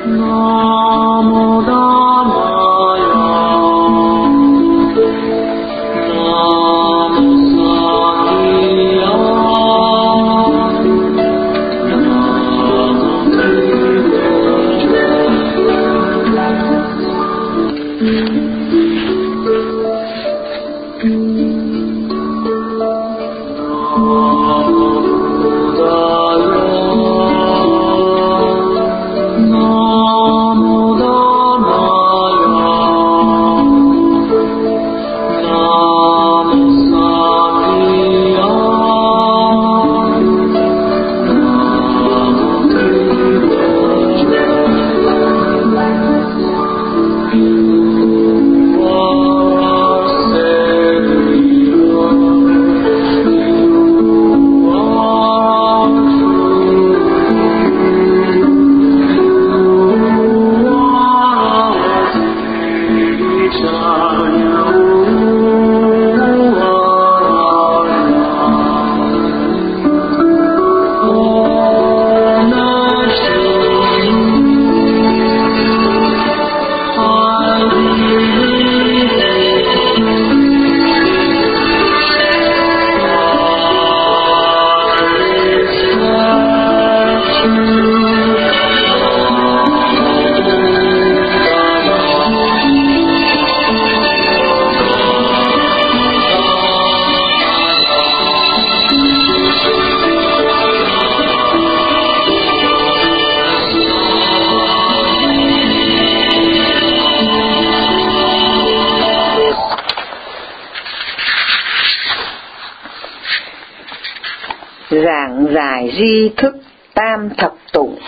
Giảng giải di thức tam thập tụng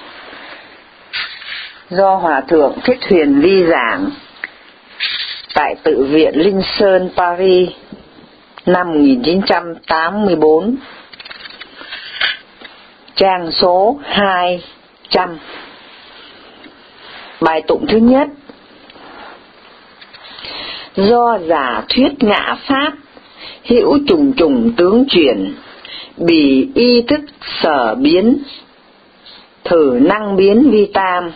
do Hòa thượng Thích Huyền Vi giảng tại Tự viện Linh Sơn, Paris năm 1984, trang số 200. Bài tụng thứ nhất: do giả thuyết ngã pháp, hữu trùng trùng tướng chuyển, bì y thức sở biến, thử năng biến vi tam.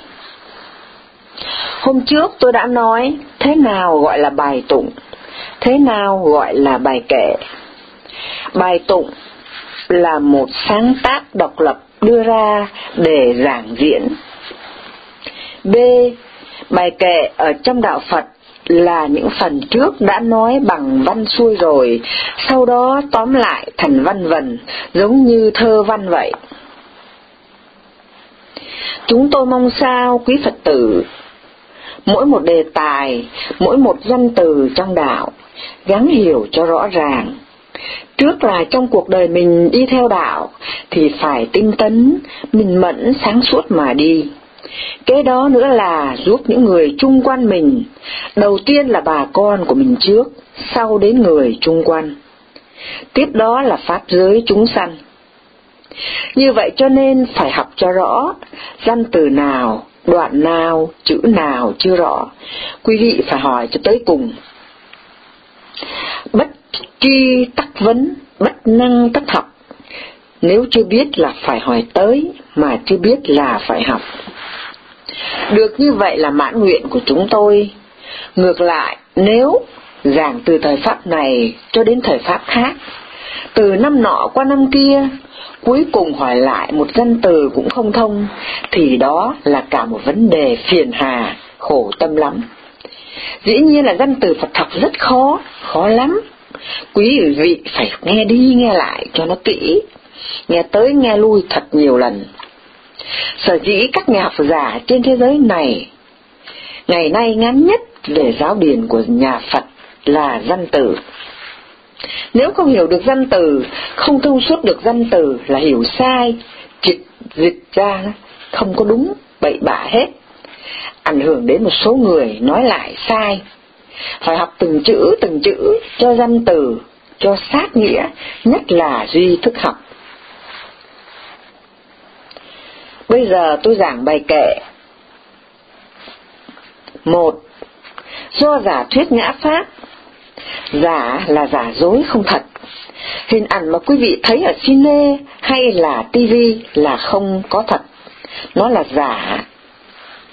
Hôm trước tôi đã nói thế nào gọi là bài tụng, thế nào gọi là bài kệ. Bài tụng là một sáng tác độc lập đưa ra để giảng diễn. B. Bài kệ ở trong đạo Phật là những phần trước đã nói bằng văn xuôi rồi, sau đó tóm lại thành văn vần, giống như thơ văn vậy. Chúng tôi mong sao quý Phật tử, mỗi một đề tài, mỗi một danh từ trong đạo, gắng hiểu cho rõ ràng. Trước là trong cuộc đời mình đi theo đạo, thì phải tinh tấn, minh mẫn, sáng suốt mà đi. Kế đó nữa là giúp những người chung quanh mình, đầu tiên là bà con của mình trước, sau đến người chung quanh. Tiếp đó là pháp giới chúng sanh. Như vậy cho nên phải học cho rõ, danh từ nào, đoạn nào, chữ nào chưa rõ, quý vị phải hỏi cho tới cùng. Bất tri tắc vấn, bất năng tắc học. Nếu chưa biết là phải hỏi tới, mà chưa biết là phải học. Được như vậy là mãn nguyện của chúng tôi. Ngược lại, nếu giảng từ thời pháp này cho đến thời pháp khác, từ năm nọ qua năm kia, cuối cùng hỏi lại một danh từ cũng không thông, thì đó là cả một vấn đề phiền hà, khổ tâm lắm. Dĩ nhiên là danh từ Phật học rất khó, khó lắm. Quý vị phải nghe đi nghe lại cho nó kỹ, nghe tới nghe lui thật nhiều lần. Sở dĩ các nhà học giả trên thế giới này ngày nay ngắn nhất về giáo điển của nhà Phật là danh từ. Nếu không hiểu được danh từ, không thông suốt được danh từ là hiểu sai, dịch ra không có đúng, bậy bạ hết, ảnh hưởng đến một số người nói lại sai. Phải học từng chữ cho danh từ, cho sát nghĩa, nhất là duy thức học. Bây giờ tôi giảng bài kệ. 1. Do giả thuyết ngã pháp. Giả là giả dối không thật. Hình ảnh mà quý vị thấy ở cine hay là tivi là không có thật, nó là giả.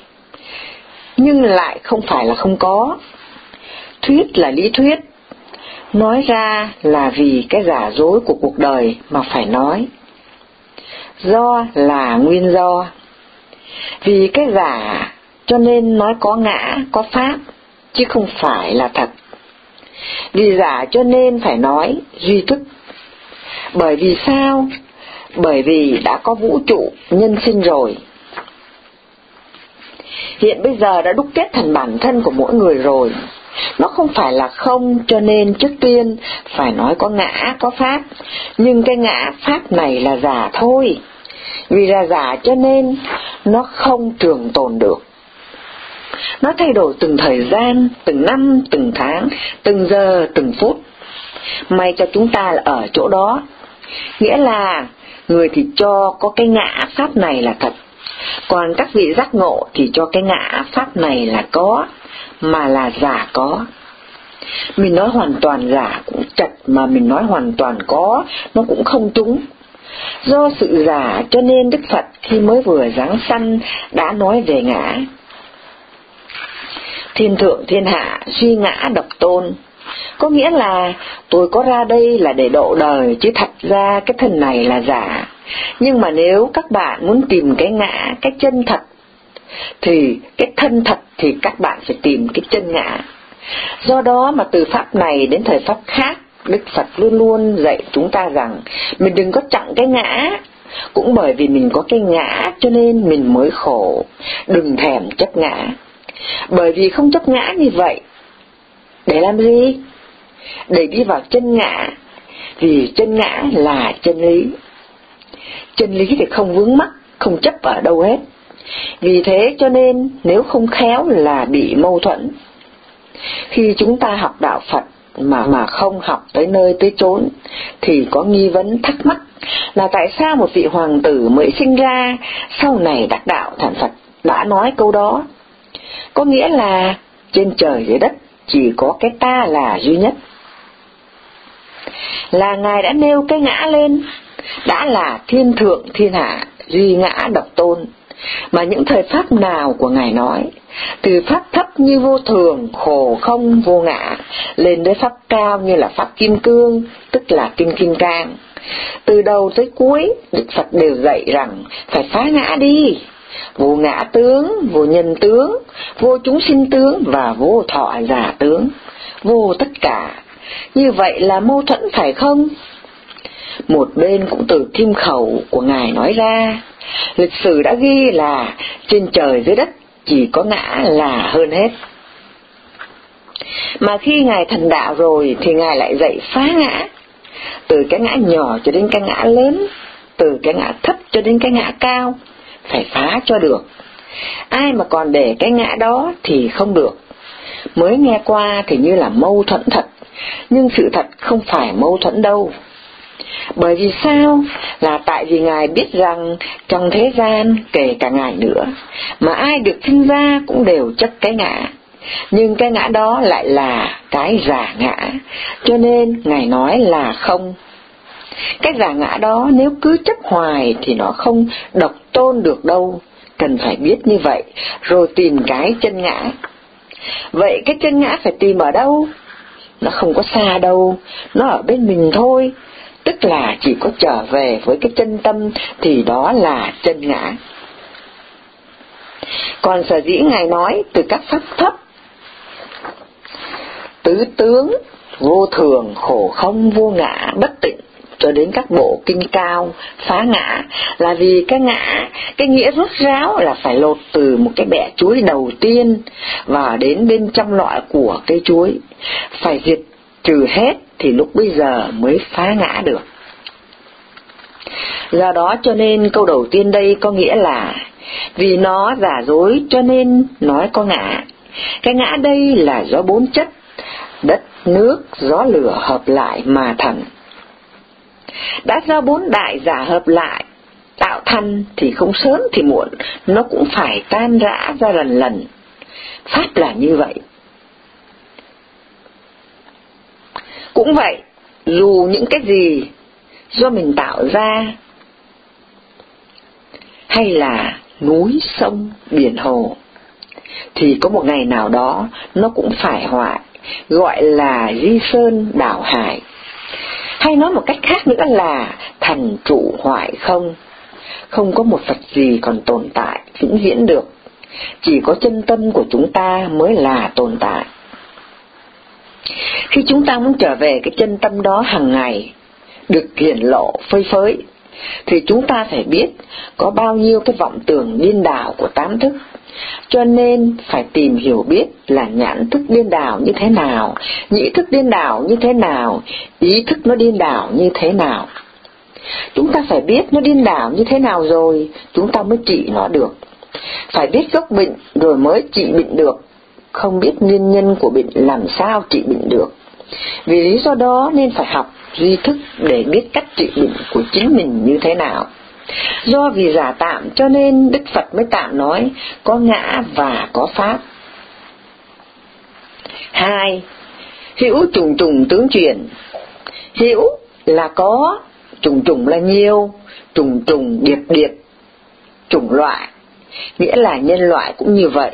nhưng lại không phải là không có. Thuyết là lý thuyết, nói ra là vì cái giả dối của cuộc đời mà phải nói. Do là nguyên do, vì cái giả cho nên nói có ngã, có pháp, chứ không phải là thật. Vì giả cho nên phải nói duy thức. Bởi vì sao? Bởi vì đã có vũ trụ nhân sinh rồi. Hiện bây giờ đã đúc kết thành bản thân của mỗi người rồi. Nó không phải là không, cho nên trước tiên phải nói có ngã, có pháp. Nhưng cái ngã pháp này là giả thôi. Vì là giả cho nên nó không trường tồn được. Nó thay đổi từng thời gian, từng năm, từng tháng, từng giờ, từng phút. May cho chúng ta là ở chỗ đó. Nghĩa là người thì cho có cái ngã pháp này là thật, còn các vị giác ngộ thì cho cái ngã pháp này là có, mà là giả có. Mình nói hoàn toàn giả cũng chật, mà mình nói hoàn toàn có nó cũng không trúng. Do sự giả cho nên Đức Phật khi mới vừa giáng sanh đã nói về ngã. Thiên thượng thiên hạ duy ngã độc tôn, có nghĩa là tôi có ra đây là để độ đời, chứ thật ra cái thân này là giả. Nhưng mà nếu các bạn muốn tìm cái ngã, cái chân thật, thì cái thân thật thì các bạn phải tìm cái chân ngã. Do đó mà từ pháp này đến thời pháp khác, Đức Phật luôn luôn dạy chúng ta rằng mình đừng có chặn cái ngã. Cũng bởi vì mình có cái ngã cho nên mình mới khổ. Đừng thèm chấp ngã. Bởi vì không chấp ngã như vậy để làm gì? Để đi vào chân ngã. Vì chân ngã là chân lý. Chân lý thì không vướng mắc, không chấp ở đâu hết. Vì thế cho nên nếu không khéo là bị mâu thuẫn. Khi chúng ta học đạo Phật mà không học tới nơi tới chốn thì có nghi vấn thắc mắc là tại sao một vị hoàng tử mới sinh ra sau này đắc đạo thành Phật đã nói câu đó. Có nghĩa là trên trời dưới đất chỉ có cái ta là duy nhất. Là Ngài đã nêu cái ngã lên, đã là thiên thượng thiên hạ duy ngã độc tôn. Mà những thời pháp nào của Ngài nói, từ pháp thấp như vô thường, khổ không vô ngã, lên đến pháp cao như là pháp kim cương, tức là kinh kim cang. Từ đầu tới cuối, Đức Phật đều dạy rằng phải phá ngã đi. Vô ngã tướng, vô nhân tướng, vô chúng sinh tướng và vô thọ giả tướng, vô tất cả. Như vậy là mâu thuẫn phải không? Một bên cũng từ kim khẩu của Ngài nói ra. Lịch sử đã ghi là trên trời dưới đất chỉ có ngã là hơn hết. Mà khi Ngài thành đạo rồi thì Ngài lại dạy phá ngã. Từ cái ngã nhỏ cho đến cái ngã lớn, từ cái ngã thấp cho đến cái ngã cao, phải phá cho được. Ai mà còn để cái ngã đó thì không được. Mới nghe qua thì như là mâu thuẫn thật, nhưng sự thật không phải mâu thuẫn đâu. Bởi vì sao? Là tại vì Ngài biết rằng trong thế gian, kể cả Ngài nữa, mà ai được sinh ra cũng đều chấp cái ngã. Nhưng cái ngã đó lại là cái giả ngã, cho nên Ngài nói là không. Cái giả ngã đó nếu cứ chấp hoài thì nó không độc tôn được đâu. Cần phải biết như vậy, rồi tìm cái chân ngã. Vậy cái chân ngã phải tìm ở đâu? Nó không có xa đâu, nó ở bên mình thôi. Tức là chỉ có trở về với cái chân tâm thì đó là chân ngã. Còn sở dĩ Ngài nói từ các pháp thấp, tứ tướng, vô thường, khổ không, vô ngã, bất tịnh, cho đến các bộ kinh cao, phá ngã, là vì cái ngã, cái nghĩa rốt ráo là phải lột từ một cái bẹ chuối đầu tiên và đến bên trong lõi của cây chuối, phải diệt trừ hết thì lúc bây giờ mới phá ngã được. Do đó cho nên câu đầu tiên đây có nghĩa là vì nó giả dối cho nên nói có ngã. Cái ngã đây là do bốn chất đất, nước, gió, lửa hợp lại mà thành. Đã do bốn đại giả hợp lại tạo thành thì không sớm thì muộn nó cũng phải tan rã ra lần lần. Pháp là như vậy. Cũng vậy, dù những cái gì do mình tạo ra, hay là núi, sông, biển hồ, thì có một ngày nào đó nó cũng phải hoại, gọi là di sơn đảo hải. Hay nói một cách khác nữa là thần trụ hoại không. Không có một vật gì còn tồn tại vĩnh viễn được, chỉ có chân tâm của chúng ta mới là tồn tại. Khi chúng ta muốn trở về cái chân tâm đó hàng ngày, được hiển lộ phơi phới, thì chúng ta phải biết có bao nhiêu cái vọng tưởng điên đảo của tám thức. Cho nên phải tìm hiểu biết là nhãn thức điên đảo như thế nào, nhĩ thức điên đảo như thế nào, ý thức nó điên đảo như thế nào. Chúng ta phải biết nó điên đảo như thế nào rồi chúng ta mới trị nó được. Phải biết gốc bệnh rồi mới trị bệnh được. Không biết nguyên nhân của bệnh làm sao trị bệnh được. Vì lý do đó nên phải học duy thức để biết cách trị bệnh của chính mình như thế nào. Do vì giả tạm cho nên Đức Phật mới tạm nói có ngã và có pháp. 2. Hữu trùng trùng tướng chuyển. Hữu là có, trùng trùng là nhiều, trùng trùng điệp điệp, chủng loại, nghĩa là nhân loại cũng như vậy.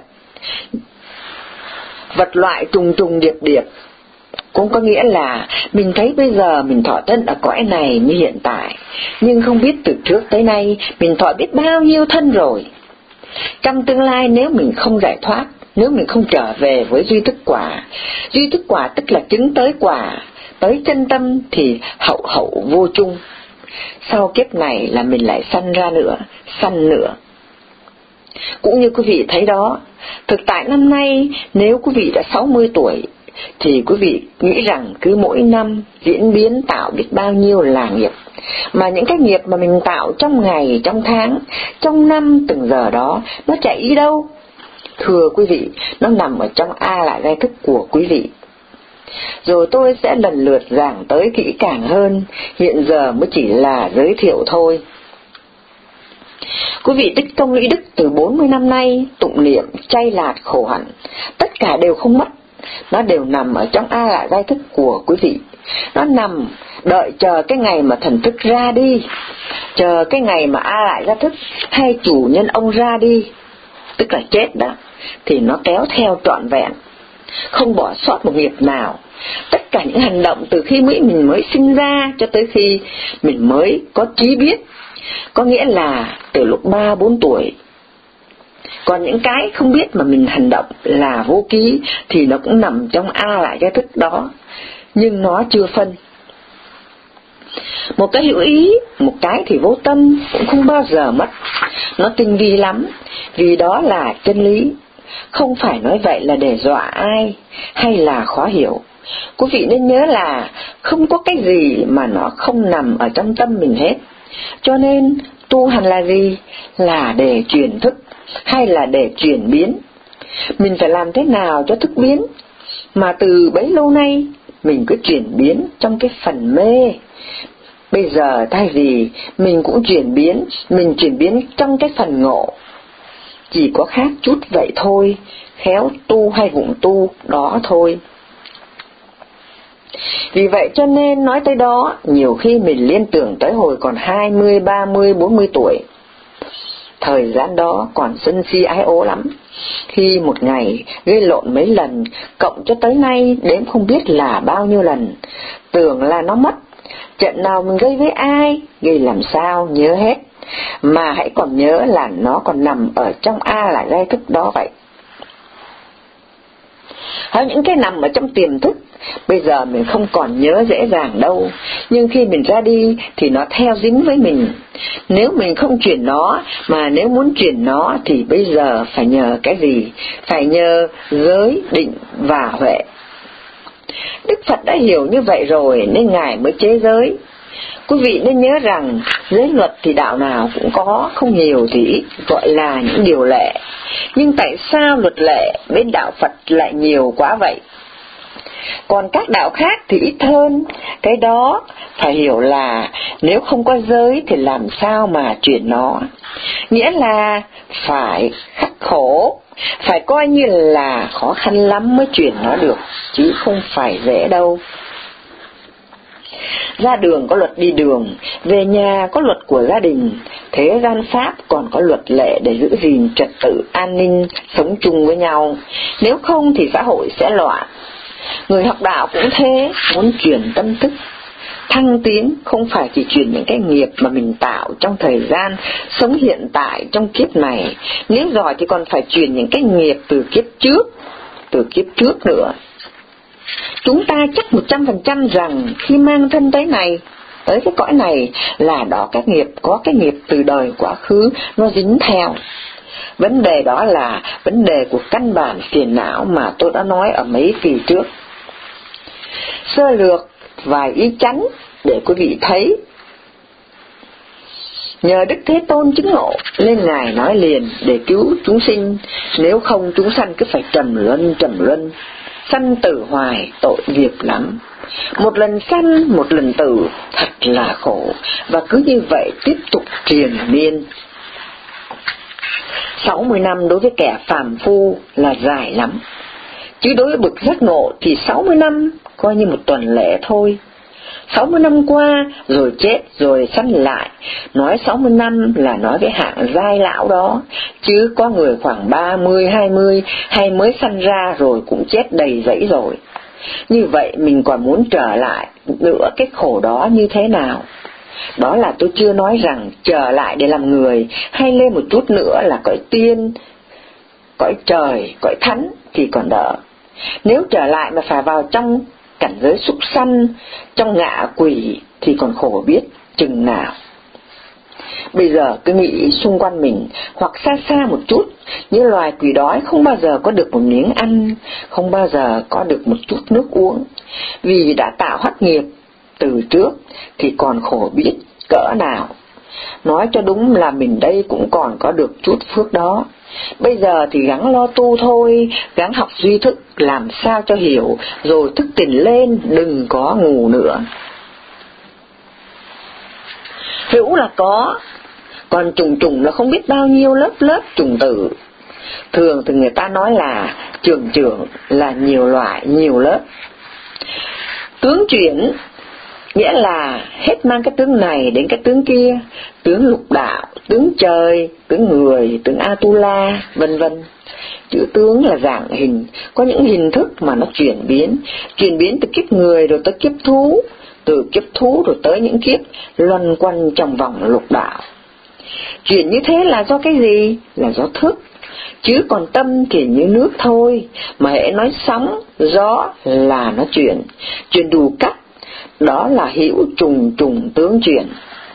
Vật loại trùng trùng điệp điệp cũng có nghĩa là mình thấy bây giờ mình thọ thân ở cõi này như hiện tại, nhưng không biết từ trước tới nay mình thọ biết bao nhiêu thân rồi. Trong tương lai nếu mình không giải thoát, nếu mình không trở về với duy thức quả tức là chứng tới quả, tới chân tâm thì hậu hậu vô chung. Sau kiếp này là mình lại sanh nữa. Cũng như quý vị thấy đó, thực tại năm nay nếu quý vị đã 60 tuổi, thì quý vị nghĩ rằng cứ mỗi năm diễn biến tạo biết bao nhiêu là nghiệp. Mà những cái nghiệp mà mình tạo trong ngày, trong tháng, trong năm từng giờ đó, nó chạy đi đâu? Thưa quý vị, nó nằm ở trong A Lại Giai Thức của quý vị. Rồi tôi sẽ lần lượt giảng tới kỹ càng hơn, hiện giờ mới chỉ là giới thiệu thôi. Quý vị tích công lũy đức từ 40 năm nay, tụng niệm, chay lạt, khổ hạnh, tất cả đều không mất. Nó đều nằm ở trong A Lại Giai Thức của quý vị. Nó nằm đợi chờ cái ngày mà thần thức ra đi, chờ cái ngày mà A Lại Giai Thức hay chủ nhân ông ra đi, tức là chết đó, thì nó kéo theo trọn vẹn, không bỏ sót một nghiệp nào. Tất cả những hành động từ khi mình mới sinh ra cho tới khi mình mới có trí biết, có nghĩa là từ lúc 3-4 tuổi. Còn những cái không biết mà mình hành động là vô ký thì nó cũng nằm trong A Lại Giai Thức đó, nhưng nó chưa phân. Một cái hữu ý, một cái thì vô tâm, cũng không bao giờ mất. Nó tinh vi lắm, vì đó là chân lý. Không phải nói vậy là để dọa ai hay là khó hiểu. Quý vị nên nhớ là không có cái gì mà nó không nằm ở trong tâm mình hết. Cho nên tu hành là gì? Là để chuyển thức hay là để chuyển biến. Mình phải làm thế nào cho thức biến? Mà từ bấy lâu nay mình cứ chuyển biến trong cái phần mê. Bây giờ thay vì mình cũng chuyển biến, mình chuyển biến trong cái phần ngộ. Chỉ có khác chút vậy thôi, khéo tu hay vụng tu đó thôi. Vì vậy cho nên nói tới đó, nhiều khi mình liên tưởng tới hồi còn 20, 30, 40 tuổi. Thời gian đó còn sân si ái ố lắm. Khi một ngày gây lộn mấy lần, cộng cho tới nay đếm không biết là bao nhiêu lần. Tưởng là nó mất. Trận nào mình gây với ai, gây làm sao nhớ hết. Mà hãy còn nhớ là nó còn nằm ở trong A Lại Giai Thức đó vậy. Hay những cái nằm ở trong tiềm thức, bây giờ mình không còn nhớ dễ dàng đâu, nhưng khi mình ra đi thì nó theo dính với mình. Nếu mình không chuyển nó, mà nếu muốn chuyển nó thì bây giờ phải nhờ cái gì? Phải nhờ giới, định và huệ. Đức Phật đã hiểu như vậy rồi nên Ngài mới chế giới. Quý vị nên nhớ rằng giới luật thì đạo nào cũng có, không nhiều thì ít, gọi là những điều lệ. Nhưng tại sao luật lệ bên đạo Phật lại nhiều quá vậy? Còn các đạo khác thì ít hơn. Cái đó phải hiểu là nếu không có giới thì làm sao mà chuyển nó. Nghĩa là phải khắc khổ, phải coi như là khó khăn lắm mới chuyển nó được, chứ không phải dễ đâu. Ra đường có luật đi đường, về nhà có luật của gia đình, thế gian pháp còn có luật lệ để giữ gìn trật tự an ninh, sống chung với nhau. Nếu không thì xã hội sẽ loạn. Người học đạo cũng thế, muốn truyền tâm thức thăng tiến không phải chỉ truyền những cái nghiệp mà mình tạo trong thời gian sống hiện tại trong kiếp này, nếu giỏi thì còn phải truyền những cái nghiệp từ kiếp trước nữa. Chúng ta chắc 100% rằng khi mang thân tới cái cõi này là đó có cái nghiệp từ đời quá khứ nó dính theo. Vấn đề đó là vấn đề của căn bản phiền não mà tôi đã nói ở mấy kỳ trước. Sơ lược vài ý chắn để quý vị thấy. Nhờ Đức Thế Tôn chứng ngộ nên Ngài nói liền để cứu chúng sinh, nếu không chúng sanh cứ phải trầm luân, sanh tử hoài tội nghiệp lắm. Một lần sanh một lần tử thật là khổ, và cứ như vậy tiếp tục triền miên. 60 năm đối với kẻ phàm phu là dài lắm, chứ đối với bậc giác ngộ thì 60 năm coi như một tuần lễ thôi. 60 năm qua rồi chết rồi sanh lại. Nói 60 năm là nói cái hạng giai lão đó, chứ có người khoảng 30, 20 hay mới sanh ra rồi cũng chết đầy dẫy rồi. Như vậy mình còn muốn trở lại nữa cái khổ đó như thế nào? Đó là tôi chưa nói rằng trở lại để làm người, hay lên một chút nữa là cõi tiên, cõi trời, cõi thánh thì còn đỡ. Nếu trở lại mà phải vào trong cảnh giới súc sanh, trong ngạ quỷ thì còn khổ biết chừng nào. Bây giờ cứ nghĩ xung quanh mình, hoặc xa xa một chút, như loài quỷ đói không bao giờ có được một miếng ăn, không bao giờ có được một chút nước uống, vì đã tạo hoắt nghiệp từ trước thì còn khổ biết cỡ nào. Nói cho đúng là mình đây cũng còn có được chút phước đó. Bây giờ thì gắng lo tu thôi, gắng học duy thức làm sao cho hiểu, rồi thức tỉnh lên, đừng có ngủ nữa. Hữu là có, còn trùng là không biết bao nhiêu lớp trùng tử. Thường thì người ta nói là trưởng là nhiều loại, nhiều lớp. Tướng chuyển nghĩa là hết mang cái tướng này đến cái tướng kia, tướng lục đạo, tướng trời, tướng người, tướng Atula, vân vân. Chữ tướng là dạng hình, có những hình thức mà nó chuyển biến từ kiếp người rồi tới kiếp thú, từ kiếp thú rồi tới những kiếp loanh quanh trong vòng lục đạo. Chuyển như thế là do cái gì? Là do thức. Chứ còn tâm thì như nước thôi, mà hễ nói sóng, gió là nó chuyển đủ cách. Đó là hữu trùng tướng chuyển.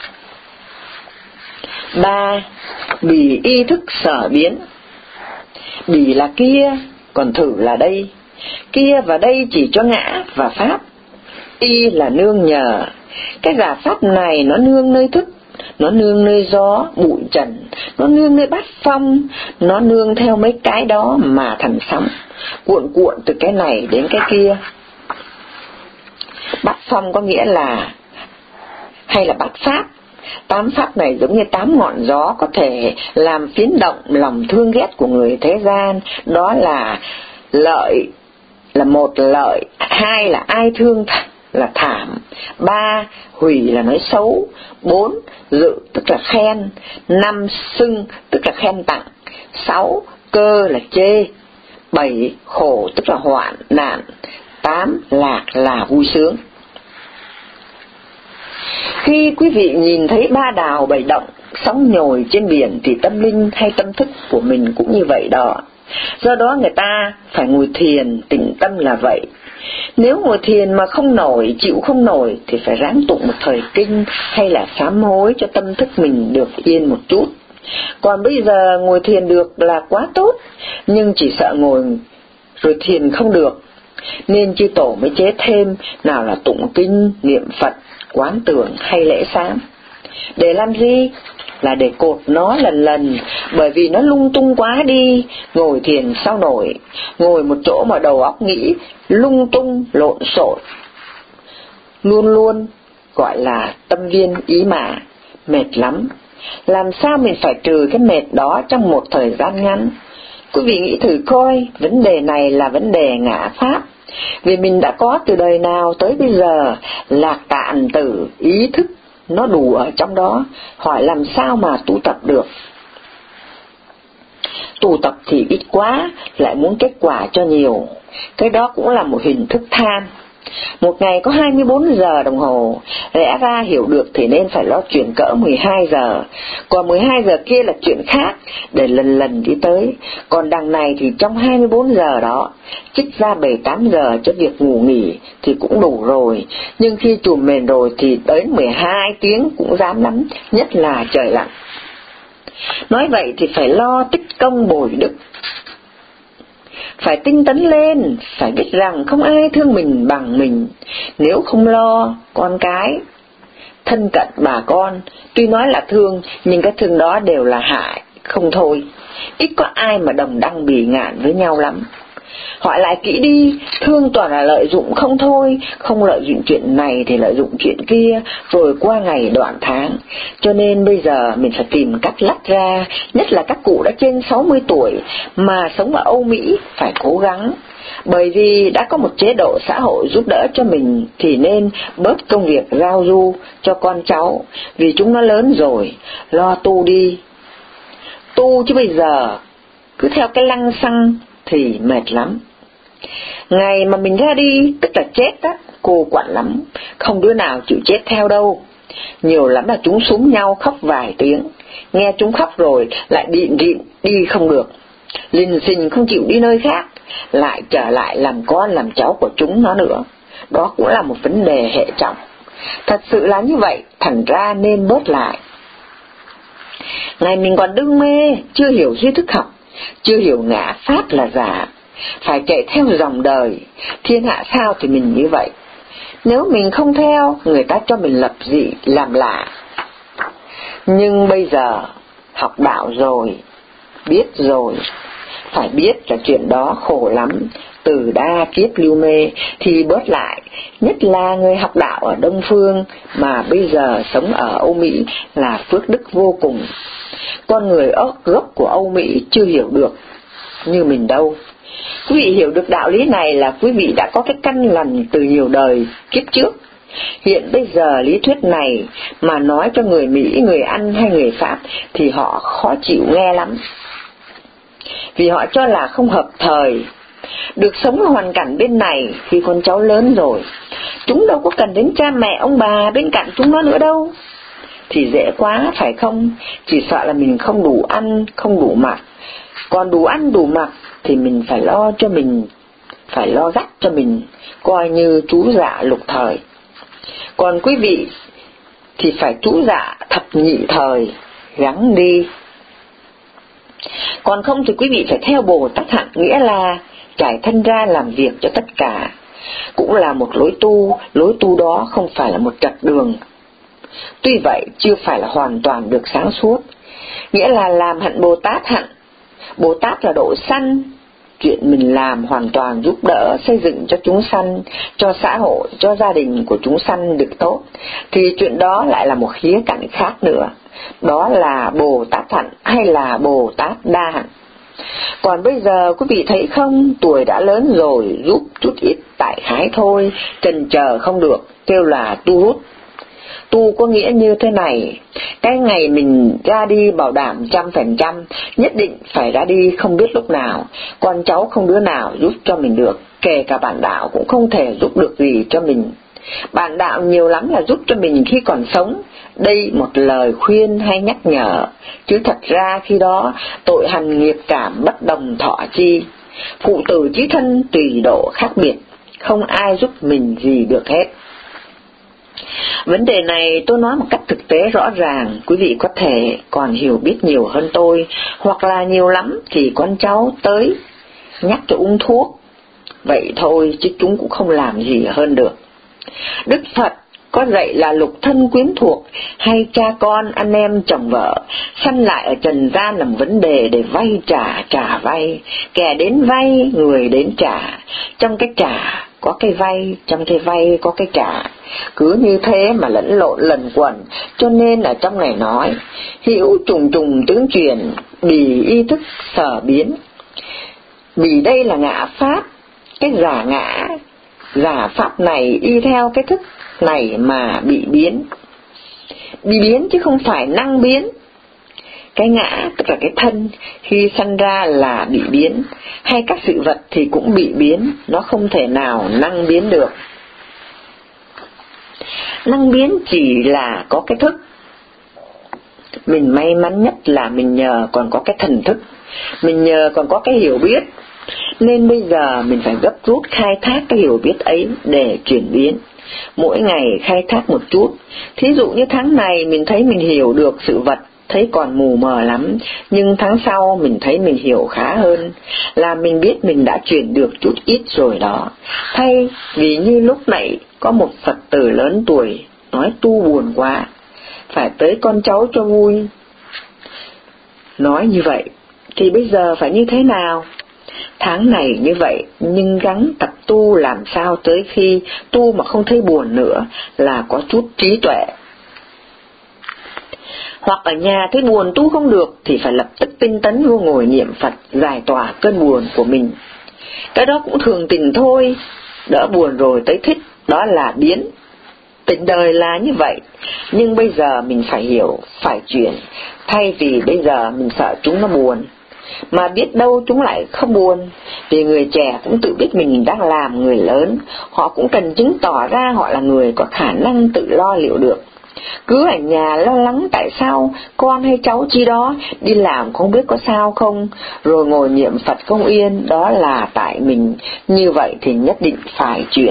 3. Bì y thức sở biến. Bì là kia, còn thử là đây. Kia và đây chỉ cho ngã và pháp. Y là nương nhờ. Cái giả pháp này nó nương nơi thức, nó nương nơi gió, bụi trần, nó nương nơi bát phong, nó nương theo mấy cái đó mà thành sóng, cuộn từ cái này đến cái kia. Bát phong có nghĩa là, hay là bát pháp. 8 pháp này giống như 8 ngọn gió có thể làm phiến động lòng thương ghét của người thế gian. Đó là lợi là một, lợi 2 là ai thương là thảm, 3 hủy là nói xấu, 4 dự tức là khen, 5 xưng tức là khen tặng, 6 cơ là chê, 7 khổ tức là hoạn nạn, 8 lạc là vui sướng. Khi quý vị nhìn thấy ba đào bảy động sóng nhồi trên biển thì tâm linh hay tâm thức của mình cũng như vậy đó. Do đó người ta phải ngồi thiền tĩnh tâm là vậy. Nếu ngồi thiền mà không nổi, chịu không nổi thì phải ráng tụng một thời kinh hay là sám hối cho tâm thức mình được yên một chút. Còn bây giờ ngồi thiền được là quá tốt, nhưng chỉ sợ ngồi rồi thiền không được, nên chư tổ mới chế thêm nào là tụng kinh, niệm Phật, quán tưởng hay lễ sám. Để làm gì? Là để cột nó lần, bởi vì nó lung tung quá đi. Ngồi thiền sao nổi, ngồi một chỗ mà đầu óc nghĩ lung tung lộn xộn, luôn gọi là tâm viên ý mã, mệt lắm. Làm sao mình phải trừ cái mệt đó trong một thời gian ngắn? Quý vị nghĩ thử coi, vấn đề này là vấn đề ngã pháp, Vì mình đã có từ đời nào tới bây giờ lạc tạn tử ý thức nó đủ ở trong đó, hỏi làm sao mà tu tập được. Tu tập thì ít quá, lại muốn kết quả cho nhiều, cái đó cũng là một hình thức tham. Một ngày có 24 giờ đồng hồ, lẽ ra hiểu được thì nên phải lo chuyện cỡ 12 giờ, còn 12 giờ kia là chuyện khác để lần lần đi tới. Còn đằng này thì trong 24 giờ đó, trích ra 7-8 giờ cho việc ngủ nghỉ thì cũng đủ rồi, nhưng khi trùm mền rồi thì tới 12 tiếng cũng dám lắm, nhất là trời lạnh. Nói vậy thì phải lo tích công bồi đức, phải tinh tấn lên, phải biết rằng không ai thương mình bằng mình. Nếu không lo con cái, thân cận bà con, tuy nói là thương, nhưng cái thương đó đều là hại, không thôi. Ít có ai mà đồng đăng bỉ ngạn với nhau lắm. Hỏi lại kỹ đi, thương toàn là lợi dụng không thôi, không lợi dụng chuyện này thì lợi dụng chuyện kia, rồi qua ngày đoạn tháng. Cho nên bây giờ mình phải tìm cách lách ra, nhất là các cụ đã trên 60 tuổi mà sống ở Âu Mỹ phải cố gắng. Bởi vì đã có một chế độ xã hội giúp đỡ cho mình thì nên bớt công việc giao du cho con cháu, vì chúng nó lớn rồi, lo tu đi. Tu chứ bây giờ cứ theo cái lăng xăng thì mệt lắm. Ngày mà mình ra đi, tức là chết á, cô quặn lắm, không đứa nào chịu chết theo đâu. Nhiều lắm là chúng súm nhau khóc vài tiếng, nghe chúng khóc rồi lại địn đi không được, lình xình không chịu đi nơi khác, lại trở lại làm con làm cháu của chúng nó nữa. Đó cũng là một vấn đề hệ trọng. Thật sự là như vậy, thành ra nên bớt lại. Ngày mình còn đương mê, chưa hiểu duy thức học, chưa hiểu ngã pháp là giả, phải chạy theo dòng đời, thiên hạ sao thì mình như vậy. Nếu mình không theo, người ta cho mình lập dị làm lạ. Nhưng bây giờ học đạo rồi, biết rồi, phải biết là chuyện đó khổ lắm. Từ đa kiếp lưu mê thì bớt lại, nhất là người học đạo ở Đông Phương mà bây giờ sống ở Âu Mỹ là phước đức vô cùng. Con người gốc của Âu Mỹ chưa hiểu được như mình đâu. Quý vị hiểu được đạo lý này là quý vị đã có cái căn lành từ nhiều đời kiếp trước. Hiện bây giờ lý thuyết này mà nói cho người Mỹ, người Anh hay người Pháp thì họ khó chịu nghe lắm, vì họ cho là không hợp thời. Được sống ở hoàn cảnh bên này khi con cháu lớn rồi, chúng đâu có cần đến cha mẹ ông bà bên cạnh chúng nó nữa đâu. Thì dễ quá phải không? Chỉ sợ là mình không đủ ăn, không đủ mặc. Còn đủ ăn đủ mặc thì mình phải lo cho mình, phải lo dắt cho mình, coi như chú dạ lục thời. Còn quý vị thì phải chú dạ thập nhị thời, gắng đi. Còn không thì quý vị phải theo Bồ Tát hạnh, nghĩa là trải thân ra làm việc cho tất cả. Cũng là một lối tu đó không phải là một trật đường. Tuy vậy chưa phải là hoàn toàn được sáng suốt, nghĩa là làm hạnh Bồ Tát hạnh. Bồ Tát là độ sanh, chuyện mình làm hoàn toàn giúp đỡ xây dựng cho chúng sanh, cho xã hội, cho gia đình của chúng sanh được tốt, thì chuyện đó lại là một khía cạnh khác nữa. Đó là Bồ Tát hạnh hay là Bồ Tát đa hạnh. Còn bây giờ quý vị thấy không, tuổi đã lớn rồi, giúp chút ít tại khái thôi, chần chờ không được, kêu là tu hút. Tu có nghĩa như thế này, cái ngày mình ra đi bảo đảm 100%, nhất định phải ra đi, không biết lúc nào, con cháu không đứa nào giúp cho mình được, kể cả bạn đạo cũng không thể giúp được gì cho mình. Bạn đạo nhiều lắm là giúp cho mình khi còn sống, đây một lời khuyên hay nhắc nhở, chứ thật ra khi đó tội hành nghiệp cảm bất đồng thọ chi, phụ tử chí thân tùy độ khác biệt, không ai giúp mình gì được hết. Vấn đề này tôi nói một cách thực tế rõ ràng, quý vị có thể còn hiểu biết nhiều hơn tôi, hoặc là nhiều lắm thì con cháu tới nhắc cho uống thuốc, vậy thôi chứ chúng cũng không làm gì hơn được. Đức Phật có dạy là lục thân quyến thuộc hay cha con anh em chồng vợ sanh lại ở trần gian làm vấn đề để vay trả vay, kẻ đến vay người đến trả, trong cái trả có cái vay, trong cái vay có cái trả, cứ như thế mà lẫn lộn lần quẩn. Cho nên ở trong này nói hữu trùng trùng tướng truyền, bì y thức sở biến. Bì đây là ngã pháp, cái giả ngã, giả pháp này y theo cái thức này mà bị biến chứ không phải năng biến. Cái ngã tức là cái thân khi sanh ra là bị biến, hay các sự vật thì cũng bị biến, nó không thể nào năng biến được. Năng biến chỉ là có cái thức. Mình may mắn nhất là mình nhờ còn có cái thần thức, mình nhờ còn có cái hiểu biết, nên bây giờ mình phải gấp rút khai thác cái hiểu biết ấy để chuyển biến. Mỗi ngày khai thác một chút. Thí dụ như tháng này mình thấy mình hiểu được sự vật, thấy còn mù mờ lắm, nhưng tháng sau mình thấy mình hiểu khá hơn, là mình biết mình đã chuyển được chút ít rồi đó. Thay vì như lúc nãy có một Phật tử lớn tuổi nói tu buồn quá, phải tới con cháu cho vui. Nói như vậy thì bây giờ phải như thế nào? Tháng này như vậy, nhưng gắng tập tu làm sao tới khi tu mà không thấy buồn nữa là có chút trí tuệ. Hoặc ở nhà thấy buồn tu không được thì phải lập tức tinh tấn vô ngồi niệm Phật giải tỏa cơn buồn của mình. Cái đó cũng thường tình thôi, đỡ buồn rồi tới thích, đó là biến. Tình đời là như vậy, nhưng bây giờ mình phải hiểu, phải chuyển, thay vì bây giờ mình sợ chúng nó buồn. Mà biết đâu chúng lại không buồn, vì người trẻ cũng tự biết mình đang làm người lớn, họ cũng cần chứng tỏ ra họ là người có khả năng tự lo liệu được. Cứ ở nhà lo lắng tại sao con hay cháu chi đó đi làm không biết có sao không, rồi ngồi niệm Phật không yên, đó là tại mình. Như vậy thì nhất định phải chuyển.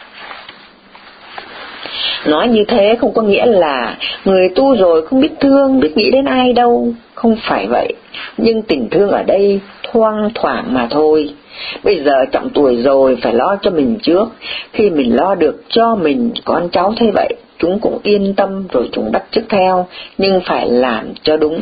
Nói như thế không có nghĩa là người tu rồi không biết thương, biết nghĩ đến ai đâu, không phải vậy. Nhưng tình thương ở đây thoang thoảng mà thôi. Bây giờ trọng tuổi rồi phải lo cho mình trước. Khi mình lo được cho mình, con cháu thấy vậy, chúng cũng yên tâm rồi chúng bắt chước theo, nhưng phải làm cho đúng.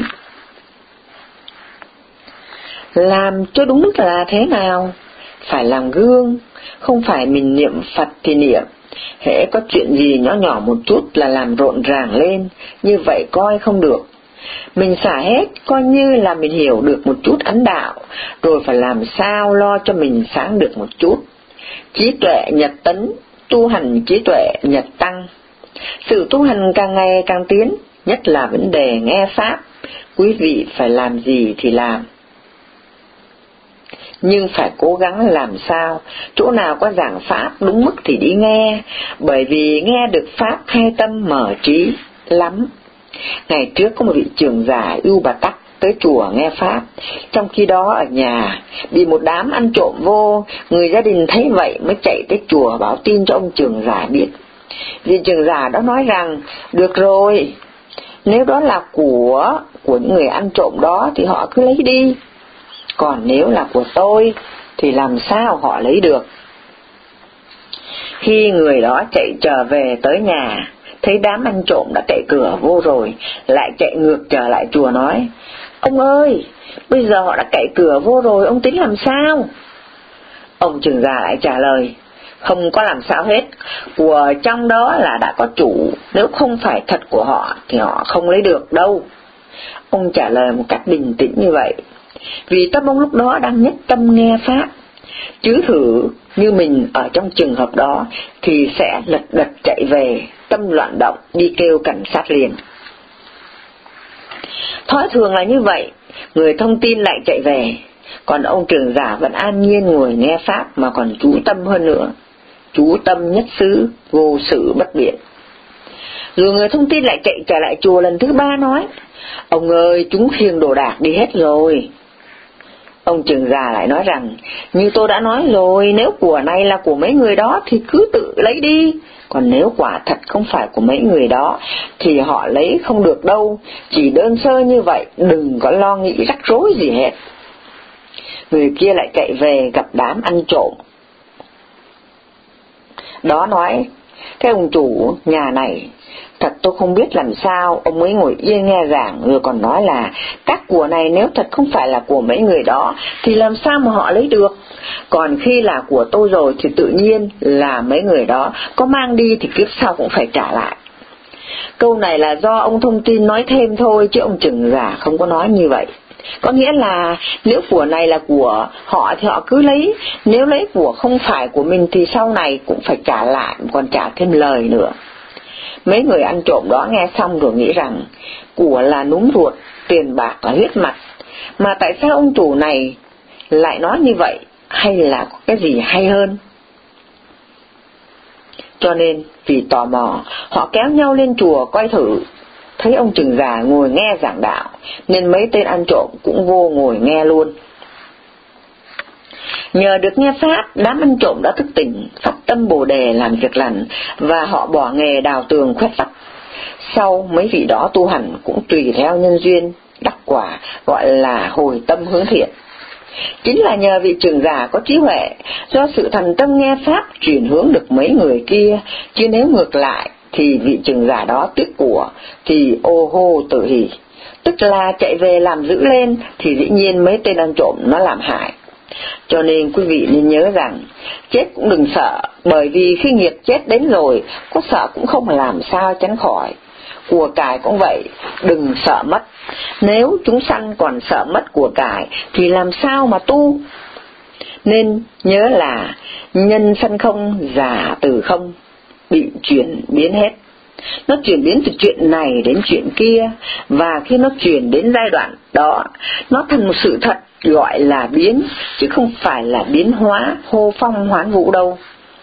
Làm cho đúng là thế nào? Phải làm gương, không phải mình niệm Phật thì niệm. Hễ có chuyện gì nhỏ nhỏ một chút là làm rộn ràng lên, như vậy coi không được. Mình xả hết, coi như là mình hiểu được một chút ấn đạo, rồi phải làm sao lo cho mình sáng được một chút. Trí tuệ nhật tấn, tu hành trí tuệ nhật tăng. Sự tu hành càng ngày càng tiến, nhất là vấn đề nghe Pháp. Quý vị phải làm gì thì làm, nhưng phải cố gắng làm sao, chỗ nào có giảng Pháp đúng mức thì đi nghe, bởi vì nghe được Pháp khai tâm mở trí lắm. Ngày trước có một vị trưởng giả Ưu Bà Tắc tới chùa nghe Pháp, trong khi đó ở nhà bị một đám ăn trộm vô, người gia đình thấy vậy mới chạy tới chùa báo tin cho ông trưởng giả biết. Vị trưởng giả đó nói rằng, được rồi, nếu đó là của những người ăn trộm đó thì họ cứ lấy đi, còn nếu là của tôi thì làm sao họ lấy được. Khi người đó chạy trở về tới nhà, thấy đám ăn trộm đã cậy cửa vô rồi, lại chạy ngược trở lại chùa nói, ông ơi, bây giờ họ đã cậy cửa vô rồi, ông tính làm sao? Ông trưởng giả lại trả lời, không có làm sao hết, của trong đó là đã có chủ, nếu không phải thật của họ thì họ không lấy được đâu. Ông trả lời một cách bình tĩnh như vậy, vì tâm ông lúc đó đang nhất tâm nghe Pháp. Chứ thử như mình ở trong trường hợp đó thì sẽ lật đật chạy về, tâm loạn động, đi kêu cảnh sát liền. Thói thường là như vậy, người thông tin lại chạy về, còn ông trưởng giả vẫn an nhiên ngồi nghe Pháp mà còn chú tâm hơn nữa. Chú tâm nhất xứ, vô sự bất biện. Rồi người thông tin lại chạy trở lại chùa lần thứ 3 nói, ông ơi, chúng khiêng đồ đạc đi hết rồi. Ông trưởng giả lại nói rằng, như tôi đã nói rồi, nếu của này là của mấy người đó thì cứ tự lấy đi, còn nếu quả thật không phải của mấy người đó thì họ lấy không được đâu, chỉ đơn sơ như vậy, đừng có lo nghĩ rắc rối gì hết. Người kia lại chạy về gặp đám ăn trộm đó nói, cái ông chủ nhà này, thật tôi không biết làm sao ông mới ngồi yên nghe giảng, rồi còn nói là các của này nếu thật không phải là của mấy người đó thì làm sao mà họ lấy được, còn khi là của tôi rồi thì tự nhiên là mấy người đó có mang đi thì kiếp sau cũng phải trả lại. Câu này là do ông thông tin nói thêm thôi, chứ ông trưởng giả không có nói như vậy. Có nghĩa là nếu của này là của họ thì họ cứ lấy, nếu lấy của không phải của mình thì sau này cũng phải trả lại, còn trả thêm lời nữa. Mấy người ăn trộm đó nghe xong rồi nghĩ rằng của là núm ruột, tiền bạc là huyết mạch, mà tại sao ông chủ này lại nói như vậy, hay là có cái gì hay hơn? Cho nên vì tò mò, họ kéo nhau lên chùa coi thử. Thấy ông trưởng già ngồi nghe giảng đạo, nên mấy tên ăn trộm cũng vô ngồi nghe luôn. Nhờ được nghe pháp, đám ăn trộm đã thức tỉnh, phát tâm Bồ Đề làm việc lành, và họ bỏ nghề đào tường khoét vách. Sau mấy vị đó tu hành cũng tùy theo nhân duyên đắc quả, gọi là hồi tâm hướng thiện. Chính là nhờ vị trưởng giả có trí huệ, do sự thành tâm nghe pháp chuyển hướng được mấy người kia, chứ nếu ngược lại thì vị trưởng giả đó tiếc của thì ô hô tử hỉ, tức là chạy về làm dữ lên thì dĩ nhiên mấy tên ăn trộm nó làm hại. Cho nên quý vị nên nhớ rằng chết cũng đừng sợ, bởi vì khi nghiệp chết đến rồi, có sợ cũng không làm sao tránh khỏi. Của cải cũng vậy, đừng sợ mất. Nếu chúng sanh còn sợ mất của cải thì làm sao mà tu? Nên nhớ là nhân sanh không, giả từ không, bị chuyển biến hết. Nó chuyển biến từ chuyện này đến chuyện kia, và khi nó chuyển đến giai đoạn đó, nó thành một sự thật gọi là biến, chứ không phải là biến hóa, hô phong hoán vũ đâu.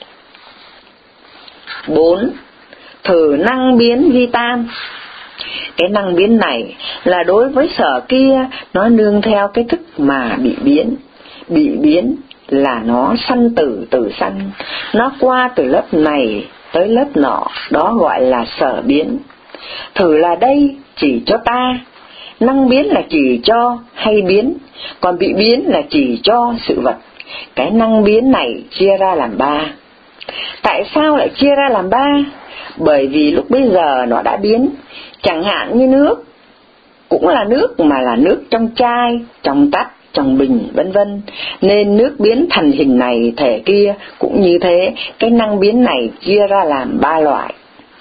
4. Thử năng biến vi tam. Cái năng biến này là đối với sở kia, nó nương theo cái thức mà bị biến. Bị biến là nó sanh tử, tử sanh, nó qua từ lớp này tới lớp nọ, đó gọi là sở biến. Thử là đây chỉ cho ta, năng biến là chỉ cho hay biến, còn bị biến là chỉ cho sự vật. Cái năng biến này chia ra làm 3. Tại sao lại chia ra làm 3? Bởi vì lúc bây giờ nó đã biến. Chẳng hạn như nước, cũng là nước mà là nước trong chai, trong tách, trong bình, vân vân. Nên nước biến thành hình này thể kia cũng như thế. Cái năng biến này chia ra làm 3 loại.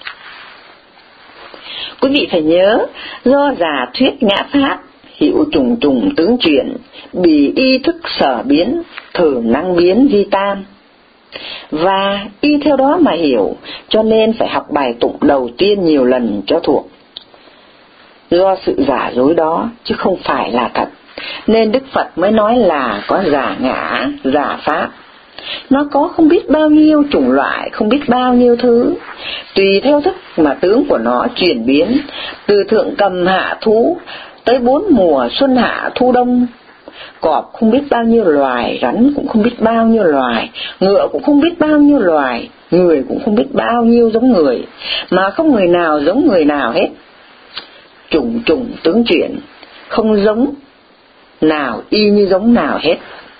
Quý vị phải nhớ, do giả thuyết ngã pháp, hữu trùng trùng tướng chuyển, bị y thức sở biến, thử năng biến vi tam. Và y theo đó mà hiểu, cho nên phải học bài tụng đầu tiên nhiều lần cho thuộc. Do sự giả dối đó, chứ không phải là thật, nên Đức Phật mới nói là có giả ngã, giả pháp. Nó có không biết bao nhiêu chủng loại, không biết bao nhiêu thứ, tùy theo thức mà tướng của nó chuyển biến, từ thượng cầm hạ thú tới 4 mùa xuân hạ thu đông. Cọp không biết bao nhiêu loài, rắn cũng không biết bao nhiêu loài, ngựa cũng không biết bao nhiêu loài, người cũng không biết bao nhiêu giống người, mà không người nào giống người nào hết. Chủng chủng tướng chuyển, không giống nào y như giống nào hết.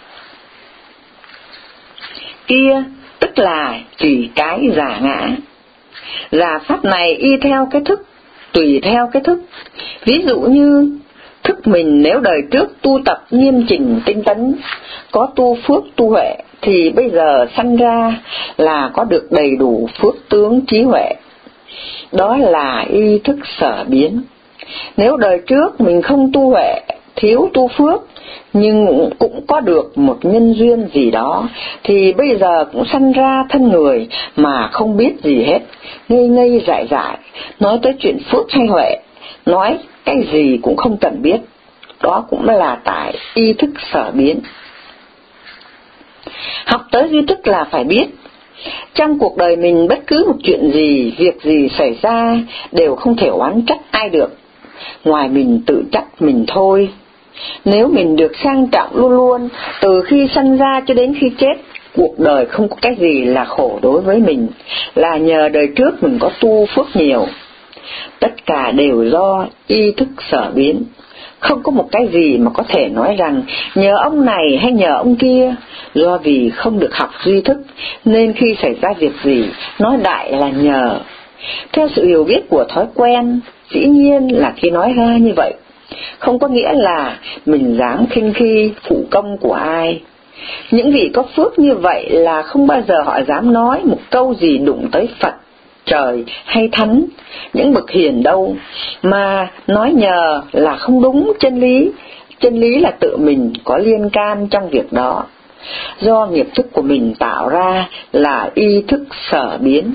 Kia tức là chỉ cái giả ngã. Giả pháp này y theo cái thức, tùy theo cái thức. Ví dụ như thức mình nếu đời trước tu tập nghiêm chỉnh tinh tấn, có tu phước tu huệ, thì bây giờ sanh ra là có được đầy đủ phước tướng trí huệ. Đó là y thức sở biến. Nếu đời trước mình không tu huệ, thiếu tu phước, nhưng cũng có được một nhân duyên gì đó, thì bây giờ cũng sanh ra thân người mà không biết gì hết, ngây ngây dại dại, nói tới chuyện phước hay huệ, nói cái gì cũng không cần biết. Đó cũng là tại y thức sở biến. Học tới duy thức là phải biết. Trong cuộc đời mình bất cứ một chuyện gì, việc gì xảy ra đều không thể oán trách ai được, ngoài mình tự trách mình thôi. Nếu mình được sang trọng luôn luôn, từ khi sanh ra cho đến khi chết, cuộc đời không có cái gì là khổ đối với mình, là nhờ đời trước mình có tu phước nhiều. Tất cả đều do y thức sở biến. Không có một cái gì mà có thể nói rằng nhờ ông này hay nhờ ông kia. Do vì không được học duy thức, nên khi xảy ra việc gì, nói đại là nhờ. Theo sự hiểu biết của thói quen, dĩ nhiên là khi nói ra như vậy, không có nghĩa là mình dám khinh khi phụ công của ai. Những vị có phước như vậy là không bao giờ họ dám nói một câu gì đụng tới Phật, trời hay thánh, những bậc hiền đâu, mà nói nhờ là không đúng chân lý, chân lý là tự mình có liên can trong việc đó, do nghiệp thức của mình tạo ra là y thức sở biến.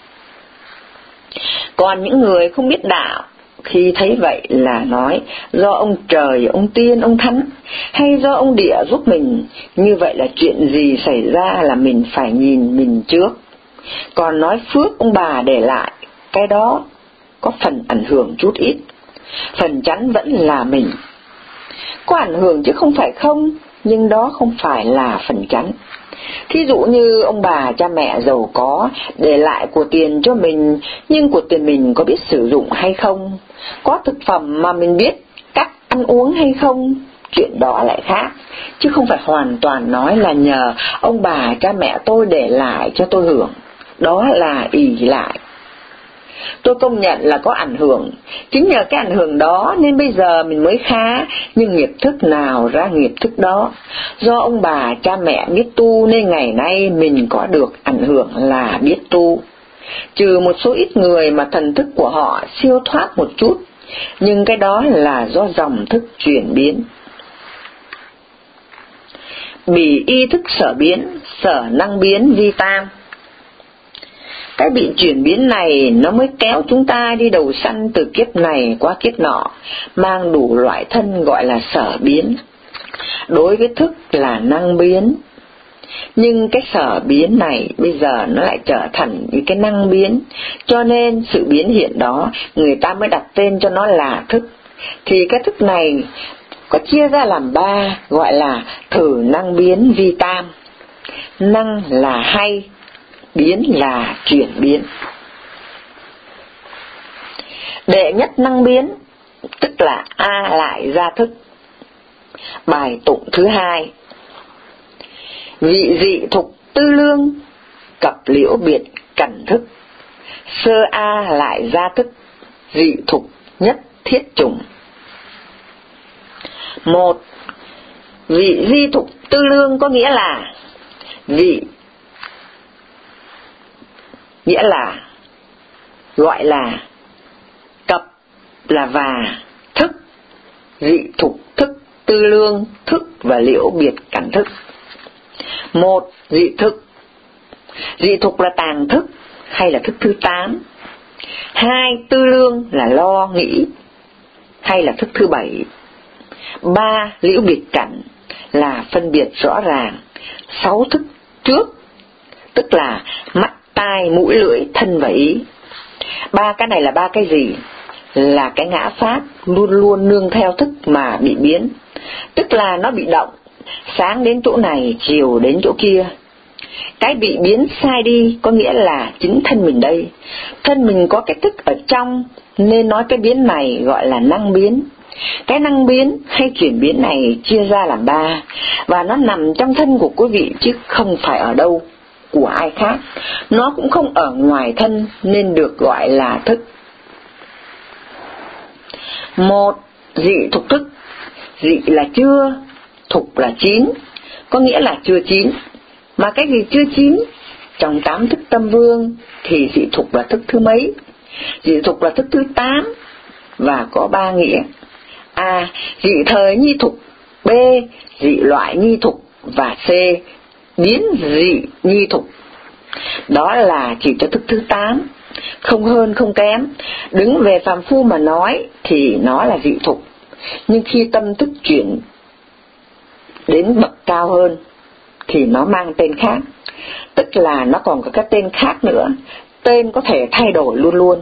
Còn những người không biết đạo, khi thấy vậy là nói do ông trời, ông tiên, ông thánh, hay do ông địa giúp mình, như vậy là chuyện gì xảy ra là mình phải nhìn mình trước. Còn nói phước ông bà để lại, cái đó có phần ảnh hưởng chút ít, phần chắn vẫn là mình. Có ảnh hưởng chứ không phải không, nhưng đó không phải là phần chắn. Thí dụ như ông bà cha mẹ giàu có để lại của tiền cho mình, nhưng của tiền mình có biết sử dụng hay không, có thực phẩm mà mình biết cách ăn uống hay không, chuyện đó lại khác, chứ không phải hoàn toàn nói là nhờ ông bà cha mẹ tôi để lại cho tôi hưởng, đó là ỷ lại. Tôi công nhận là có ảnh hưởng, chính nhờ cái ảnh hưởng đó nên bây giờ mình mới khá, nhưng nghiệp thức nào ra nghiệp thức đó. Do ông bà cha mẹ biết tu nên ngày nay mình có được ảnh hưởng là biết tu. Trừ một số ít người mà thần thức của họ siêu thoát một chút, nhưng cái đó là do dòng thức chuyển biến. Bỉ y thức sở biến, sở năng biến vi tam. Cái bị chuyển biến này nó mới kéo chúng ta đi đầu sanh từ kiếp này qua kiếp nọ, mang đủ loại thân gọi là sở biến. Đối với thức là năng biến, nhưng cái sở biến này bây giờ nó lại trở thành những cái năng biến, cho nên sự biến hiện đó người ta mới đặt tên cho nó là thức. Thì cái thức này có chia ra làm 3, gọi là thử năng biến vi tam. Năng là hay, biến là chuyển biến. Đệ nhất năng biến, tức là A lại ra thức. Bài tụng thứ 2. Vị dị thục tư lương, cập liễu biệt cẩn thức. Sơ A lại ra thức, dị thục nhất thiết chủng. 1. Vị di thục tư lương có nghĩa là vị, nghĩa là gọi là, cập là và, thức, dị thục thức, tư lương thức và liễu biệt cẩn thức. 1. Dị thực. Dị thục là tàng thức hay là thức thứ 8. 2. Tư lương là lo nghĩ hay là thức thứ 7. 3. Liễu biệt cảnh là phân biệt rõ ràng 6 thức trước, tức là mắt, tai, mũi, lưỡi, thân và ý. 3 cái này là 3 cái gì? Là cái ngã pháp luôn luôn nương theo thức mà bị biến, tức là nó bị động, sáng đến chỗ này, chiều đến chỗ kia. Cái bị biến sai đi có nghĩa là chính thân mình đây. Thân mình có cái thức ở trong, nên nói cái biến này gọi là năng biến. Cái năng biến hay chuyển biến này chia ra làm 3, và nó nằm trong thân của quý vị chứ không phải ở đâu của ai khác. Nó cũng không ở ngoài thân nên được gọi là thức. 1. Dị thục thức. Dị là chưa, thục là chín, có nghĩa là chưa chín. Mà cái gì chưa chín? Trong 8 thức tâm vương thì dị thục là thức thứ mấy? Dị thục là thức thứ 8 và có 3 nghĩa. A. Dị thời nhi thục. B. Dị loại nhi thục. Và C. Biến dị nhi thục. Đó là chỉ cho thức thứ 8, không hơn không kém. Đứng về phàm phu mà nói thì nó là dị thục, nhưng khi tâm thức chuyển đến bậc cao hơn thì nó mang tên khác, tức là nó còn có cái tên khác nữa, tên có thể thay đổi luôn luôn.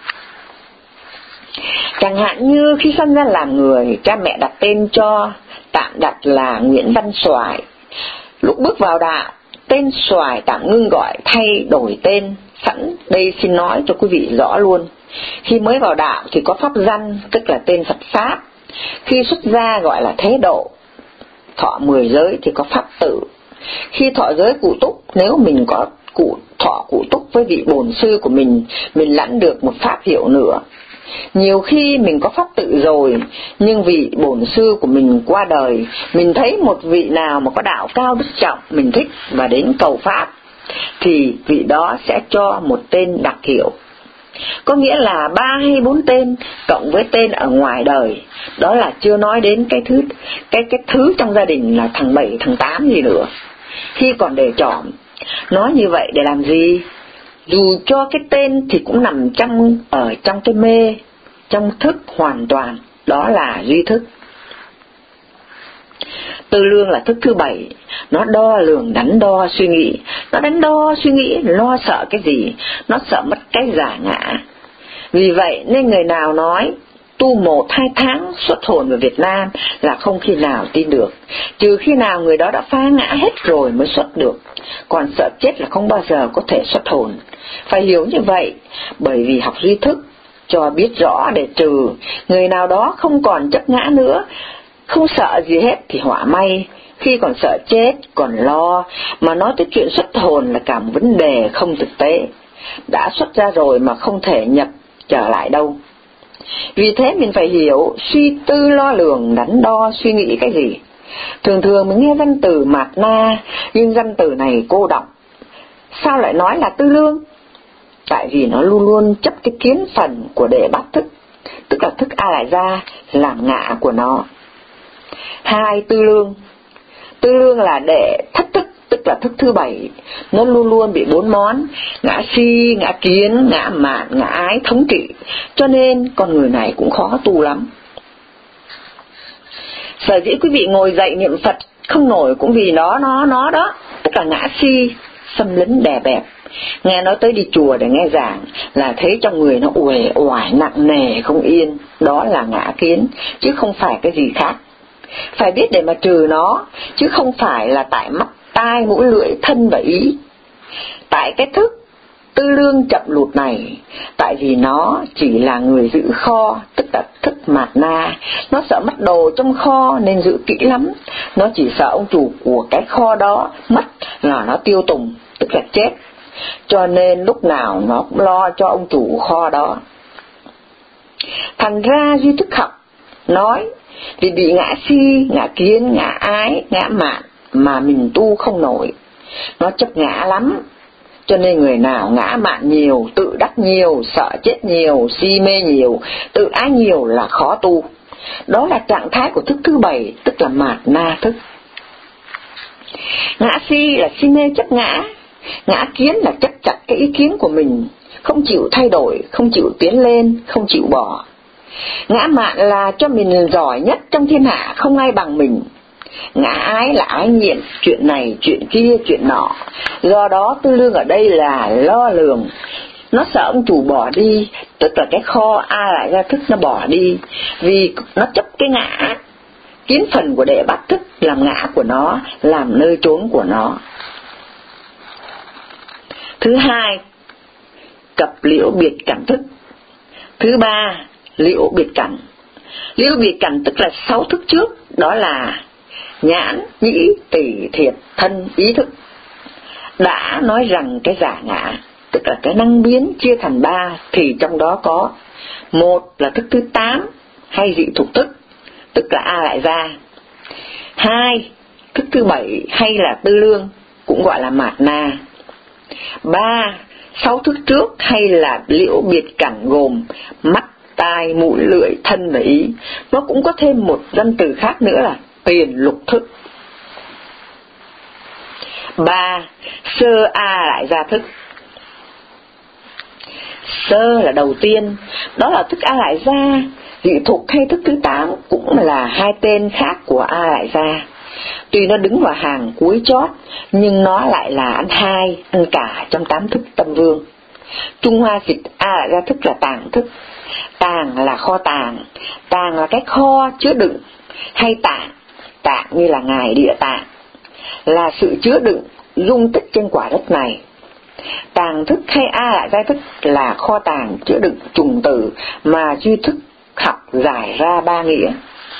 Chẳng hạn như khi sinh ra làm người, cha mẹ đặt tên cho, tạm đặt là Nguyễn Văn Soài. Lúc bước vào đạo, tên Soài tạm ngưng gọi, thay đổi tên. Sẵn đây xin nói cho quý vị rõ luôn. Khi mới vào đạo thì có pháp danh, tức là tên Phật Pháp. Khi xuất gia gọi là Thế Độ. Thọ 10 giới thì có Pháp Tự. Khi thọ giới cụ túc, nếu mình có thọ cụ túc với vị bổn sư của mình lãnh được một pháp hiệu nữa. Nhiều khi mình có pháp tự rồi, nhưng vị bổn sư của mình qua đời, mình thấy một vị nào mà có đạo cao đức trọng, mình thích và đến cầu pháp, thì vị đó sẽ cho một tên đặc hiệu. có nghĩa là 3 hay 4 tên cộng với tên ở ngoài đời. Đó là chưa nói đến cái thứ trong gia đình là thằng 7, thằng 8 gì nữa. Khi còn để chọn, nói như vậy để làm gì? Dù cho cái tên thì cũng nằm ở trong cái mê, trong thức hoàn toàn, đó là duy thức. Tư lương là thức thứ 7, nó đo lường đắn đo suy nghĩ. Nó đắn đo suy nghĩ, lo sợ cái gì? Nó sợ mất cái giả ngã. Vì vậy nên người nào nói tu 1-2 tháng xuất hồn về Việt Nam là không khi nào tin được, trừ khi nào người đó đã phá ngã hết rồi mới xuất được. Còn sợ chết là không bao giờ có thể xuất hồn. Phải hiểu như vậy, bởi vì học duy thức cho biết rõ để trừ người nào đó không còn chấp ngã nữa, không sợ gì hết thì họa may. Khi còn sợ chết, còn lo, mà nói tới chuyện xuất hồn là cả một vấn đề không thực tế. Đã xuất ra rồi mà không thể nhập trở lại đâu. Vì thế mình phải hiểu suy tư lo lường đắn đo suy nghĩ cái gì. Thường thường mình nghe danh từ mạt na, nhưng danh từ này cô đọng. Sao lại nói là tư lương? Tại vì nó luôn luôn chấp cái kiến phần của đệ bát thức, tức là thức A Lại Gia làm ngã của nó. 2. Tư lương. Tư lương là đệ thất thức, tức là thức thứ 7. Nó luôn luôn bị 4 món: ngã si, ngã kiến, ngã mạn, ngã ái thống trị. Cho nên con người này cũng khó tu lắm. Sở dĩ quý vị ngồi dậy niệm Phật không nổi cũng vì nó đó, tức là ngã si xâm lấn đè bẹp. Nghe nói tới đi chùa để nghe giảng là thấy trong người nó uể oải nặng nề không yên. Đó là ngã kiến, chứ không phải cái gì khác. Phải biết để mà trừ nó, chứ không phải là tại mắt, tai, mũi, lưỡi, thân và ý. Tại cái thức tư lương chậm lụt này, tại vì nó chỉ là người giữ kho, tức là thức mạt na. Nó sợ mất đồ trong kho nên giữ kỹ lắm. Nó chỉ sợ ông chủ của cái kho đó mất là nó tiêu tùng, tức là chết. Cho nên lúc nào nó cũng lo cho ông chủ kho đó. Thành ra duy thức học nói vì bị ngã si, ngã kiến, ngã ái, ngã mạn mà mình tu không nổi. Nó chấp ngã lắm. Cho nên người nào ngã mạn nhiều, tự đắc nhiều, sợ chết nhiều, si mê nhiều, tự ái nhiều là khó tu. Đó là trạng thái của thức thứ 7, tức là mạt na thức. Ngã si là si mê chấp ngã. Ngã kiến là chấp chặt cái ý kiến của mình, không chịu thay đổi, không chịu tiến lên, không chịu bỏ. Ngã mạn là cho mình giỏi nhất trong thiên hạ, không ai bằng mình. Ngã ái là ái nhiễm chuyện này, chuyện kia, chuyện nọ. Do đó tư lương ở đây là lo lường. Nó sợ ông chủ bỏ đi, tức là cái kho A Lại Gia thức nó bỏ đi, vì nó chấp cái ngã. Kiến phần của đệ bát thức làm ngã của nó, làm nơi trốn của nó. Thứ 2, cập liễu biệt cảnh thức. Thứ 3, liễu biệt cảnh. Liễu biệt cảnh tức là 6 thức trước, đó là nhãn, nhĩ, tỷ, thiệt, thân, ý thức. Đã nói rằng cái giả ngã, tức là cái năng biến chia thành 3, thì trong đó có: 1 là thức thứ 8 hay dị thục thức, tức là A Lại Gia. 2, thức thứ 7 hay là tư lương, cũng gọi là mạt na. 3, 6 thức trước hay là liễu biệt cảnh gồm mắt, tai, mũi, lưỡi, thân và ý. Nó cũng có thêm một danh từ khác nữa là tiền lục thức. 3. Sơ A Lại Gia thức. Sơ là đầu tiên, đó là thức A Lại Gia. Dị thục hay thức thứ 8 cũng là 2 tên khác của A Lại Gia. Tuy nó đứng vào hàng cuối chót, nhưng nó lại là ăn 2, ăn cả trong 8 thức tâm vương. Trung Hoa dịch A Lại Gia thức là tàng thức. Tàng là kho tàng, tàng là cái kho chứa đựng, hay tạng, tạng như là ngài Địa Tạng, là sự chứa đựng dung tích trên quả đất này. Tàng thức hay A Lại Gia thức là kho tàng chứa đựng trùng từ mà duy thức học giải ra 3 nghĩa.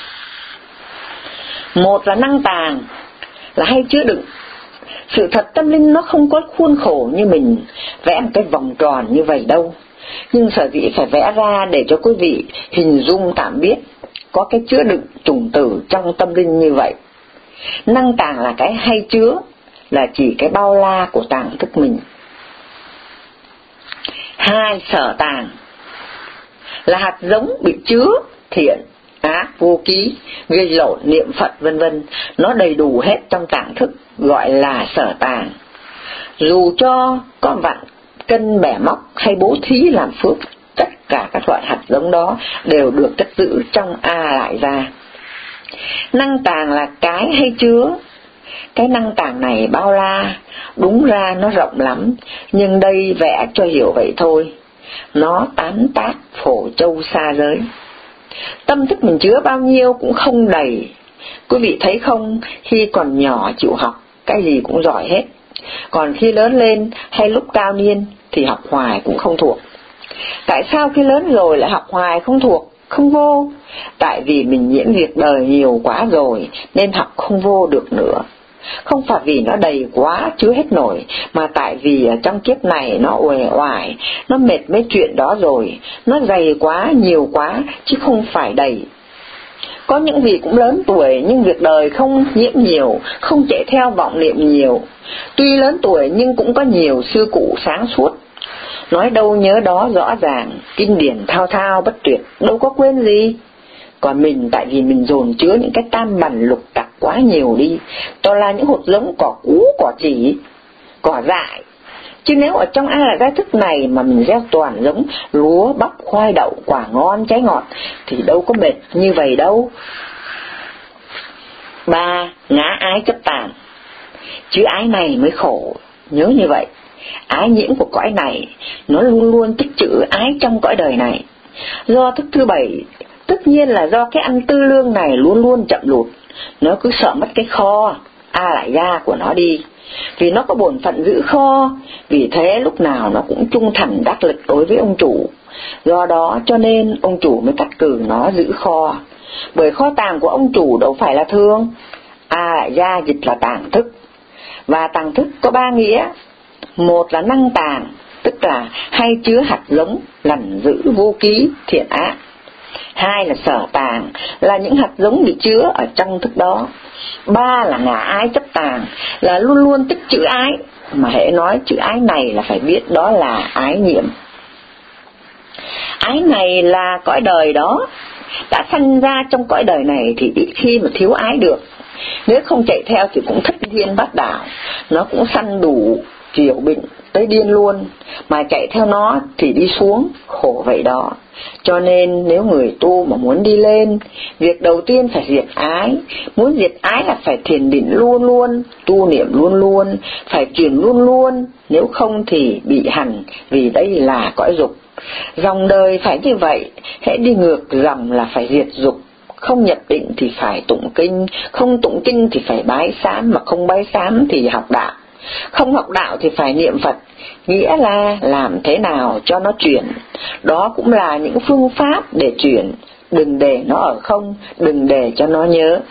1 là năng tàng, là hay chứa đựng. Sự thật tâm linh nó không có khuôn khổ như mình vẽ một cái vòng tròn như vậy đâu. Nhưng sở dĩ phải vẽ ra để cho quý vị hình dung tạm biết có cái chứa đựng trùng từ trong tâm linh như vậy. Năng tàng là cái hay chứa, là chỉ cái bao la của tàng thức mình. 2. Sở tàng là hạt giống bị chứa thiện, ác, vô ký, gây lộn, niệm Phật vân vân, nó đầy đủ hết trong tàng thức, gọi là sở tàng. Dù cho có vạn cân bẻ móc hay bố thí làm phước, tất cả các loại hạt giống đó đều được cất giữ trong A Lại Gia. Năng tàng là cái hay chứa. Cái năng tàng này bao la, đúng ra nó rộng lắm, nhưng đây vẽ cho hiểu vậy thôi. Nó tán tác phổ châu xa giới. Tâm thức mình chứa bao nhiêu cũng không đầy. Quý vị thấy không, khi còn nhỏ chịu học, cái gì cũng giỏi hết. Còn khi lớn lên hay lúc cao niên thì học hoài cũng không thuộc. Tại sao khi lớn rồi lại học hoài không thuộc, không vô? Tại vì mình nhiễm việc đời nhiều quá rồi nên học không vô được nữa. Không phải vì nó đầy quá chứa hết nổi, mà tại vì ở trong kiếp này nó uể oải, nó mệt mấy chuyện đó rồi, nó dày quá, nhiều quá, chứ không phải đầy. Có những vị cũng lớn tuổi nhưng việc đời không nhiễm nhiều, không chạy theo vọng niệm nhiều. Tuy lớn tuổi nhưng cũng có nhiều sư cụ sáng suốt, nói đâu nhớ đó rõ ràng, kinh điển thao thao bất tuyệt, đâu có quên gì. Còn mình tại vì mình dồn chứa những cái tam bẩn lục tặc quá nhiều đi, toàn là những hột giống cỏ cú, cỏ chỉ, cỏ dại. Chứ nếu ở trong A Lại Gia thức này mà mình gieo toàn giống lúa, bắp, khoai, đậu, quả ngon, trái ngọt thì đâu có mệt như vậy đâu. 3. Ngã ái chấp tàng. Chứ ái này mới khổ, nhớ như vậy. Ái nhiễm của cõi này, nó luôn luôn tích trữ ái trong cõi đời này. Do thức thứ 7, tất nhiên là do cái ăn tư lương này luôn luôn chậm lụt. Nó cứ sợ mất cái kho A Lại Gia của nó đi, vì nó có bổn phận giữ kho, vì thế lúc nào nó cũng trung thành đắc lực đối với ông chủ. Do đó cho nên ông chủ mới cắt cử nó giữ kho, bởi kho tàng của ông chủ đâu phải là thường. A Lại Gia dịch là tàng thức, và tàng thức có 3 nghĩa. Một là năng tàng, tức là hay chứa hạt giống lẩn giữ vô ký thiện ác. 2 là sở tàng, là những hạt giống bị chứa ở trong thức đó. 3 là ngã ái chấp tàng, là luôn luôn tích chữ ái, mà hễ nói chữ ái này là phải biết đó là ái nhiễm. Ái này là cõi đời đó, đã sanh ra trong cõi đời này thì ít khi mà thiếu ái được. Nếu không chạy theo thì cũng thất điên bát đảo, nó cũng sanh đủ kiểu bệnh tới điên luôn, mà chạy theo nó thì đi xuống, khổ vậy đó. Cho nên nếu người tu mà muốn đi lên, việc đầu tiên phải diệt ái. Muốn diệt ái là phải thiền định luôn luôn, tu niệm luôn luôn, phải chuyển luôn luôn, nếu không thì bị hành, vì đây là cõi dục. Dòng đời phải như vậy, hễ đi ngược dòng là phải diệt dục. Không nhập định thì phải tụng kinh, không tụng kinh thì phải bái sám, mà không bái sám thì học đạo. Không học đạo thì phải niệm Phật, nghĩa là làm thế nào cho nó chuyển. Đó cũng là những phương pháp để chuyển, đừng để nó ở không, đừng để cho nó nhớ.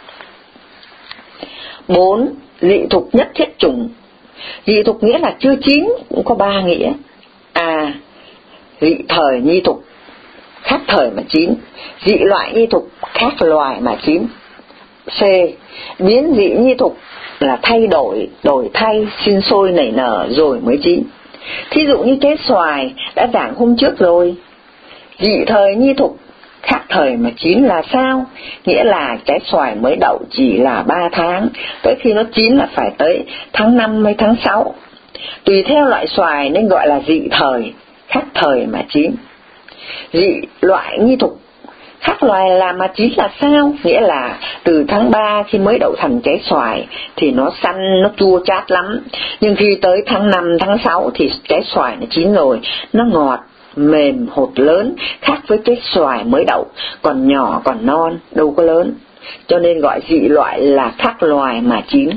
4. Dị thục nhất thiết chủng. Dị thục nghĩa là chưa chín, cũng có 3 nghĩa. A. Dị thời nhi thục, khác thời mà chín. Dị loại nhi thục, khác loài mà chín. C. Biến dị nhi thục là thay đổi, đổi thay, sinh sôi nảy nở rồi mới chín. Thí dụ như trái xoài đã giảng hôm trước rồi. Dị thời nhi thục, khác thời mà chín là sao? Nghĩa là trái xoài mới đậu chỉ là 3 tháng, tới khi nó chín là phải tới tháng 5 hay tháng 6. Tùy theo loại xoài nên gọi là dị thời, khác thời mà chín. Dị loại nhi thục, khác loài là mà chín là sao? Nghĩa là từ tháng 3 khi mới đậu thành trái xoài thì nó xanh, nó chua chát lắm. Nhưng khi tới tháng 5, tháng 6 thì trái xoài nó chín rồi, nó ngọt, mềm, hột lớn, khác với trái xoài mới đậu, còn nhỏ, còn non, đâu có lớn. Cho nên gọi dị loại là khác loài mà chín.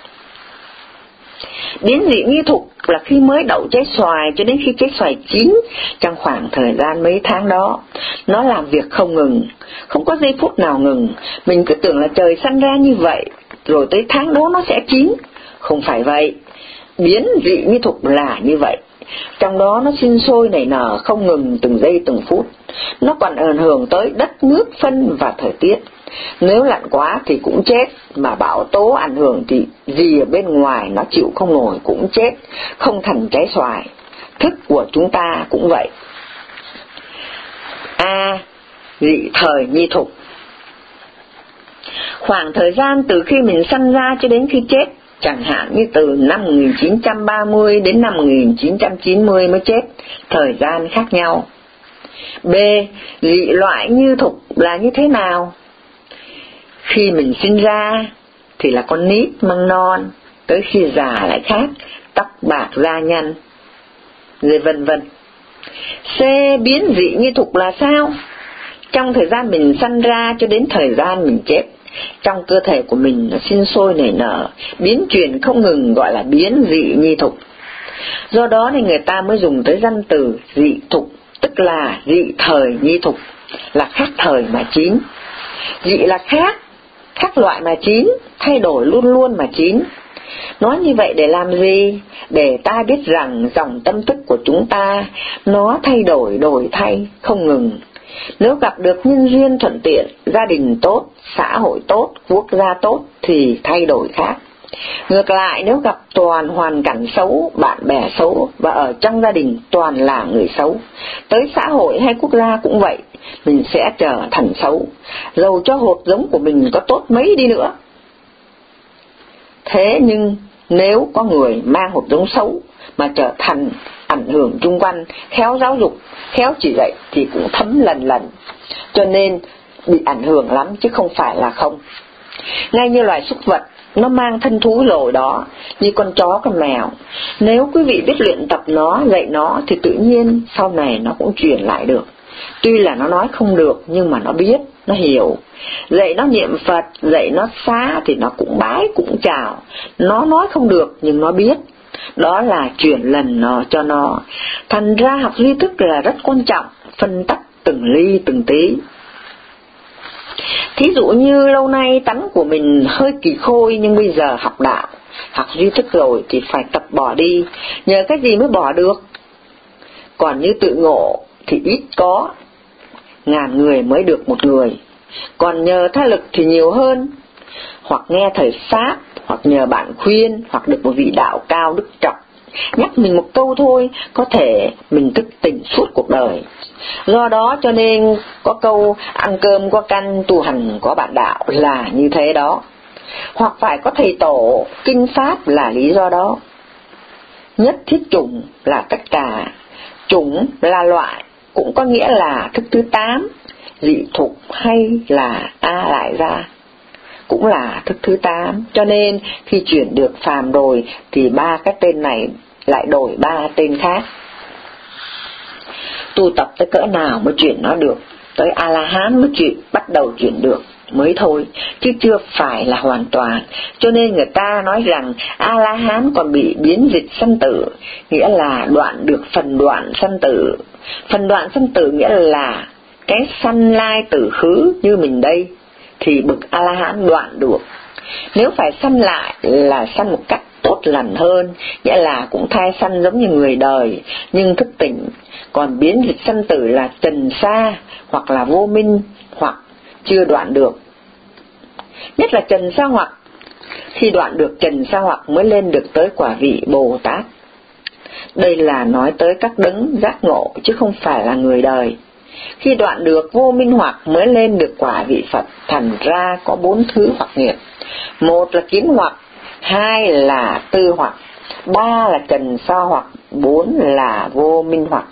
Biến dị nghi thục là khi mới đậu trái xoài cho đến khi trái xoài chín, trong khoảng thời gian mấy tháng đó, nó làm việc không ngừng, không có giây phút nào ngừng. Mình cứ tưởng là trời sanh ra như vậy, rồi tới tháng đó nó sẽ chín. Không phải vậy. Biến dị nghi thục là như vậy. Trong đó nó sinh sôi nảy nở không ngừng từng giây từng phút. Nó còn ảnh hưởng tới đất, nước, phân và thời tiết. Nếu lạnh quá thì cũng chết, mà bão tố ảnh hưởng thì gì ở bên ngoài nó chịu không nổi cũng chết, không thành trái xoài. thức của chúng ta cũng vậy. A. Dị thời nhi thục. Khoảng thời gian từ khi mình sanh ra cho đến khi chết, chẳng hạn như từ năm 1930 đến năm 1990 mới chết, thời gian khác nhau. B. Dị loại như thục là như thế nào? Khi mình sinh ra thì là con nít măng non, tới khi già lại khác, tóc bạc da nhăn, rồi vân vân. C. Biến dị như thục là sao? Trong thời gian mình sanh ra cho đến thời gian mình chết, trong cơ thể của mình nó sinh sôi nảy nở, biến chuyển không ngừng, gọi là biến dị nhi thục. Do đó nên người ta mới dùng tới danh từ dị thục, tức là dị thời nhi thục, là khác thời mà chín. Dị là khác loại mà chín, thay đổi luôn luôn mà chín. Nói như vậy để làm gì? Để ta biết rằng dòng tâm thức của chúng ta nó thay đổi đổi thay không ngừng. Nếu gặp được nhân duyên thuận tiện, gia đình tốt, xã hội tốt, quốc gia tốt thì thay đổi khác. Ngược lại, nếu gặp toàn hoàn cảnh xấu, bạn bè xấu và ở trong gia đình toàn là người xấu, tới xã hội hay quốc gia cũng vậy, mình sẽ trở thành xấu, dầu cho hột giống của mình có tốt mấy đi nữa. Thế nhưng nếu có người mang hột giống xấu mà trở thành ảnh hưởng chung quanh, khéo giáo dục, khéo chỉ dạy thì cũng thấm lần lần, cho nên bị ảnh hưởng lắm chứ không phải là không. Ngay như loài súc vật, nó mang thân thú rồi đó, như con chó con mèo, nếu quý vị biết luyện tập nó, dạy nó thì tự nhiên sau này nó cũng truyền lại được. Tuy là nó nói không được nhưng mà nó biết, nó hiểu. Dạy nó niệm Phật, dạy nó xá thì nó cũng bái cũng chào. Nó nói không được nhưng nó biết. Đó là truyền lần nó cho nó. Thành ra học duy thức là rất quan trọng, phân tách từng ly từng tí. Thí dụ như lâu nay tánh của mình hơi kỳ khôi, nhưng bây giờ học đạo, học duy thức rồi thì phải tập bỏ đi. Nhờ cái gì mới bỏ được? Còn như tự ngộ thì ít có, ngàn người mới được một người. Còn nhờ tha lực thì nhiều hơn, hoặc nghe thầy pháp, hoặc nhờ bạn khuyên, hoặc được một vị đạo cao đức trọng nhắc mình một câu thôi, có thể mình thức tỉnh suốt cuộc đời. Do đó cho nên có câu ăn cơm có căn, tu hành có bạn đạo là như thế đó. Hoặc phải có thầy tổ, kinh pháp là lý do đó. Nhất thiết chủng là tất cả, chủng là loại, cũng có nghĩa là thức thứ 8, dị thục hay là A lại ra cũng là thức thứ 8. Cho nên khi chuyển được phàm rồi thì 3 cái tên này lại đổi 3 tên khác. Tu tập tới cỡ nào mới chuyển nó được? Tới A-la-hán mới bắt đầu chuyển được mới thôi, chứ chưa phải là hoàn toàn. Cho nên người ta nói rằng A-la-hán còn bị biến dịch sanh tử, nghĩa là đoạn được phần đoạn sanh tử. Phần đoạn sanh tử nghĩa là cái sanh lai tử khứ như mình đây thì bậc A-la-hán đoạn được. Nếu phải sanh lại là sanh một cách tốt lành hơn, nghĩa là cũng thai sanh giống như người đời nhưng thức tỉnh. Còn biến dịch sanh tử là trần sa, hoặc là vô minh, hoặc chưa đoạn được. Nhất là trần sa hoặc, khi đoạn được trần sa hoặc mới lên được tới quả vị Bồ Tát. Đây là nói tới các đấng giác ngộ chứ không phải là người đời. Khi đoạn được vô minh hoặc mới lên được quả vị Phật. Thành ra có 4 thứ hoặc nghiệp. 1 là kiến hoặc, 2 là tư hoặc, 3 là trần sa hoặc, 4 là vô minh hoặc.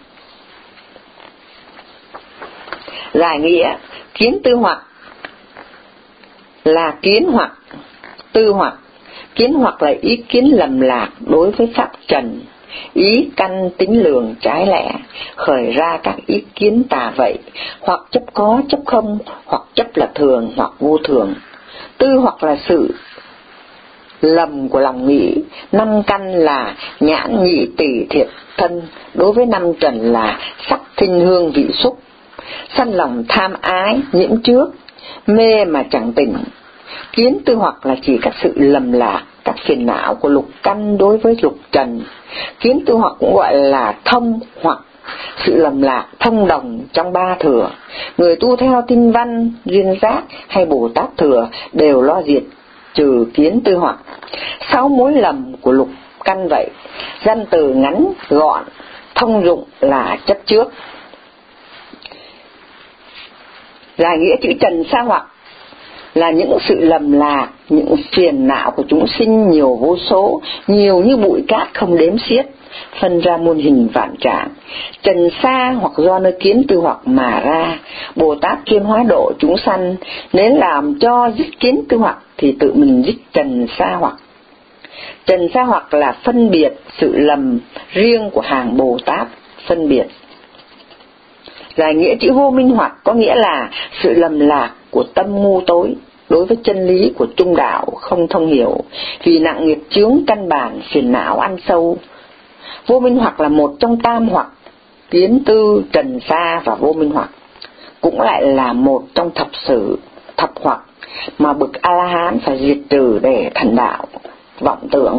Giải nghĩa: kiến tư hoặc là kiến hoặc, tư hoặc. Kiến hoặc là ý kiến lầm lạc đối với pháp trần, ý căn tính lường trái lẽ, khởi ra các ý kiến tà vậy, hoặc chấp có chấp không, hoặc chấp là thường hoặc vô thường. Tư hoặc là sự lầm của lòng nghĩ. 5 căn là nhãn nhị tỷ thiệt thân, đối với 5 trần là sắc thinh hương vị xúc. Sanh lòng tham ái nhiễm trước, mê mà chẳng tỉnh. Kiến tư hoặc là chỉ các sự lầm lạc, các phiền não của lục căn đối với lục trần. Kiến tư hoặc cũng gọi là thông hoặc, sự lầm lạc thông đồng trong 3 thừa. Người tu theo tinh văn, duyên giác hay Bồ Tát thừa đều lo diệt trừ kiến tư hoặc. 6 mối lầm của lục căn vậy. Danh từ ngắn gọn thông dụng là chấp trước. Giải nghĩa chữ trần sa hoặc là những sự lầm lạc, những phiền não của chúng sinh nhiều vô số, nhiều như bụi cát không đếm xiết, phân ra muôn hình vạn trạng. Trần sa hoặc do nơi kiến tư hoặc mà ra. Bồ Tát chuyên hóa độ chúng sanh, nếu làm cho dứt kiến tư hoặc thì tự mình dứt trần sa hoặc. Trần sa hoặc là phân biệt sự lầm riêng của hàng Bồ Tát phân biệt. Giải nghĩa chữ vô minh hoặc có nghĩa là sự lầm lạc của tâm ngu tối đối với chân lý của trung đạo không thông hiểu, vì nặng nghiệp chướng căn bản phiền não ăn sâu. Vô minh hoặc là một trong tam hoặc, kiến tư, trần sa và vô minh hoặc, cũng lại là một trong thập hoặc mà bậc A-la-hán phải diệt trừ để thành đạo. Vọng tưởng.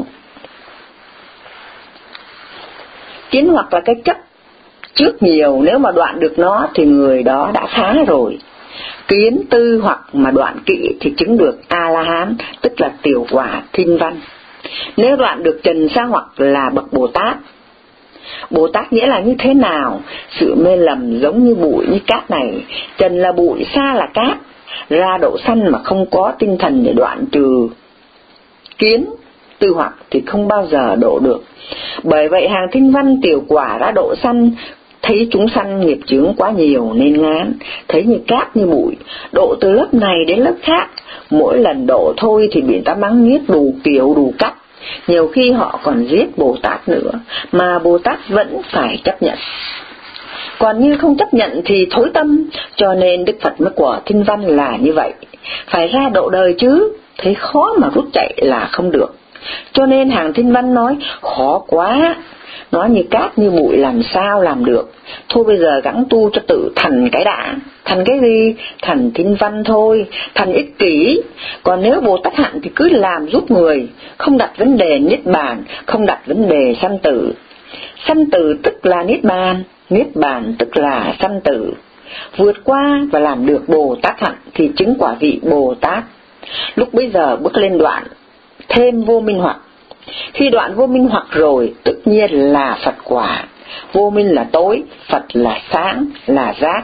Kiến hoặc là cái chấp trước nhiều, nếu mà đoạn được nó thì người đó đã khá rồi. Kiến tư hoặc mà đoạn kỵ thì chứng được A-la-hán, tức là tiểu quả thiên văn. Nếu đoạn được trần sa hoặc là bậc Bồ Tát. Bồ Tát nghĩa là như thế nào? Sự mê lầm giống như bụi như cát này, trần là bụi, sa là cát, ra độ sanh mà không có tinh thần để đoạn trừ kiến tư hoặc thì không bao giờ độ được. Bởi vậy hàng thiên văn tiểu quả ra độ sanh, thấy chúng sanh nghiệp chướng quá nhiều nên ngán, thấy như cát như bụi, độ từ lớp này đến lớp khác, mỗi lần độ thôi thì bị ta mắng nhiếc đủ kiểu đủ cách, nhiều khi họ còn giết Bồ Tát nữa, mà Bồ Tát vẫn phải chấp nhận. Còn như không chấp nhận thì thối tâm, cho nên Đức Phật mới của thiên văn là như vậy, phải ra độ đời chứ, thấy khó mà rút chạy là không được. Cho nên hàng thiên văn nói khó quá, nói như cát như bụi làm sao làm được. Thôi bây giờ gắng tu cho tự thành cái đã. Thành cái gì? Thành thiên văn thôi, thành ích kỷ. Còn nếu Bồ Tát hạnh thì cứ làm giúp người, không đặt vấn đề niết bàn, không đặt vấn đề sanh tử. Sanh tử tức là niết bàn tức là sanh tử. Vượt qua và làm được Bồ Tát hạnh thì chứng quả vị Bồ Tát. Lúc bấy giờ bước lên đoạn thêm vô minh hoặc. Khi đoạn vô minh hoặc rồi, tự nhiên là Phật quả. Vô minh là tối, Phật là sáng, là giác.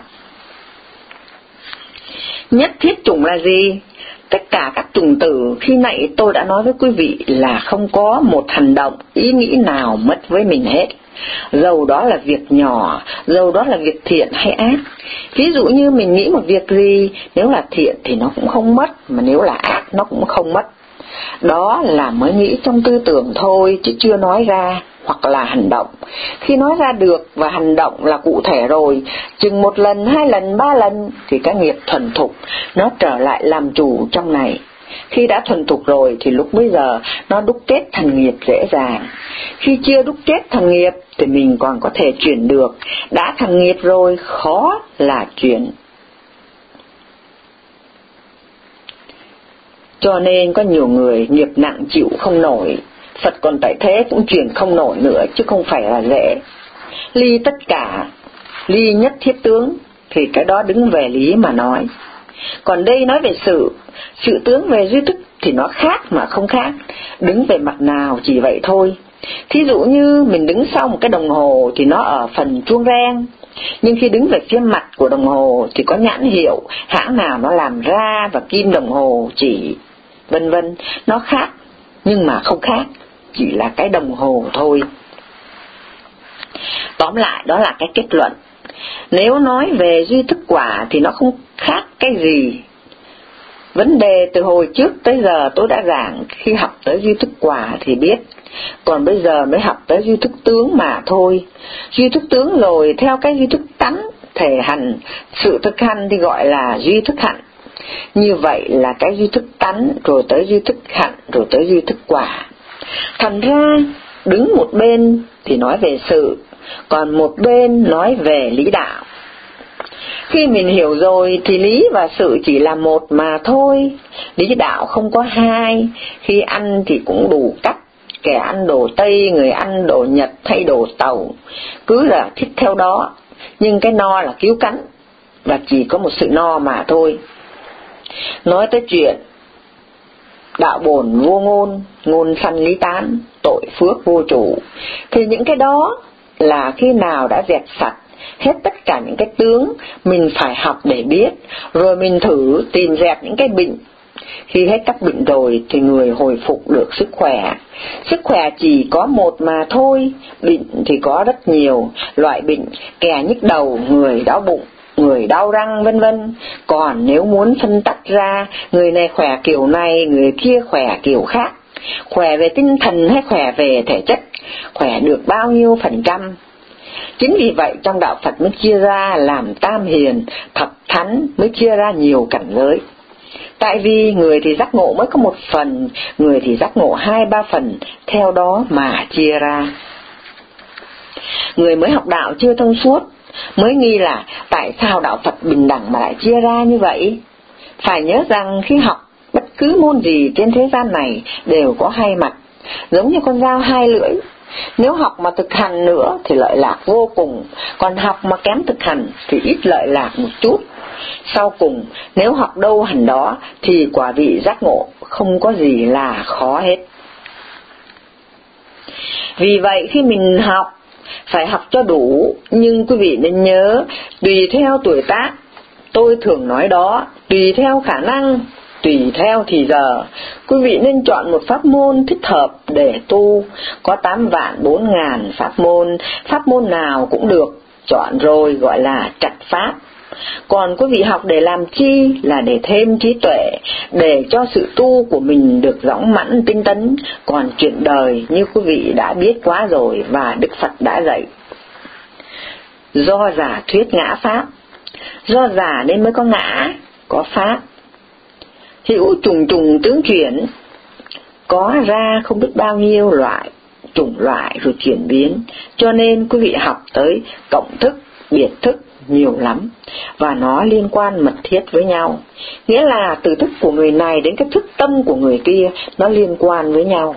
Nhất thiết chủng là gì? Tất cả các chủng tử khi nãy tôi đã nói với quý vị là không có một hành động, ý nghĩ nào mất với mình hết. Dầu đó là việc nhỏ, dầu đó là việc thiện hay ác. Ví dụ như mình nghĩ một việc gì, nếu là thiện thì nó cũng không mất, mà nếu là ác nó cũng không mất. Đó là mới nghĩ trong tư tưởng thôi, chứ chưa nói ra, hoặc là hành động. Khi nói ra được và hành động là cụ thể rồi, chừng 1 lần, 2 lần, 3 lần thì cái nghiệp thuần thục nó trở lại làm chủ trong này. Khi đã thuần thục rồi thì lúc bấy giờ nó đúc kết thành nghiệp dễ dàng. Khi chưa đúc kết thành nghiệp thì mình còn có thể chuyển được, đã thành nghiệp rồi khó là chuyển. Cho nên có nhiều người nghiệp nặng chịu không nổi, Phật còn tại thế cũng chuyển không nổi nữa, chứ không phải là dễ. Ly tất cả, ly nhất thiết tướng, thì cái đó đứng về lý mà nói. Còn đây nói về sự tướng về duy thức thì nó khác mà không khác, đứng về mặt nào chỉ vậy thôi. Thí dụ như mình đứng sau một cái đồng hồ thì nó ở phần chuông reng, nhưng khi đứng về phía mặt của đồng hồ thì có nhãn hiệu, hãng nào nó làm ra và kim đồng hồ chỉ, vân vân. Nó khác nhưng mà không khác, chỉ là cái đồng hồ thôi. Tóm lại đó là cái kết luận. Nếu nói về duy thức quả thì nó không khác cái gì. Vấn đề từ hồi trước tới giờ tôi đã giảng, khi học tới duy thức quả thì biết, còn bây giờ mới học tới duy thức tướng mà thôi. Duy thức tướng rồi theo cái duy thức tánh, thể hành, sự thực hành thì gọi là duy thức hạnh. Như vậy là cái duy thức tánh, rồi tới duy thức hạnh, rồi tới duy thức quả. Thành ra đứng một bên thì nói về sự, còn một bên nói về lý đạo. Khi mình hiểu rồi thì lý và sự chỉ là một mà thôi, lý đạo không có hai. Khi ăn thì cũng đủ cách, kẻ ăn đồ Tây, người ăn đồ Nhật hay đồ Tàu, cứ là thích theo đó, nhưng cái no là cứu cánh, và chỉ có một sự no mà thôi. Nói tới chuyện đạo bổn vô ngôn, ngôn sanh lý tán, tội phước vô chủ, thì những cái đó là khi nào đã dẹp sạch hết tất cả những cái tướng mình phải học để biết, rồi mình thử tìm dẹp những cái bệnh. Khi hết các bệnh rồi thì người hồi phục được sức khỏe. Sức khỏe chỉ có một mà thôi, bệnh thì có rất nhiều loại bệnh, kẻ nhức đầu, người đau bụng, người đau răng vân vân. Còn nếu muốn phân tách ra, người này khỏe kiểu này, người kia khỏe kiểu khác, khỏe về tinh thần hay khỏe về thể chất, khỏe được bao nhiêu %. Chính vì vậy trong đạo Phật mới chia ra làm tam hiền, thập thánh, mới chia ra nhiều cảnh giới. Tại vì người thì giác ngộ mới có một phần, người thì giác ngộ 2-3 phần, theo đó mà chia ra. Người mới học đạo chưa thông suốt, mới nghi là tại sao đạo Phật bình đẳng mà lại chia ra như vậy. Phải nhớ rằng khi học bất cứ môn gì trên thế gian này đều có hai mặt, giống như con dao hai lưỡi. Nếu học mà thực hành nữa thì lợi lạc vô cùng, còn học mà kém thực hành thì ít lợi lạc một chút. Sau cùng, nếu học đâu hành đó thì quả vị giác ngộ không có gì là khó hết. Vì vậy khi mình học, phải học cho đủ, nhưng quý vị nên nhớ, tùy theo tuổi tác, tôi thường nói đó, tùy theo khả năng, tùy theo thì giờ, quý vị nên chọn một pháp môn thích hợp để tu. Có 8.400.000 pháp môn nào cũng được, chọn rồi gọi là trạch pháp. Còn quý vị học để làm chi? Là để thêm trí tuệ, để cho sự tu của mình được dõng mãnh tinh tấn. Còn chuyện đời như quý vị đã biết quá rồi và Đức Phật đã dạy. Do giả thuyết ngã pháp, do giả nên mới có ngã, có pháp. Hữu trùng trùng tướng chuyển, có ra không biết bao nhiêu loại, chủng loại rồi chuyển biến. Cho nên quý vị học tới cộng thức, biệt thức nhiều lắm, và nó liên quan mật thiết với nhau. Nghĩa là từ thức của người này đến cái thức tâm của người kia, nó liên quan với nhau.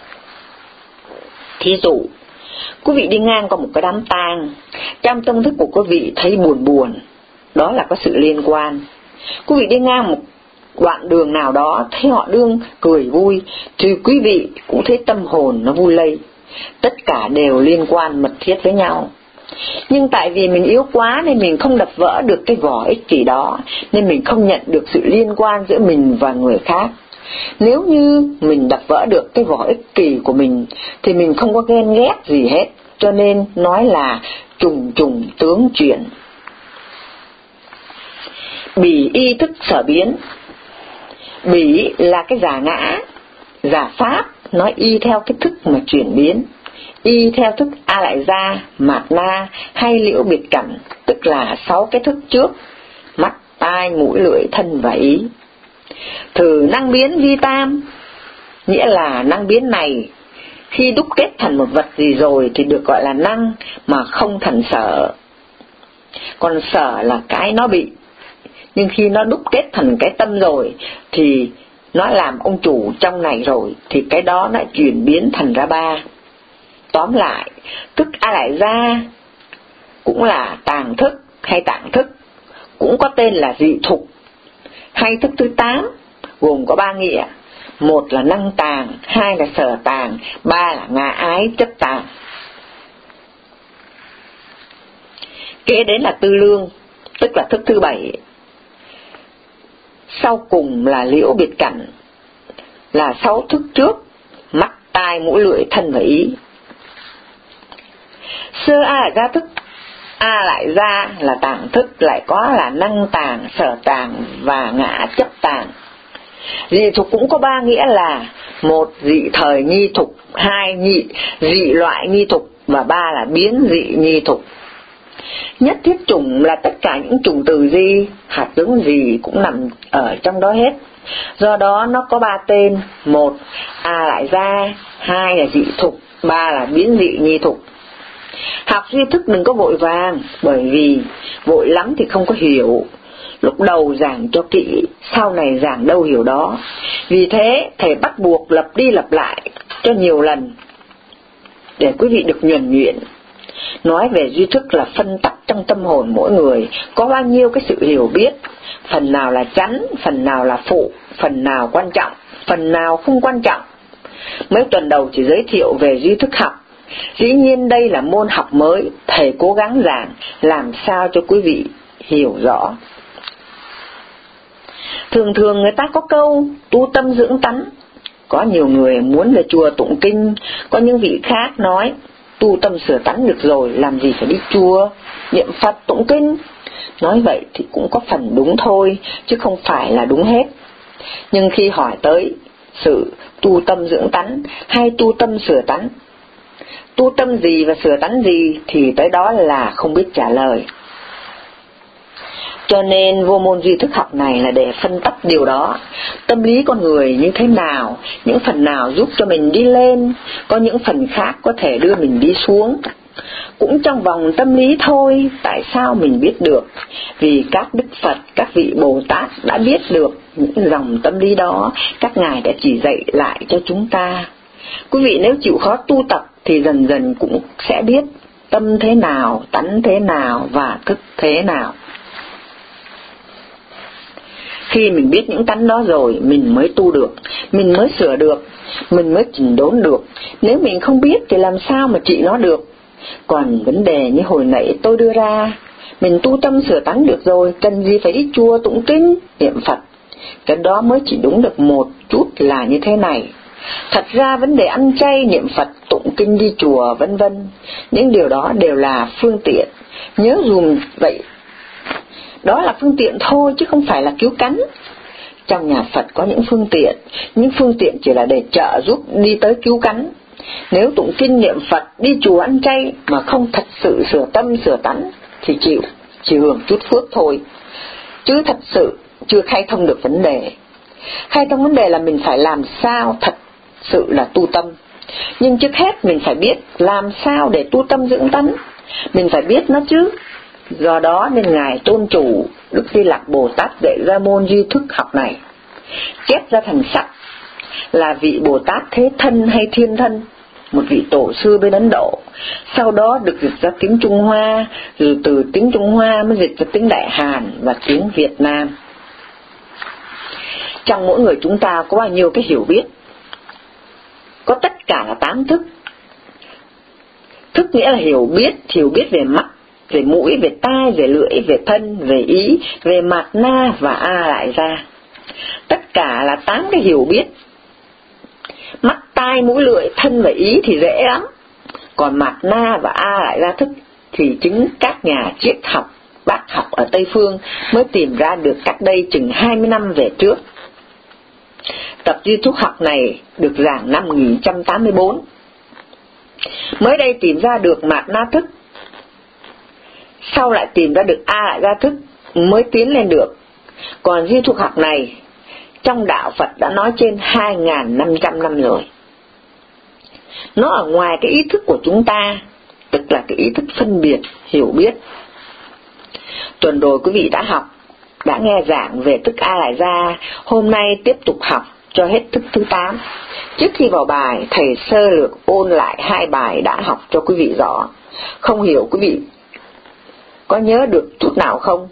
Thí dụ, quý vị đi ngang qua một cái đám tang, trong tâm thức của quý vị thấy buồn, đó là có sự liên quan. Quý vị đi ngang một đoạn đường nào đó thấy họ đương cười vui thì quý vị cũng thấy tâm hồn nó vui lây. Tất cả đều liên quan mật thiết với nhau. Nhưng tại vì mình yếu quá nên mình không đập vỡ được cái vỏ ích kỷ đó, nên mình không nhận được sự liên quan giữa mình và người khác. Nếu như mình đập vỡ được cái vỏ ích kỷ của mình thì mình không có ghen ghét gì hết. Cho nên nói là trùng trùng tướng chuyển. Bỉ y thức sở biến. Bỉ là cái giả ngã, giả pháp, nói y theo cái thức mà chuyển biến. Y theo thức A Lại Gia, Mạt Na hay Liễu Biệt Cảnh, tức là 6 cái thức trước: mắt, tai, mũi, lưỡi, thân và ý. Thử năng biến vi tam, nghĩa là năng biến này khi đúc kết thành một vật gì rồi thì được gọi là năng, mà không thành sở. Còn sở là cái nó bị, nhưng khi nó đúc kết thành cái tâm rồi thì nó làm ông chủ trong này rồi, thì cái đó nó chuyển biến thành ra 3. Tóm lại, thức A Lại Gia cũng là tàng thức hay tạng thức, cũng có tên là dị thục hay thức thứ 8, gồm có 3 nghĩa: 1 là năng tàng, 2 là sở tàng, 3 là ngã ái chấp tàng. Kế đến là tư lương, tức là thức thứ 7. Sau cùng là liễu biệt cảnh, là 6 thức trước: mắt, tai, mũi, lưỡi, thân và ý. Sơ A Lại Gia thức A Lại Gia là tàng thức, lại có là năng tàng, sở tàng và ngã chấp tàng. Dị thục cũng có 3 nghĩa là: 1 dị thời nghi thục, 2 dị loại nghi thục và 3 là biến dị nghi thục. Nhất thiết chủng là tất cả những chủng từ gì, hạt giống gì cũng nằm ở trong đó hết. Do đó nó có 3 tên: 1 A Lại Gia, 2 là dị thục, 3 là biến dị nghi thục. Học duy thức đừng có vội vàng, bởi vì vội lắm thì không có hiểu. Lúc đầu giảng cho kỹ, sau này giảng đâu hiểu đó. Vì thế thầy bắt buộc lặp đi lặp lại cho nhiều lần để quý vị được nhuần nhuyễn. Nói về duy thức là phân tách trong tâm hồn mỗi người có bao nhiêu cái sự hiểu biết, phần nào là chánh, phần nào là phụ, phần nào quan trọng, phần nào không quan trọng. Mấy tuần đầu chỉ giới thiệu về duy thức học, Dĩ nhiên đây là môn học mới, thầy cố gắng giảng làm sao cho quý vị hiểu rõ. Thường thường người ta có câu tu tâm dưỡng tánh. Có nhiều người muốn về chùa tụng kinh, có những vị khác nói tu tâm sửa tánh được rồi, làm gì phải đi chùa, niệm Phật tụng kinh. Nói vậy thì cũng có phần đúng thôi, chứ không phải là đúng hết. Nhưng khi hỏi tới sự tu tâm dưỡng tánh hay tu tâm sửa tánh, tu tâm gì và sửa tánh gì thì tới đó là không biết trả lời. Cho nên vô môn duy thức học này là để phân tách điều đó. Tâm lý con người như thế nào, những phần nào giúp cho mình đi lên, có những phần khác có thể đưa mình đi xuống. Cũng trong vòng tâm lý thôi, tại sao mình biết được? Vì các Đức Phật, các vị Bồ Tát đã biết được những dòng tâm lý đó, các ngài đã chỉ dạy lại cho chúng ta. Quý vị nếu chịu khó tu tập thì dần dần cũng sẽ biết tâm thế nào, tánh thế nào và thức thế nào. Khi mình biết những tánh đó rồi, mình mới tu được, mình mới sửa được, mình mới chỉnh đốn được. Nếu mình không biết thì làm sao mà trị nó được? Còn vấn đề như hồi nãy tôi đưa ra, mình tu tâm sửa tánh được rồi, cần gì phải đi chùa tụng kinh, niệm Phật? Cái đó mới chỉ đúng được một chút là như thế này. Thật ra vấn đề ăn chay, niệm Phật, tụng kinh, đi chùa vân vân, những điều đó đều là phương tiện. Nhớ dùm vậy, đó là phương tiện thôi chứ không phải là cứu cánh. Trong nhà Phật có những phương tiện chỉ là để trợ giúp đi tới cứu cánh. Nếu tụng kinh niệm Phật, đi chùa ăn chay mà không thật sự sửa tâm sửa tánh thì chỉ hưởng chút phước thôi, chứ thật sự chưa khai thông được vấn đề. Khai thông vấn đề là mình phải làm sao thật sự là tu tâm. Nhưng trước hết mình phải biết làm sao để tu tâm dưỡng tánh, mình phải biết nó chứ. Do đó nên Ngài Tôn Chủ Đức Di Lặc Bồ Tát dạy ra môn duy thức học này, chép ra thành sách là vị Bồ Tát Thế Thân hay Thiên Thân, một vị tổ sư bên Ấn Độ, sau đó được dịch ra tiếng Trung Hoa, rồi từ tiếng Trung Hoa mới dịch ra tiếng Đại Hàn và tiếng Việt Nam. Trong mỗi người chúng ta có bao nhiêu cái hiểu biết? Có tất cả là 8 thức. Thức nghĩa là hiểu biết về mắt, về mũi, về tai, về lưỡi, về thân, về ý, về mạt na và a lại ra. Tất cả là 8 cái hiểu biết. Mắt, tai, mũi, lưỡi, thân và ý thì dễ lắm. Còn mạt na và a lại ra thức thì chính các nhà triết học, bác học ở Tây Phương mới tìm ra được cách đây chừng 20 năm về trước. Tập duy thức học này được giảng năm 1984. Mới đây tìm ra được mạt na thức, sau lại tìm ra được a lại ra thức mới tiến lên được. Còn duy thức học này trong đạo Phật đã nói trên 2.500 năm rồi. Nó ở ngoài cái ý thức của chúng ta, tức là cái ý thức phân biệt, hiểu biết. Tuần rồi quý vị đã nghe giảng về thức a lại ra, hôm nay tiếp tục học cho hết thức thứ 8. Trước khi vào bài, thầy sơ lược ôn lại 2 bài đã học cho quý vị rõ. Không hiểu quý vị có nhớ được chút nào không?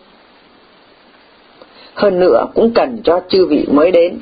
Hơn nữa cũng cần cho chư vị mới đến.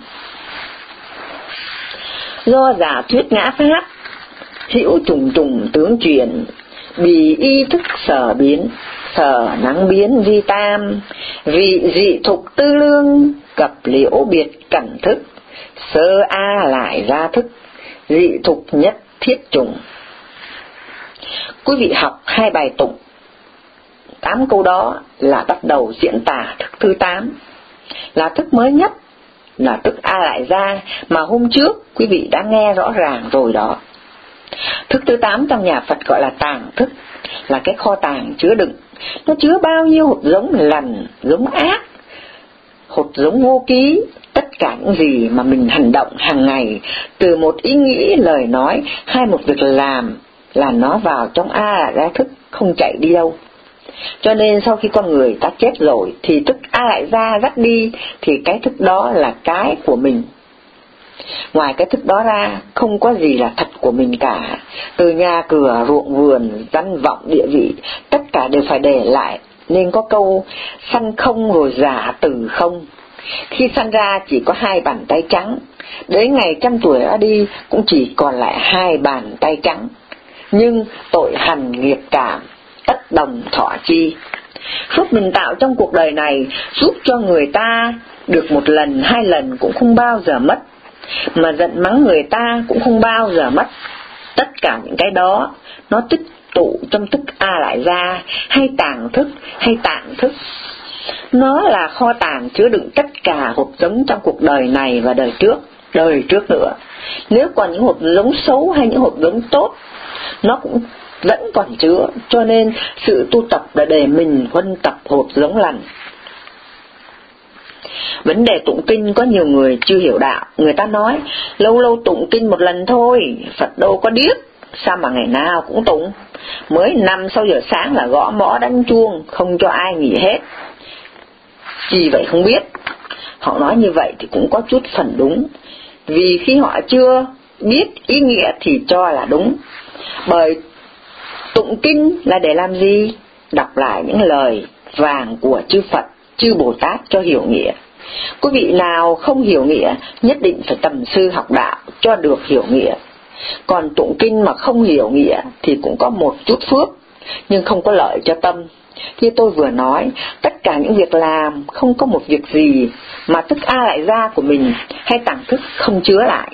Do giả thuyết ngã pháp, hữu trùng trùng tướng truyền, bì y thức sở biến, sở nắng biến vi tam, vị dị thục tư lương, cập liễu biệt cẩn thức, sơ a lại ra thức, dị thục nhất thiết trùng. Quý vị học 2 bài tụng, 8 câu đó là bắt đầu diễn tả thức thứ 8, là thức mới nhất, là thức a lại ra mà hôm trước quý vị đã nghe rõ ràng rồi đó. Thức thứ 8 trong nhà Phật gọi là tàng thức, là cái kho tàng chứa đựng. Nó chứa bao nhiêu hột giống lành, giống ác, hột giống vô ký, tất cả những gì mà mình hành động hàng ngày, từ một ý nghĩ, lời nói hay một việc làm là nó vào trong a lại ra thức, không chạy đi đâu. Cho nên sau khi con người ta chết rồi thì thức a lại ra dắt đi, thì cái thức đó là cái của mình. Ngoài cái thức đó ra không có gì là thật của mình cả. Từ nhà cửa, ruộng vườn, danh vọng, địa vị, tất cả đều phải để lại. Nên có câu sanh không rồi giả từ không. Khi sanh ra chỉ có 2 bàn tay trắng, đến ngày 100 tuổi đã đi cũng chỉ còn lại 2 bàn tay trắng. nhưng tội hành nghiệp cảm, tất đồng thọ chi. Phước mình tạo trong cuộc đời này giúp cho người ta được một lần, hai lần cũng không bao giờ mất, mà giận mắng người ta cũng không bao giờ mất. Tất cả những cái đó nó tích tụ trong thức A lại ra, hay tàng thức hay tạng thức. Nó là kho tàng chứa đựng tất cả hột giống trong cuộc đời này và đời trước nữa. Nếu còn những hột giống xấu hay những hột giống tốt, nó cũng vẫn còn chứa. Cho nên sự tu tập là để mình huân tập hột giống lành. Vấn đề tụng kinh có nhiều người chưa hiểu đạo. Người ta nói lâu lâu tụng kinh một lần thôi, Phật đâu có điếc, sao mà ngày nào cũng tụng. Mới 5-6 giờ sáng là gõ mõ đánh chuông, không cho ai nghỉ hết. Chỉ vậy không biết. Họ nói như vậy thì cũng có chút phần đúng, vì khi họ chưa biết ý nghĩa thì cho là đúng. Bởi tụng kinh là để làm gì? Đọc lại những lời vàng của chư Phật, chư Bồ Tát cho hiểu nghĩa. Quý vị nào không hiểu nghĩa, nhất định phải tầm sư học đạo cho được hiểu nghĩa. Còn tụng kinh mà không hiểu nghĩa thì cũng có một chút phước, nhưng không có lợi cho tâm. Như tôi vừa nói, tất cả những việc làm không có một việc gì mà thức A lại ra của mình hay tàng thức không chứa lại.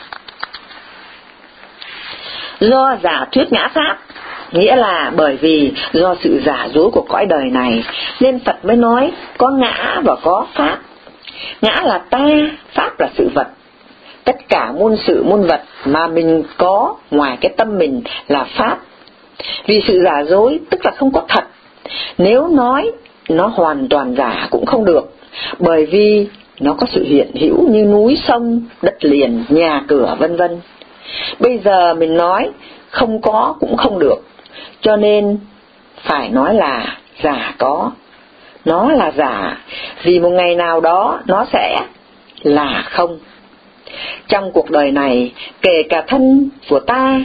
Do giả thuyết ngã pháp, nghĩa là bởi vì do sự giả dối của cõi đời này nên Phật mới nói có ngã và có pháp. Ngã là ta, pháp là sự vật. Tất cả muôn sự muôn vật mà mình có ngoài cái tâm mình là pháp. Vì sự giả dối tức là không có thật. Nếu nói nó hoàn toàn giả cũng không được, bởi vì nó có sự hiện hữu như núi sông, đất liền, nhà cửa vân vân. Bây giờ mình nói không có cũng không được, cho nên phải nói là giả có. Nó là giả vì một ngày nào đó nó sẽ là không. Trong cuộc đời này, kể cả thân của ta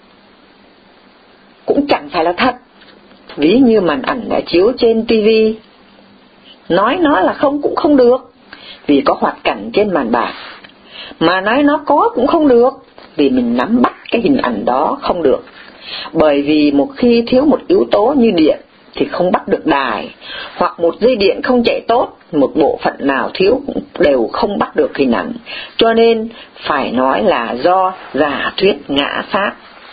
cũng chẳng phải là thật. Ví như màn ảnh đã chiếu trên tivi, nói nó là không cũng không được, vì có hoạt cảnh trên màn bạc. Mà nói nó có cũng không được, vì mình nắm bắt cái hình ảnh đó không được. Bởi vì một khi thiếu một yếu tố như điện thì không bắt được đài, hoặc một dây điện không chạy tốt, một bộ phận nào thiếu cũng đều không bắt được hình ảnh. Cho nên phải nói là do giả thuyết ngã pháp.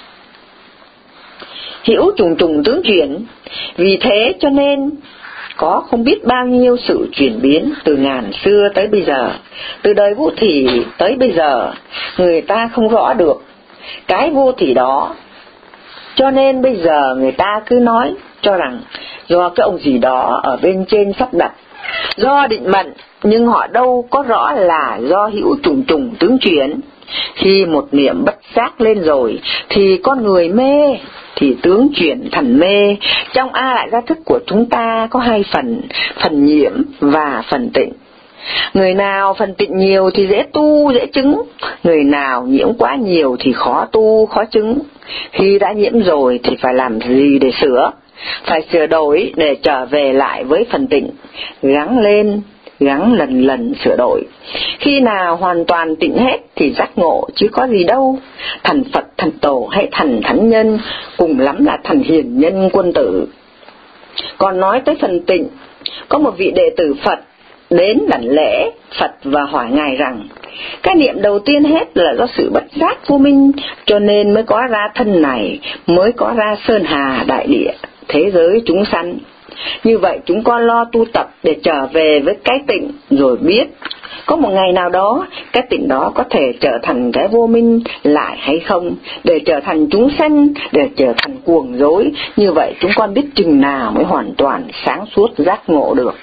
Hữu trùng trùng tướng chuyển, vì thế cho nên có không biết bao nhiêu sự chuyển biến từ ngàn xưa tới bây giờ, từ đời Vũ Thị tới bây giờ, người ta không rõ được cái vô thị đó. Cho nên bây giờ người ta cứ nói cho rằng do cái ông gì đó ở bên trên sắp đặt, do định mệnh, nhưng họ đâu có rõ là do hữu trùng trùng tướng chuyển. Khi một niệm bất giác lên rồi thì con người mê, thì tướng chuyển thành mê. Trong A lại gia thức của chúng ta có hai phần, phần nhiễm và phần tịnh. Người nào phần tịnh nhiều thì dễ tu, dễ chứng. Người nào nhiễm quá nhiều thì khó tu, khó chứng. Khi đã nhiễm rồi thì phải làm gì để sửa? Phải sửa đổi để trở về lại với phần tịnh. Gắng lên, gắng lần lần sửa đổi. Khi nào hoàn toàn tịnh hết thì giác ngộ chứ có gì đâu. Thành Phật, thành Tổ hay thành thánh nhân, cùng lắm là thành hiền nhân quân tử. Còn nói tới phần tịnh, có một vị đệ tử Phật đến đảnh lễ Phật và hỏi Ngài rằng cái niệm đầu tiên hết là do sự bất giác vô minh, cho nên mới có ra thân này, mới có ra sơn hà đại địa, thế giới chúng sanh. Như vậy chúng con lo tu tập để trở về với cái tịnh, rồi biết có một ngày nào đó cái tịnh đó có thể trở thành cái vô minh lại hay không, để trở thành chúng sanh, để trở thành cuồng dối. Như vậy chúng con biết chừng nào mới hoàn toàn sáng suốt giác ngộ được.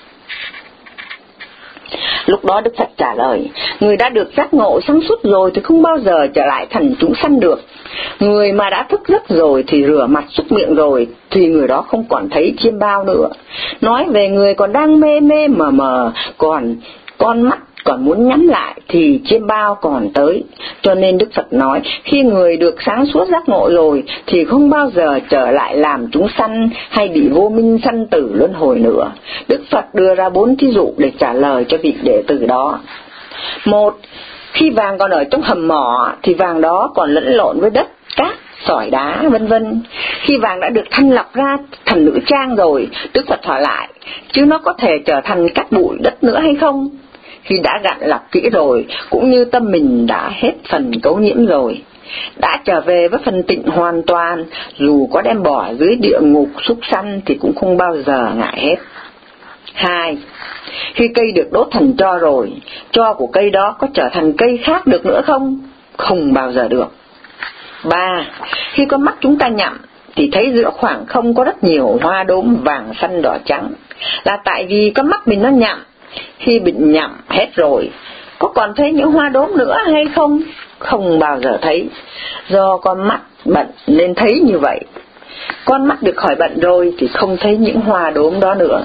Lúc đó Đức Phật trả lời, người đã được giác ngộ sáng suốt rồi thì không bao giờ trở lại thành chúng sanh được. Người mà đã thức giấc rồi thì rửa mặt súc miệng rồi thì người đó không còn thấy chiêm bao nữa. Nói về người còn đang mê mê mờ mờ, còn con mắt còn muốn nhắm lại thì chiêm bao còn tới. Cho nên Đức Phật nói, khi người được sáng suốt giác ngộ rồi thì không bao giờ trở lại làm chúng sanh hay bị vô minh sanh tử luân hồi nữa. Đức Phật đưa ra 4 thí dụ để trả lời cho vị đệ tử đó. Một, khi vàng còn ở trong hầm mỏ thì vàng đó còn lẫn lộn với đất, cát, sỏi đá, vân vân. Khi vàng đã được thanh lọc ra thành nữ trang rồi, Đức Phật hỏi lại, chứ nó có thể trở thành cát bụi đất nữa hay không? Khi đã gạn lọc kỹ rồi, cũng như tâm mình đã hết phần cấu nhiễm rồi, đã trở về với phần tịnh hoàn toàn, dù có đem bỏ dưới địa ngục súc sanh thì cũng không bao giờ ngại hết. 2. Khi cây được đốt thành tro rồi, tro của cây đó có trở thành cây khác được nữa không? Không bao giờ được. 3. Khi con mắt chúng ta nhắm thì thấy giữa khoảng không có rất nhiều hoa đốm vàng xanh đỏ trắng, là tại vì con mắt mình nó nhắm. Khi bị nhắm hết rồi, có còn thấy những hoa đốm nữa hay không? Không bao giờ thấy, do con mắt bận nên thấy như vậy. Con mắt được khỏi bận rồi thì không thấy những hoa đốm đó nữa.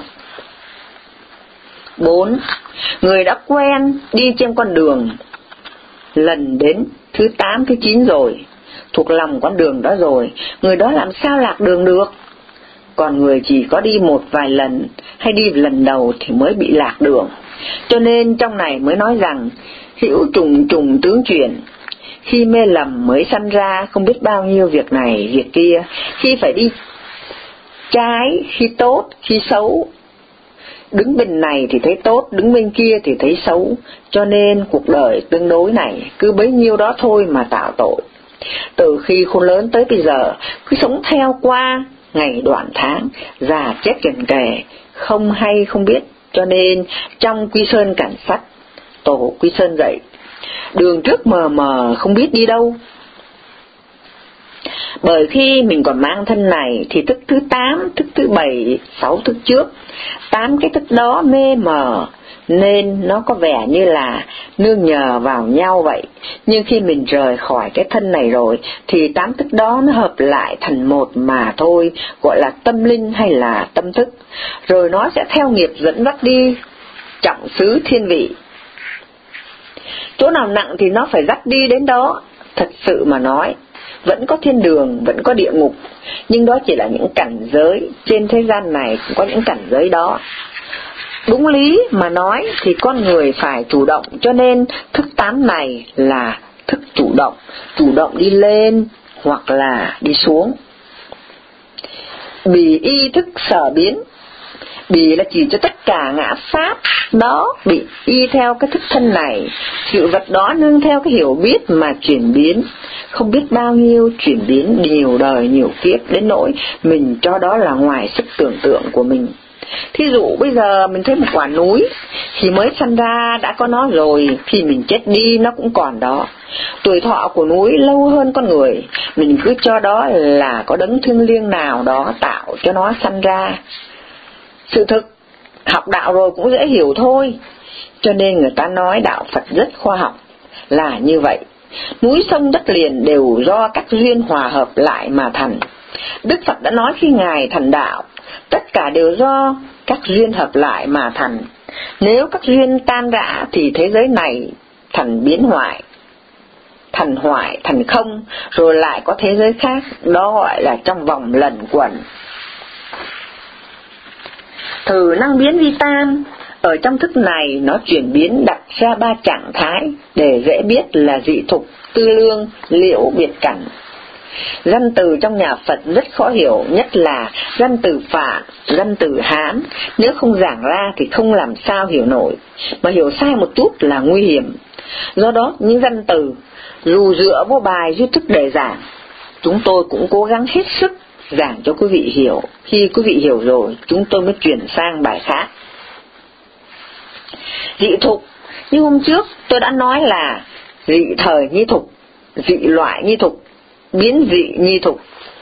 4. Người đã quen đi trên con đường lần đến thứ 8, thứ 9 rồi, thuộc lòng con đường đó rồi, người đó làm sao lạc đường được? Còn người chỉ có đi một vài lần hay đi lần đầu thì mới bị lạc đường. Cho nên trong này mới nói rằng hữu trùng trùng tướng chuyển, khi mê lầm mới sanh ra không biết bao nhiêu việc này việc kia, khi phải đi trái, khi tốt, khi xấu. Đứng bên này thì thấy tốt, đứng bên kia thì thấy xấu. Cho nên cuộc đời tương đối này cứ bấy nhiêu đó thôi mà tạo tội. Từ khi khôn lớn tới bây giờ cứ sống theo qua ngày đoạn tháng, già chết gần kề, không hay không biết. Cho nên trong Quy Sơn Cảnh Sách, tổ Quy Sơn dạy, đường trước mờ mờ không biết đi đâu. Bởi khi mình còn mang thân này thì thức thứ 8, thức thứ 7, 6 thức trước, 8 cái thức đó mê mờ nên nó có vẻ như là nương nhờ vào nhau vậy. Nhưng khi mình rời khỏi cái thân này rồi thì 8 thức đó nó hợp lại thành một mà thôi, gọi là tâm linh hay là tâm thức. Rồi nó sẽ theo nghiệp dẫn dắt đi trọng xứ thiên vị. Chỗ nào nặng thì nó phải dắt đi đến đó. Thật sự mà nói, vẫn có thiên đường, vẫn có địa ngục, nhưng đó chỉ là những cảnh giới. Trên thế gian này cũng có những cảnh giới đó. Đúng lý mà nói thì con người phải chủ động, cho nên thức 8 này là thức chủ động đi lên hoặc là đi xuống. Bì y thức sở biến, bì là chỉ cho tất cả ngã pháp đó bị y theo cái thức thân này, sự vật đó nương theo cái hiểu biết mà chuyển biến, không biết bao nhiêu chuyển biến, nhiều đời nhiều kiếp, đến nỗi mình cho đó là ngoài sức tưởng tượng của mình. Thí dụ bây giờ mình thấy một quả núi, khi mới sanh ra đã có nó rồi, khi mình chết đi nó cũng còn đó. Tuổi thọ của núi lâu hơn con người, mình cứ cho đó là có đấng thiêng liêng nào đó tạo cho nó sanh ra. Sự thực, học đạo rồi cũng dễ hiểu thôi. Cho nên người ta nói đạo Phật rất khoa học là như vậy. Núi sông đất liền đều do các duyên hòa hợp lại mà thành. Đức Phật đã nói khi Ngài thành đạo, tất cả đều do các duyên hợp lại mà thành. Nếu các duyên tan rã thì thế giới này thành biến hoại, thành không, rồi lại có thế giới khác, đó gọi là trong vòng lẩn quẩn. Thử năng biến vi tan, ở trong thức này nó chuyển biến đặt ra 3 trạng thái để dễ biết là dị thục, tư lương, liễu, biệt cảnh. Danh từ trong nhà Phật rất khó hiểu, nhất là danh từ Phạn, danh từ Hán, nếu không giảng ra thì không làm sao hiểu nổi, mà hiểu sai một chút là nguy hiểm. Do đó những danh từ dù dựa vô bài duy thức để giảng, chúng tôi cũng cố gắng hết sức giảng cho quý vị hiểu. Khi quý vị hiểu rồi, chúng tôi mới chuyển sang bài khác. Dị thục, như hôm trước tôi đã nói là dị thời nhi thục, dị loại nhi thục, biến dị nhi thục.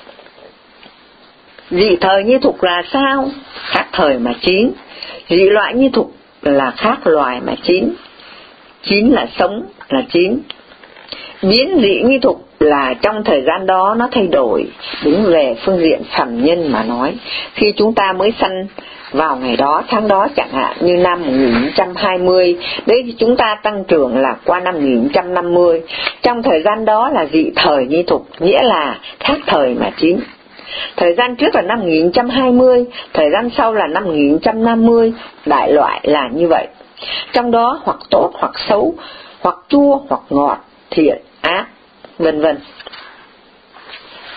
Dị thời nhi thục là sao? Khác thời mà chín. Dị loại nhi thục là khác loài mà chín. Chín là sống, là chín. Biến dị nhi thục là trong thời gian đó nó thay đổi. Đứng về phương diện phàm nhân mà nói, khi chúng ta mới sanh vào ngày đó, tháng đó chẳng hạn như năm 1920, đấy thì chúng ta tăng trưởng là qua năm 1950. Trong thời gian đó là dị thời nhi thục, nghĩa là khác thời mà chín. Thời gian trước là năm 1920, thời gian sau là năm 1950, đại loại là như vậy. Trong đó hoặc tốt hoặc xấu, hoặc chua hoặc ngọt, thiện, ác, vân vân.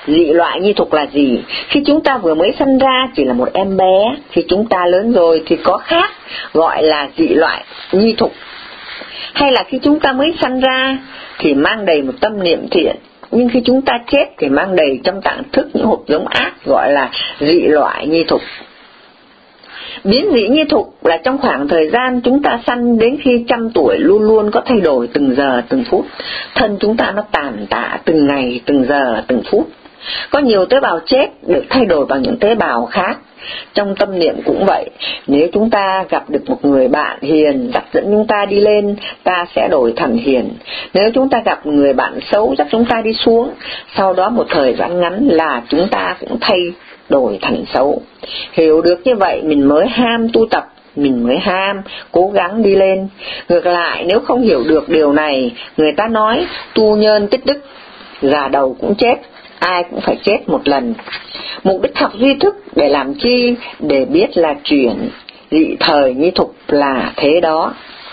Dị loại nhi thục là gì? Khi chúng ta vừa mới sinh ra chỉ là một em bé, khi chúng ta lớn rồi thì có khác, gọi là dị loại nhi thục. Hay là khi chúng ta mới sinh ra thì mang đầy một tâm niệm thiện, nhưng khi chúng ta chết thì mang đầy trong tạng thức những hột giống ác, gọi là dị loại nhi thục. Biến dị nhi thục là trong khoảng thời gian chúng ta sanh đến khi 100 tuổi luôn luôn có thay đổi từng giờ từng phút. Thân chúng ta nó tàn tạ từng ngày, từng giờ, từng phút. Có nhiều tế bào chết được thay đổi bằng những tế bào khác. Trong tâm niệm cũng vậy, nếu chúng ta gặp được một người bạn hiền dắt dẫn chúng ta đi lên, ta sẽ đổi thành hiền. Nếu chúng ta gặp người bạn xấu dắt chúng ta đi xuống, sau đó một thời gian ngắn là chúng ta cũng thay đổi thành xấu. Hiểu được như vậy mình mới ham tu tập, mình mới ham cố gắng đi lên. Ngược lại, nếu không hiểu được điều này, người ta nói tu nhân tích đức, già đầu cũng chết, ai cũng phải chết một lần. Mục đích học duy thức để làm chi? Để biết là chuyển dị thời nhi thục là thế đó.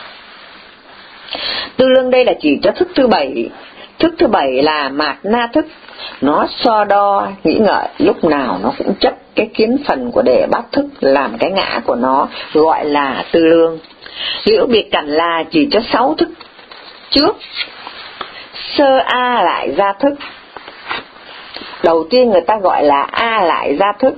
Tư lương đây là chỉ cho thức thứ 7. Thức thứ 7 là mạt na thức. Nó so đo, nghĩ ngợi, lúc nào nó cũng chấp cái kiến phần của đề bát thức làm cái ngã của nó, gọi là tư lương. Liễu biệt cảnh là chỉ cho 6 thức trước. Sơ A lại gia thức. Đầu tiên người ta gọi là A lại gia thức.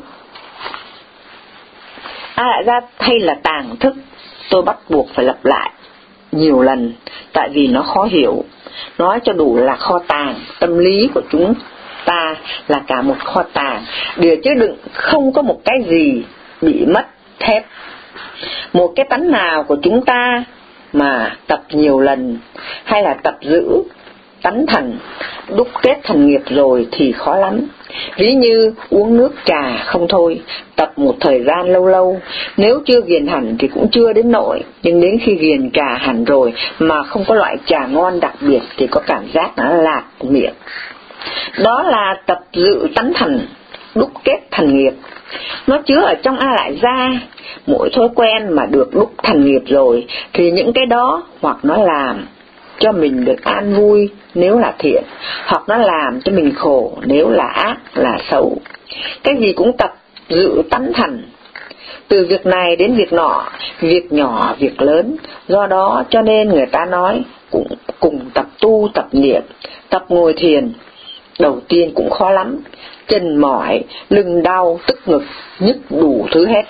A lại gia hay là tàng thức, tôi bắt buộc phải lặp lại nhiều lần, tại vì nó khó hiểu. Nói cho đủ là kho tàng, tâm lý của chúng ta là cả một kho tàng, để chứa đựng không có một cái gì bị mất hết. Một cái tánh nào của chúng ta mà tập nhiều lần, hay là tập giữ tánh thành, đúc kết thành nghiệp rồi thì khó lắm. Ví như uống nước trà không thôi, tập một thời gian lâu lâu, nếu chưa ghiền hẳn thì cũng chưa đến nỗi, nhưng đến khi ghiền trà hẳn rồi mà không có loại trà ngon đặc biệt thì có cảm giác nó lạc miệng. Đó là tập dự tánh thành, đúc kết thành nghiệp. Nó chứa ở trong A lại gia. Mỗi thói quen mà được đúc thành nghiệp rồi thì những cái đó hoặc nó làm cho mình được an vui nếu là thiện, hoặc nó làm cho mình khổ nếu là ác, là xấu. Cái gì cũng tập dự tánh thành, từ việc này đến việc nọ, việc nhỏ việc lớn. Do đó cho nên người ta nói cũng cùng tập tu tập niệm, tập ngồi thiền. Đầu tiên cũng khó lắm, chân mỏi, lưng đau, tức ngực, nhức đủ thứ hết.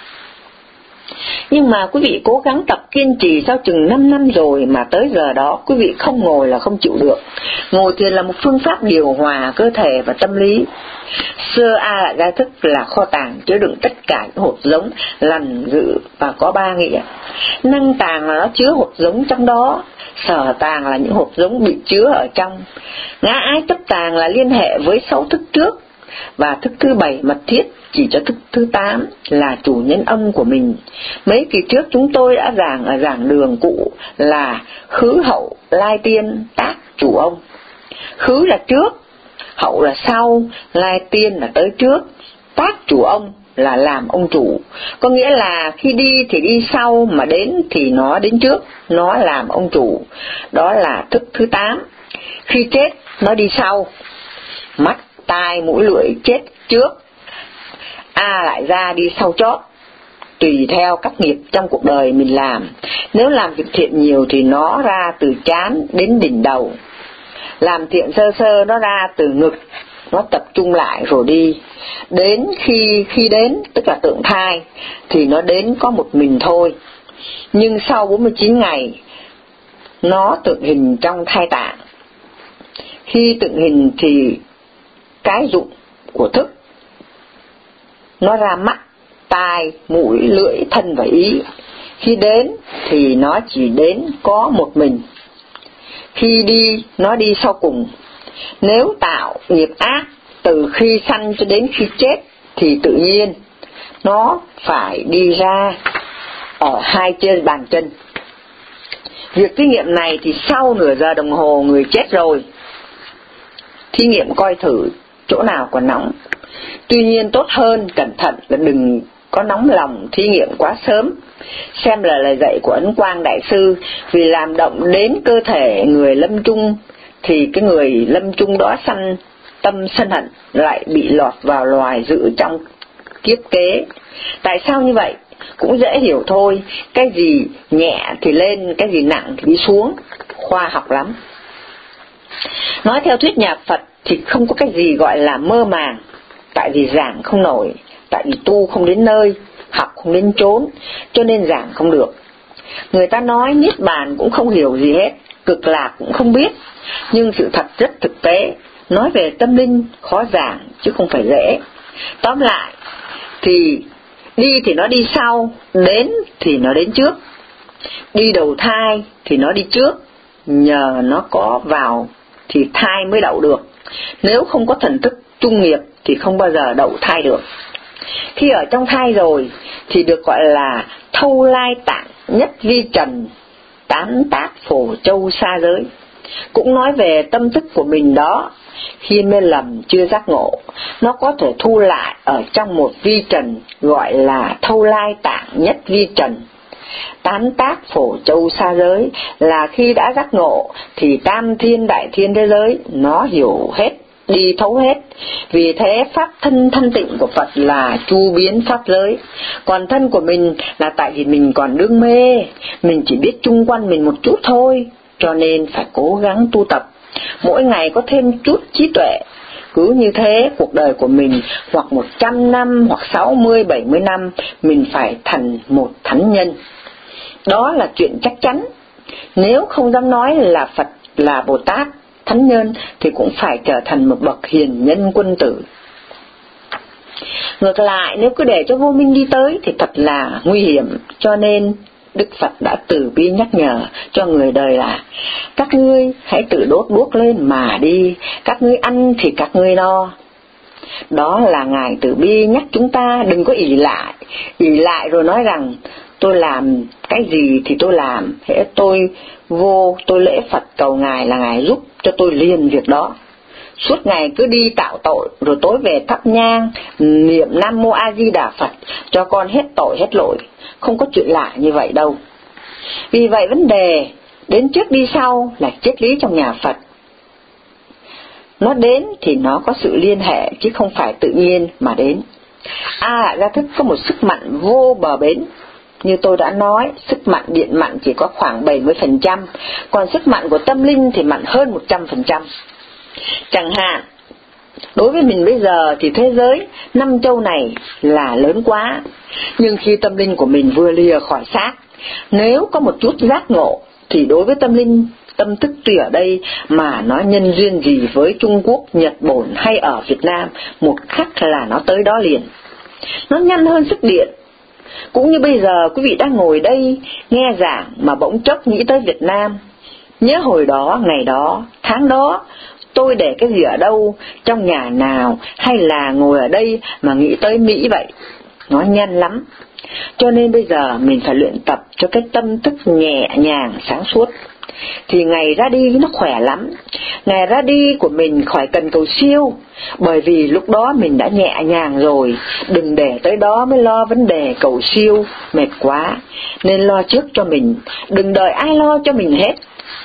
Nhưng mà quý vị cố gắng tập kiên trì sau chừng 5 năm rồi mà tới giờ đó quý vị không ngồi là không chịu được. Ngồi thiền là một phương pháp điều hòa cơ thể và tâm lý. Sơ A lại gia thức là kho tàng chứa đựng tất cả những hột giống lành dự và có 3 nghĩa. Năng tàng là nó chứa hột giống trong đó, sở tàng là những hột giống bị chứa ở trong, ngã ái chấp tàng là liên hệ với 6 thức trước, và thức thứ 7 mật thiết chỉ cho thức thứ 8 là chủ nhân âm của mình. Mấy kỳ trước chúng tôi đã giảng ở giảng đường cũ là khứ hậu lai tiên tác chủ ông. Khứ là trước, hậu là sau, lai tiên là tới trước, tác chủ ông là làm ông chủ. Có nghĩa là khi đi thì đi sau, mà đến thì nó đến trước, nó làm ông chủ. Đó là thức thứ 8. Khi chết nó đi sau, mắt, tai, mũi, lưỡi chết trước, A lại ra đi sau chót, tùy theo các nghiệp trong cuộc đời mình làm. Nếu làm việc thiện nhiều thì nó ra từ trán đến đỉnh đầu. Làm thiện sơ sơ nó ra từ ngực, nó tập trung lại rồi đi. Đến khi đến, tức là tượng thai, thì nó đến có một mình thôi. Nhưng sau 49 ngày, nó tượng hình trong thai tạng. Khi tượng hình thì cái dụng của thức nó ra mắt, tai, mũi, lưỡi, thân và ý. Khi đến thì nó chỉ đến có một mình. Khi đi nó đi sau cùng. Nếu tạo nghiệp ác từ khi sanh cho đến khi chết thì tự nhiên nó phải đi ra ở hai trên bàn chân. Việc thí nghiệm này thì sau nửa giờ đồng hồ người chết rồi. Thí nghiệm coi thử chỗ nào còn nóng. Tuy nhiên tốt hơn cẩn thận là đừng có nóng lòng thí nghiệm quá sớm. Xem là lời dạy của Ấn Quang Đại Sư, vì làm động đến cơ thể người lâm chung thì cái người lâm chung đó sanh tâm sân hận lại bị lọt vào loài dữ trong kiếp kế. Tại sao như vậy? Cũng dễ hiểu thôi, cái gì nhẹ thì lên, cái gì nặng thì đi xuống, khoa học lắm. Nói theo thuyết nhà Phật thì không có cái gì gọi là mơ màng, tại vì giảng không nổi, tại vì tu không đến nơi, học không đến chốn, cho nên giảng không được. Người ta nói niết bàn cũng không hiểu gì hết, cực lạc cũng không biết, nhưng sự thật rất thực tế. Nói về tâm linh khó giảng chứ không phải dễ. Tóm lại thì đi thì nó đi sau, đến thì nó đến trước. Đi đầu thai thì nó đi trước, nhờ nó có vào thì thai mới đậu được. Nếu không có thần thức trung nghiệp thì không bao giờ đậu thai được. Khi ở trong thai rồi thì được gọi là thâu lai tạng nhất vi trần, tán tác phổ châu xa giới. Cũng nói về tâm thức của mình đó, khi mê lầm chưa giác ngộ, nó có thể thu lại ở trong một vi trần gọi là thâu lai tạng nhất vi trần. Tán tác phổ châu xa giới là khi đã giác ngộ thì tam thiên đại thiên thế giới nó hiểu hết, đi thấu hết. Vì thế pháp thân thanh tịnh của Phật là chu biến pháp giới. Còn thân của mình là tại vì mình còn đương mê, mình chỉ biết chung quanh mình một chút thôi, cho nên phải cố gắng tu tập, mỗi ngày có thêm chút trí tuệ. Cứ như thế cuộc đời của mình hoặc 100 năm hoặc 60, 70 năm mình phải thành một thánh nhân. Đó là chuyện chắc chắn. Nếu không dám nói là Phật, là Bồ Tát, thánh nhân thì cũng phải trở thành một bậc hiền nhân quân tử. Ngược lại, nếu cứ để cho vô minh đi tới thì thật là nguy hiểm. Cho nên Đức Phật đã từ bi nhắc nhở cho người đời là: các ngươi hãy tự đốt đuốc lên mà đi, các ngươi ăn thì các ngươi no. Đó là Ngài từ bi nhắc chúng ta đừng có ỷ lại rồi nói rằng tôi làm cái gì thì tôi làm, hễ tôi tôi lễ Phật cầu Ngài là Ngài giúp cho tôi liền việc đó. Suốt ngày cứ đi tạo tội, rồi tối về thắp nhang niệm Nam Mô A Di Đà Phật cho con hết tội hết lỗi. Không có chuyện lạ như vậy đâu. Vì vậy vấn đề đến trước đi sau là triết lý trong nhà Phật. Nó đến thì nó có sự liên hệ chứ không phải tự nhiên mà đến. A Lại Gia Thức có một sức mạnh vô bờ bến. Như tôi đã nói, sức mạnh điện mạnh chỉ có khoảng 70%, còn sức mạnh của tâm linh thì mạnh hơn 100%. Chẳng hạn, đối với mình bây giờ thì thế giới 5 châu này là lớn quá, nhưng khi tâm linh của mình vừa lìa khỏi xác, nếu có một chút giác ngộ thì đối với tâm linh, tâm thức tuy ở đây mà nó nhân duyên gì với Trung Quốc, Nhật Bổn hay ở Việt Nam, một khắc là nó tới đó liền. Nó nhanh hơn sức điện. Cũng như bây giờ quý vị đang ngồi đây nghe giảng mà bỗng chốc nghĩ tới Việt Nam. Nhớ hồi đó, ngày đó, tháng đó, tôi để cái gì ở đâu, trong nhà nào, hay là ngồi ở đây mà nghĩ tới Mỹ vậy. Nó nhanh lắm. Cho nên bây giờ mình phải luyện tập cho cái tâm thức nhẹ nhàng, sáng suốt. Thì ngày ra đi nó khỏe lắm. Ngày ra đi của mình khỏi cần cầu siêu, bởi vì lúc đó mình đã nhẹ nhàng rồi. Đừng để tới đó mới lo vấn đề cầu siêu, mệt quá. Nên lo trước cho mình, đừng đợi ai lo cho mình hết.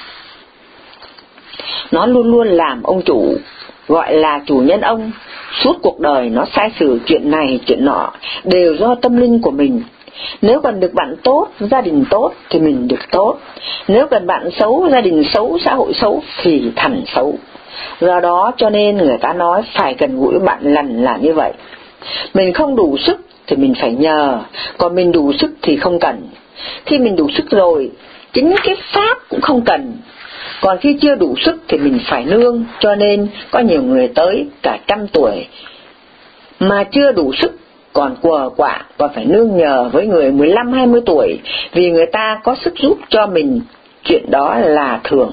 Nó luôn luôn làm ông chủ, gọi là chủ nhân ông. Suốt cuộc đời nó sai sử chuyện này chuyện nọ, đều do tâm linh của mình. Nếu cần được bạn tốt, gia đình tốt thì mình được tốt. Nếu cần bạn xấu, gia đình xấu, xã hội xấu thì thành xấu. Do đó cho nên người ta nói phải gần gũi bạn lành là như vậy. Mình không đủ sức thì mình phải nhờ, còn mình đủ sức thì không cần. Khi mình đủ sức rồi, chính cái pháp cũng không cần. Còn khi chưa đủ sức thì mình phải nương. Cho nên có nhiều người tới cả 100 tuổi mà chưa đủ sức, còn quờ quạng, còn phải nương nhờ với người 15-20 tuổi, vì người ta có sức giúp cho mình. Chuyện đó là thường.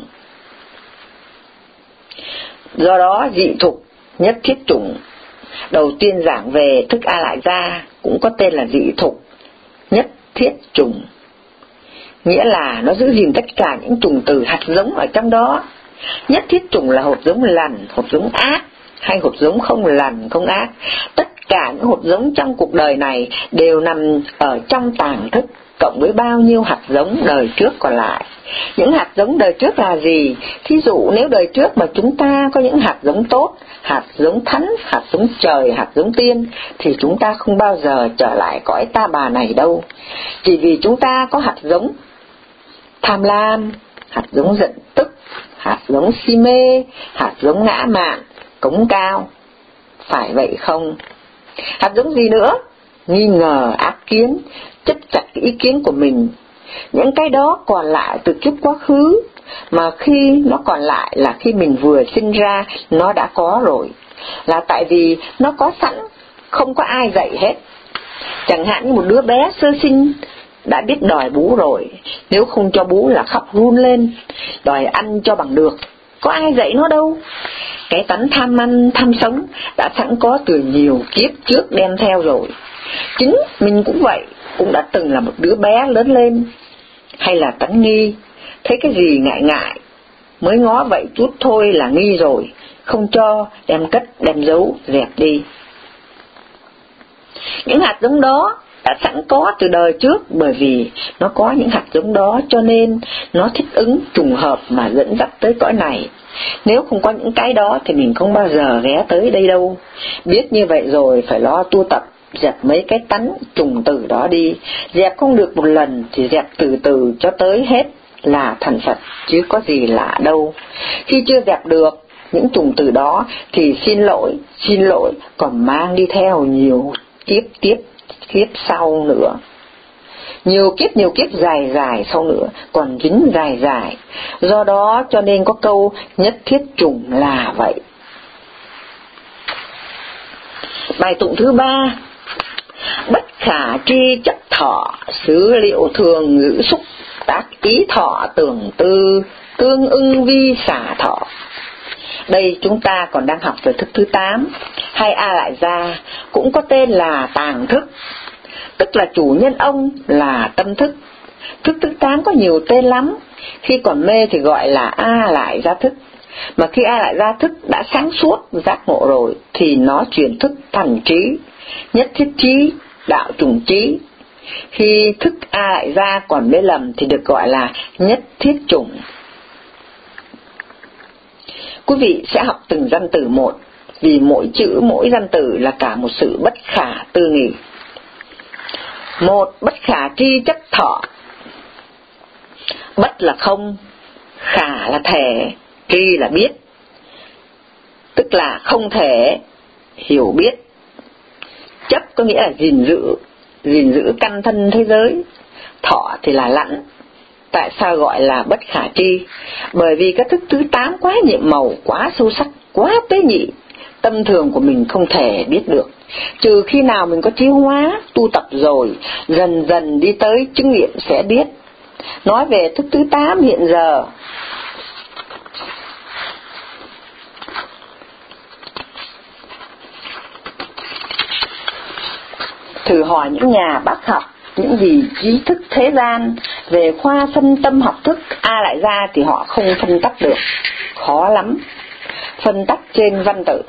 Do đó dị thục nhất thiết chủng. Đầu tiên giảng về thức A Lại Gia cũng có tên là dị thục nhất thiết chủng, nghĩa là nó giữ gìn tất cả những chủng tử hạt giống ở trong đó. Nhất thiết chủng là hột giống lành, hột giống ác, hay hột giống không lành không ác. Tất cả những hột giống trong cuộc đời này đều nằm ở trong tàng thức. cộng với bao nhiêu hạt giống đời trước còn lại. Những hạt giống đời trước là gì? Thí dụ nếu đời trước mà chúng ta có những hạt giống tốt, hạt giống thánh, hạt giống trời, hạt giống tiên, thì chúng ta không bao giờ trở lại cõi ta bà này đâu. Chỉ vì chúng ta có hạt giống tham lam, hạt giống giận tức, hạt giống si mê, hạt giống ngã mạn, cống cao. Phải vậy không? Hạt giống gì nữa? Nghi ngờ, ác kiến, chấp chặt ý kiến của mình. Những cái đó còn lại từ kiếp quá khứ, mà khi nó còn lại là khi mình vừa sinh ra nó đã có rồi, là tại vì nó có sẵn, không có ai dạy hết. Chẳng hạn như một đứa bé sơ sinh đã biết đòi bú rồi, nếu không cho bú là khóc run lên, đòi ăn cho bằng được, có ai dạy nó đâu. Cái tánh tham ăn, tham sống đã sẵn có từ nhiều kiếp trước đem theo rồi. Chính mình cũng vậy, cũng đã từng là một đứa bé lớn lên. Hay là tánh nghi, thấy cái gì ngại ngại, mới ngó vậy chút thôi là nghi rồi, không cho, đem cất, đem giấu, dẹp đi. Những hạt giống đó đã sẵn có từ đời trước, bởi vì nó có những hạt giống đó cho nên nó thích ứng trùng hợp mà dẫn dắt tới cõi này. Nếu không có những cái đó thì mình không bao giờ ghé tới đây đâu. Biết như vậy rồi phải lo tu tập, dẹp mấy cái tánh trùng tử đó đi. Dẹp không được một lần thì dẹp từ từ cho tới hết là thành Phật, chứ có gì lạ đâu. Khi chưa dẹp được những trùng tử đó thì xin lỗi, còn mang đi theo nhiều kiếp sau nữa. Nhiều kiếp dài sau nữa, còn dính dài. Do đó cho nên có câu nhất thiết trùng là vậy. Bài tụng thứ 3. Bất khả tri chấp thọ, xứ liệu thường ngữ xúc, tác ý thọ tưởng tư, tương ưng vi xả thọ. Đây chúng ta còn đang học về thức thứ 8, hay A Lại Gia, cũng có tên là tàng thức, tức là chủ nhân ông là tâm thức. Thức thứ 8 có nhiều tên lắm, khi còn mê thì gọi là A Lại Gia thức, mà khi A Lại Gia thức đã sáng suốt, giác ngộ rồi thì nó chuyển thức thành trí, nhất thiết trí, đạo trùng trí. Khi thức A Lại Gia còn mê lầm thì được gọi là nhất thiết trùng. Quý vị sẽ học từng văn từ một, vì mỗi chữ mỗi văn từ là cả một sự bất khả tư nghị. 1. Bất khả tri chấp thọ. Bất là không, khả là thể, tri là biết, tức là không thể hiểu biết. Chấp có nghĩa là gìn giữ căn thân thế giới. Thọ thì là lãnh. Tại sao gọi là bất khả tri? Bởi vì cái thức thứ 8 quá nhiệm màu, quá sâu sắc, quá tế nhị, tâm thường của mình không thể biết được. Trừ khi nào mình có trí hóa, tu tập rồi, dần dần đi tới chứng nghiệm sẽ biết. Nói về thức thứ 8 hiện giờ, thử hỏi những nhà bác học, những gì trí thức thế gian về khoa phân tâm học thức A Lại Gia thì họ không phân tách được, khó lắm. Phân tách trên văn tự,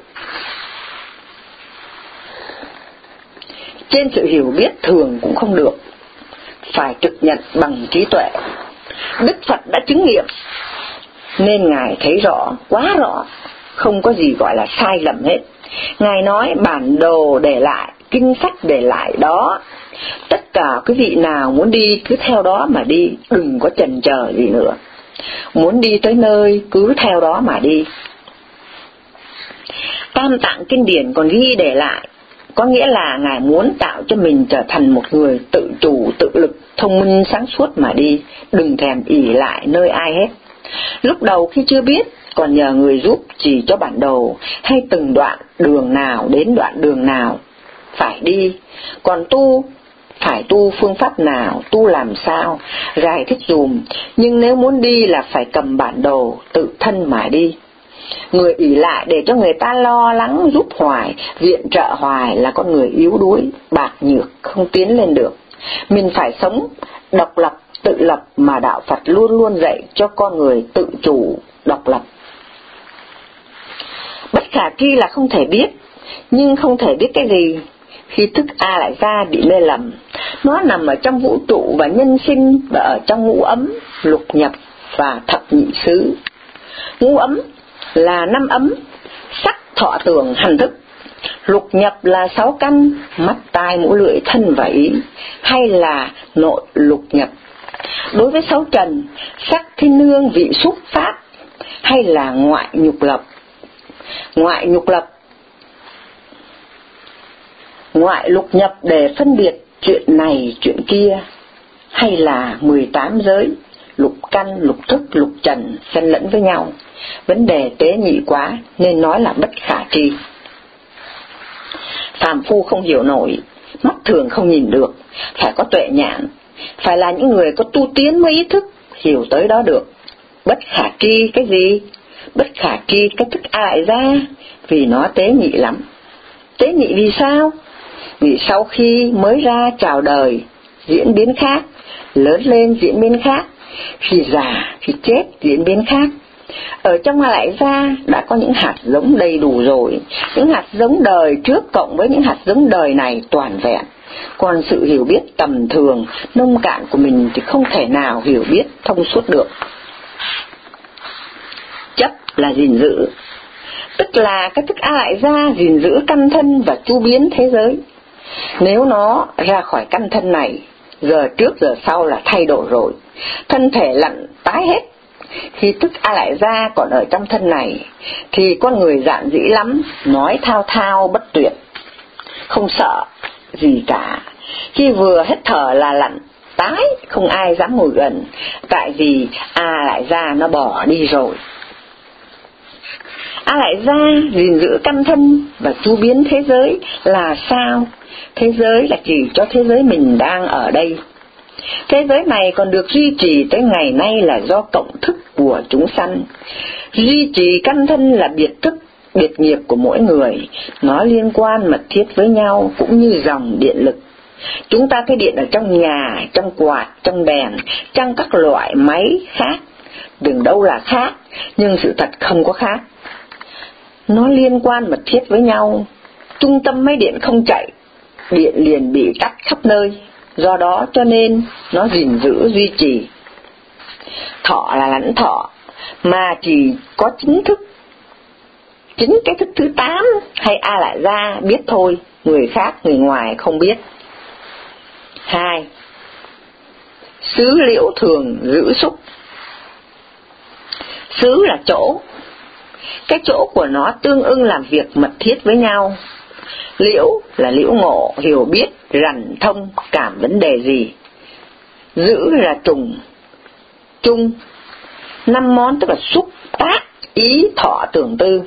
trên sự hiểu biết thường cũng không được, phải trực nhận bằng trí tuệ. Đức Phật đã chứng nghiệm nên Ngài thấy rõ, quá rõ, không có gì gọi là sai lầm hết. Ngài nói bản đồ để lại, kinh sách để lại đó, tất cả quý vị nào muốn đi cứ theo đó mà đi, đừng có chần chờ gì nữa. Muốn đi tới nơi cứ theo đó mà đi. Tam tạng kinh điển còn ghi để lại, có nghĩa là Ngài muốn tạo cho mình trở thành một người tự chủ, tự lực, thông minh, sáng suốt mà đi, đừng thèm ỷ lại nơi ai hết. Lúc đầu khi chưa biết, còn nhờ người giúp chỉ cho bản đồ, hay từng đoạn đường nào đến đoạn đường nào phải đi. Còn phải tu phương pháp nào, tu làm sao, giải thích dùm, nhưng nếu muốn đi là phải cầm bản đồ, tự thân mà đi. Người ỷ lại để cho người ta lo lắng giúp hoài, viện trợ hoài là con người yếu đuối, bạc nhược, không tiến lên được. Mình phải sống độc lập, tự lập mà đạo Phật luôn luôn dạy cho con người tự chủ, độc lập. Bất khả tri là không thể biết, nhưng không thể biết cái gì? Khi thức A Lại Gia bị mê lầm, Nó nằm ở trong vũ trụ và nhân sinh, và ở trong ngũ ấm, lục nhập và thập nhị xứ. Ngũ ấm là 5 ấm: sắc, thọ, tưởng, hành, thức. Lục nhập là 6 căn: mắt, tai, mũi, lưỡi, thân và ý, hay là nội lục nhập. Đối với 6 trần: sắc, thiên nương, vị, xúc, pháp, hay là ngoại nhục lập. Ngoại nhục lập, ngoại lục nhập để phân biệt chuyện này chuyện kia, hay là 18 giới: lục căn, lục thức, lục trần xen lẫn với nhau. Vấn đề tế nhị quá nên nói là bất khả tri. Phàm phu không hiểu nổi, mắt thường không nhìn được, phải có tuệ nhãn, phải là những người có tu tiến mới ý thức hiểu tới đó được. Bất khả tri cái gì? Bất khả tri cái thức A Lại Gia, vì nó tế nhị lắm. Tế nhị vì sao? Vì sau khi mới ra chào đời diễn biến khác, lớn lên diễn biến khác, khi già, khi chết diễn biến khác. Ở trong A Lại Gia đã có những hạt giống đầy đủ rồi, những hạt giống đời trước cộng với những hạt giống đời này toàn vẹn. Còn sự hiểu biết tầm thường, nông cạn của mình thì không thể nào hiểu biết thông suốt được. Chấp là gìn giữ, tức là cái thức A Lại Gia gìn giữ căn thân và chu biến thế giới. Nếu nó ra khỏi căn thân này, giờ trước giờ sau là thay đổi rồi, thân thể lặn tái hết. Khi thức A Lại Gia còn ở trong thân này thì con người dạn dĩ lắm, nói thao thao bất tuyệt, không sợ gì cả. Khi vừa hết thở là lặn tái, không ai dám ngồi gần, tại vì A Lại Gia nó bỏ đi rồi. A Lại Gia gìn giữ căn thân và chu biến thế giới là sao? Thế giới là chỉ cho thế giới mình đang ở đây. Thế giới này còn được duy trì tới ngày nay là do cộng thức của chúng sanh. Duy trì căn thân là biệt thức, biệt nghiệp của mỗi người, nó liên quan mật thiết với nhau cũng như dòng điện lực. Chúng ta thấy điện ở trong nhà, trong quạt, trong đèn, trong các loại máy khác. Đừng đâu là khác, nhưng sự thật không có khác. Nó liên quan mật thiết với nhau. Trung tâm máy điện không chạy, điện liền bị cắt khắp nơi. Do đó cho nên nó gìn giữ duy trì. Thọ là lãnh thọ, mà chỉ có chính cái thức thứ 8 hay A Lại Gia biết thôi, người khác, người ngoài không biết. 2. Xứ liễu thường giữ xúc. Xứ là chỗ, cái chỗ của nó tương ưng làm việc mật thiết với nhau. Liễu là liễu ngộ, hiểu biết, rành thông cảm vấn đề gì. Giữ là trùng, chung. 5 món tức là xúc, tác, ý, thọ, tưởng, tư.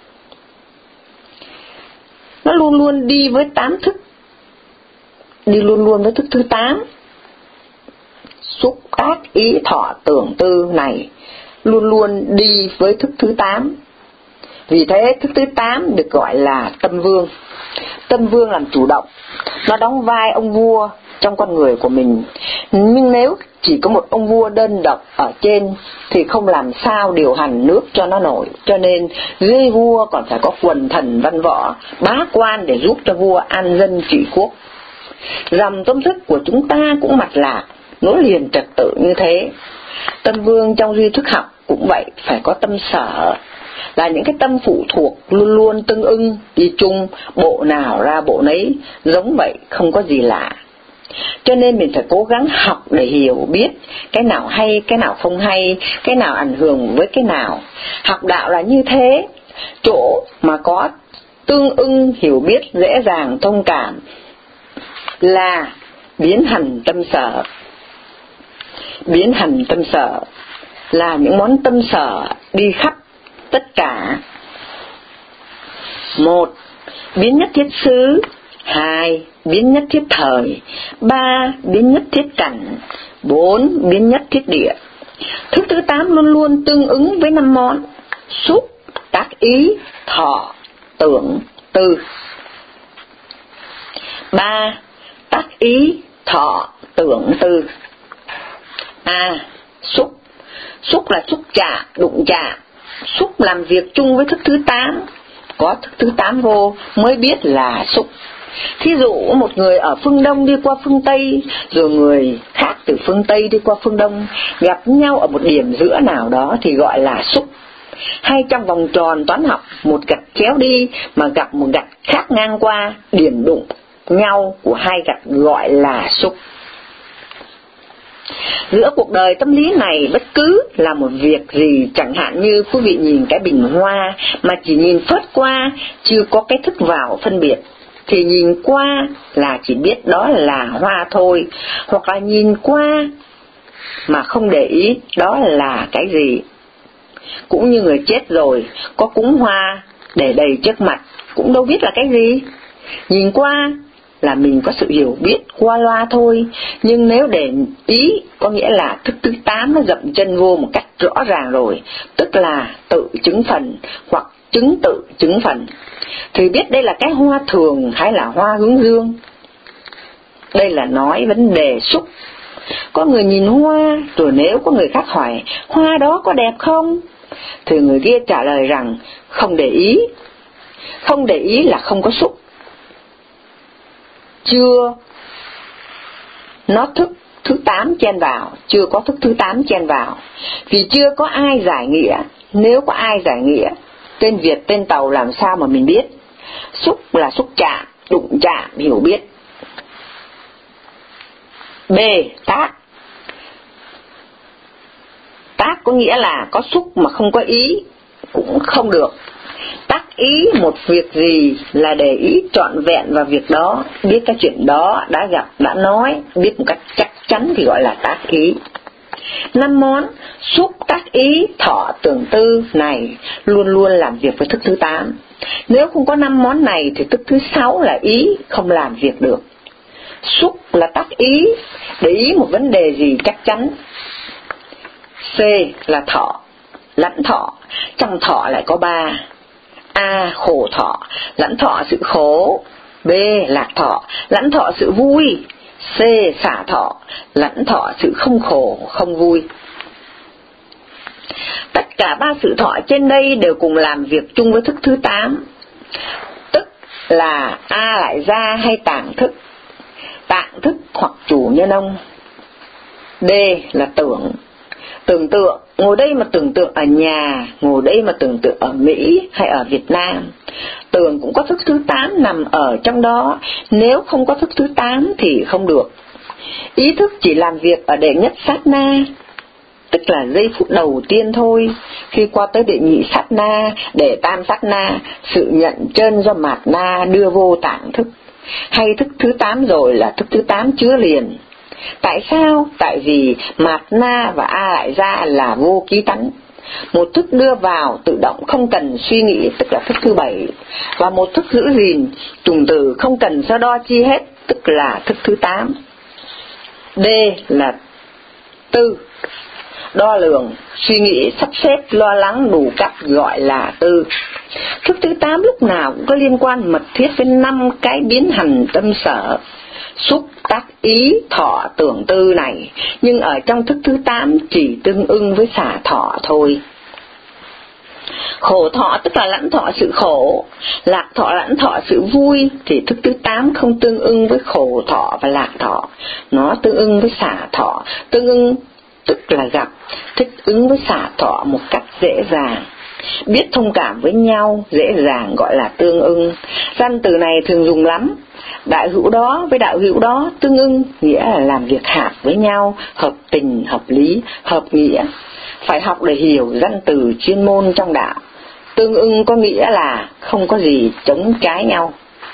Nó luôn luôn đi với 8 thức, đi luôn luôn với thức thứ 8. Xúc, tác, ý, thọ, tưởng, tư này luôn luôn đi với thức thứ 8. Vì thế thức thứ 8 được gọi là tâm vương. Tâm vương làm chủ động, nó đóng vai ông vua trong con người của mình. Nhưng nếu chỉ có một ông vua đơn độc ở trên thì không làm sao điều hành nước cho nó nổi. Cho nên dưới vua còn phải có quần thần văn võ, bá quan để giúp cho vua an dân trị quốc. Dòng tâm thức của chúng ta cũng mạch lạc, nối liền trật tự như thế. Tâm vương trong duy thức học cũng vậy, phải có tâm sở, là những cái tâm phụ thuộc luôn luôn tương ưng, đi chung, bộ nào ra bộ nấy, giống vậy, không có gì lạ. Cho nên mình phải cố gắng học để hiểu biết cái nào hay, cái nào không hay, cái nào ảnh hưởng với cái nào. Học đạo là như thế, chỗ mà có tương ưng, hiểu biết, dễ dàng, thông cảm là biến hành tâm sở. Biến hành tâm sở là những món tâm sở đi khắp tất cả. 1. Biến nhất thiết xứ. 2. Biến nhất thiết thời. 3. Biến nhất thiết cảnh. 4. Biến nhất thiết địa. Thức thứ 8 luôn luôn tương ứng với 5 món: xúc, tác, ý, thọ, tưởng, tư. 3. Tác, ý, thọ, tưởng, tư. A. Xúc. Xúc là xúc chạm, đụng chạm. Xúc làm việc chung với thức thứ 8. Có thức thứ 8 vô mới biết là xúc. Thí dụ một người ở phương Đông đi qua phương Tây, rồi người khác từ phương Tây đi qua phương Đông, gặp nhau ở một điểm giữa nào đó thì gọi là xúc. Hay trong vòng tròn toán học, một gạch chéo đi mà gặp một gạch khác ngang qua, điểm đụng nhau của hai gạch gọi là xúc. Giữa cuộc đời tâm lý này, bất cứ là một việc gì, chẳng hạn như quý vị nhìn cái bình hoa mà chỉ nhìn phớt qua, chưa có cái thức vào phân biệt, thì nhìn qua là chỉ biết đó là hoa thôi, hoặc là nhìn qua mà không để ý đó là cái gì. Cũng như người chết rồi, có cúng hoa để đầy trước mặt, cũng đâu biết là cái gì. Nhìn qua là mình có sự hiểu biết qua loa thôi, nhưng nếu để ý có nghĩa là thức thứ 8 nó dậm chân vô một cách rõ ràng rồi, tức là tự chứng phần hoặc chứng tự chứng phần, thì biết đây là cái hoa thường hay là hoa hướng dương. Đây là nói vấn đề xúc. Có người nhìn hoa, rồi nếu có người khác hỏi hoa đó có đẹp không, thì người kia trả lời rằng không để ý. Không để ý là không có xúc, chưa nó thức thứ 8 chen vào, chưa có thức thứ 8 chen vào, vì chưa có ai giải nghĩa. Nếu có ai giải nghĩa, tên Việt tên Tàu làm sao mà mình biết. Xúc là xúc chạm, đụng chạm, hiểu biết. B. Tác. Tác có nghĩa là có xúc mà không có ý cũng không được. Tác ý một việc gì là để ý trọn vẹn vào việc đó, biết cái chuyện đó đã gặp, đã nói, biết một cách chắc chắn thì gọi là tác ý. 5 món xúc, tác ý, thọ, tưởng, tư này luôn luôn làm việc với thức thứ 8. Nếu không có 5 món này thì thức thứ 6 là ý không làm việc được. Xúc là tác ý, để ý một vấn đề gì chắc chắn. C là thọ, lãnh thọ. Trong thọ lại có 3. A. Khổ thọ, lãnh thọ sự khổ. B. Lạc thọ, lãnh thọ sự vui. C. Xả thọ, lãnh thọ sự không khổ, không vui. Tất cả 3 sự thọ trên đây đều cùng làm việc chung với thức thứ 8, tức là A lại gia hay tạng thức. Tạng thức hoặc chủ nhân ông. D là tưởng. Tưởng tượng, ngồi đây mà tưởng tượng ở nhà, ngồi đây mà tưởng tượng ở Mỹ hay ở Việt Nam. Tưởng cũng có thức thứ 8 nằm ở trong đó, nếu không có thức thứ 8 thì không được. Ý thức chỉ làm việc ở đệ nhất sát na, tức là giây phút đầu tiên thôi. Khi qua tới đệ nhị sát na, đệ tam sát na, sự nhận chân do mạt na đưa vô tạng thức. Hay thức thứ 8 rồi là thức thứ 8 chứa liền. Tại sao? Tại vì mạt na và a lại ra là vô ký tánh. Một thức đưa vào tự động không cần suy nghĩ, tức là thức thứ 7. Và một thức giữ gìn trùng từ không cần so đo chi hết, tức là thức thứ 8. D là tư. Đo lường, suy nghĩ, sắp xếp, lo lắng đủ cách gọi là tư. Thức thứ 8 lúc nào cũng có liên quan mật thiết với 5 cái biến hành tâm sở, xúc, tác, ý, thọ, tưởng, tư này, nhưng ở trong thức thứ 8 chỉ tương ưng với xả thọ thôi. Khổ thọ tức là lãnh thọ sự khổ, lạc thọ lãnh thọ sự vui, thì thức thứ 8 không tương ưng với khổ thọ và lạc thọ, nó tương ưng với xả thọ. Tương ưng tức là gặp, thích ứng với xả thọ một cách dễ dàng. Biết thông cảm với nhau dễ dàng gọi là tương ưng. Danh từ này thường dùng lắm. Đạo hữu đó với đạo hữu đó tương ưng, nghĩa là làm việc hợp với nhau, hợp tình, hợp lý, hợp nghĩa. Phải học để hiểu danh từ chuyên môn trong đạo. Tương ưng có nghĩa là không có gì chống trái nhau.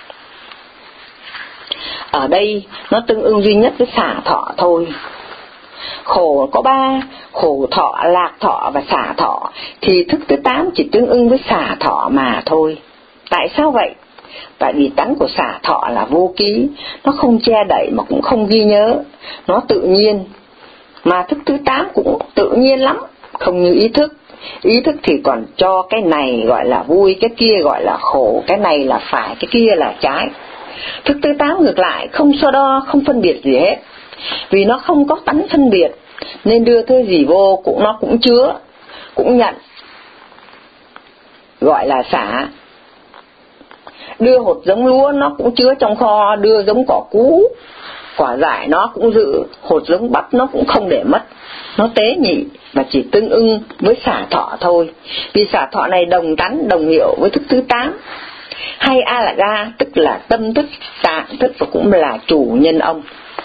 Ở đây nó tương ưng duy nhất với xả thọ thôi. Khổ có 3, khổ thọ, lạc thọ và xả thọ, thì thức thứ 8 chỉ tương ưng với xả thọ mà thôi. Tại sao vậy? Tại vì tánh của xả thọ là vô ký, nó không che đậy mà cũng không ghi nhớ, nó tự nhiên. Mà thức thứ 8 cũng tự nhiên lắm, không như ý thức. Ý thức thì còn cho cái này gọi là vui, cái kia gọi là khổ, cái này là phải, cái kia là trái. Thức thứ 8 ngược lại, không so đo, không phân biệt gì hết. Vì nó không có tánh phân biệt, nên đưa thứ gì vô cũng nó cũng chứa, cũng nhận, gọi là xả. Đưa hột giống lúa nó cũng chứa trong kho, đưa giống cỏ cú, quả dại nó cũng giữ, hột giống bắp nó cũng không để mất. Nó tế nhị và chỉ tương ưng với xả thọ thôi, vì xả thọ này đồng tánh đồng hiệu với thức thứ 8. Hay A là Ga, tức là tâm thức, tạng thức và cũng là chủ nhân ông.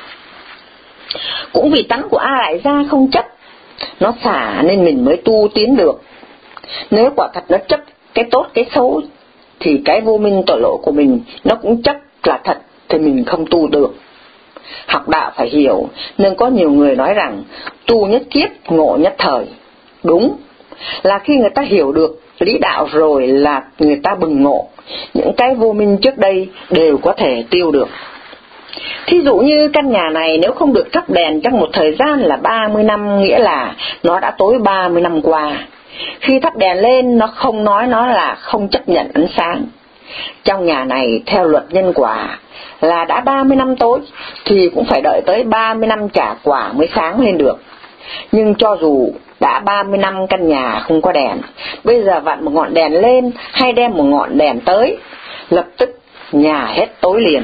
Cũng vì tánh của A lại Gia không chấp, nó xả nên mình mới tu tiến được. Nếu quả thật nó chấp cái tốt cái xấu thì cái vô minh tội lỗi của mình nó cũng chấp là thật thì mình không tu được. Học đạo phải hiểu, nên có nhiều người nói rằng tu nhất kiếp ngộ nhất thời. Đúng là khi người ta hiểu được lý đạo rồi là người ta bừng ngộ, những cái vô minh trước đây đều có thể tiêu được. Thí dụ như căn nhà này nếu không được thắp đèn trong một thời gian là 30 năm, nghĩa là nó đã tối 30 năm qua. Khi thắp đèn lên, nó không nói nó là không chấp nhận ánh sáng. Trong nhà này theo luật nhân quả là đã 30 năm tối thì cũng phải đợi tới 30 năm trả quả mới sáng lên được. Nhưng cho dù đã 30 năm căn nhà không có đèn, bây giờ vặn một ngọn đèn lên hay đem một ngọn đèn tới, lập tức nhà hết tối liền.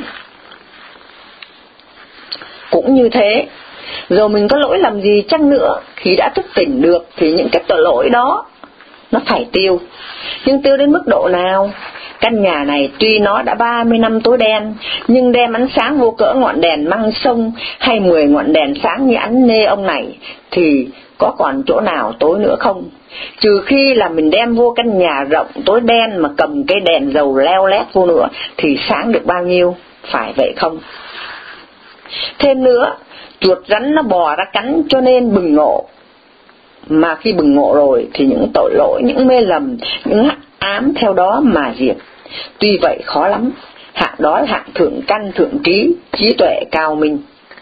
Cũng như thế, dù mình có lỗi lầm gì chăng nữa, khi đã thức tỉnh được thì những cái tội lỗi đó nó phải tiêu. Nhưng tiêu đến mức độ nào? Căn nhà này tuy nó đã 30 năm tối đen, nhưng đem ánh sáng vô cỡ ngọn đèn măng sông hay 10 ngọn đèn sáng như ánh nê ông này thì có còn chỗ nào tối nữa không? Trừ khi là mình đem vô căn nhà rộng tối đen mà cầm cái đèn dầu leo lét vô nữa thì sáng được bao nhiêu, phải vậy không? Thêm nữa, chuột rắn nó bò ra cắn cho nên bừng ngộ. Mà khi bừng ngộ rồi thì những tội lỗi, những mê lầm, những hắc ám theo đó mà diệt. Tuy vậy khó lắm, hạng đó là hạng thượng căn thượng trí, trí tuệ cao minh.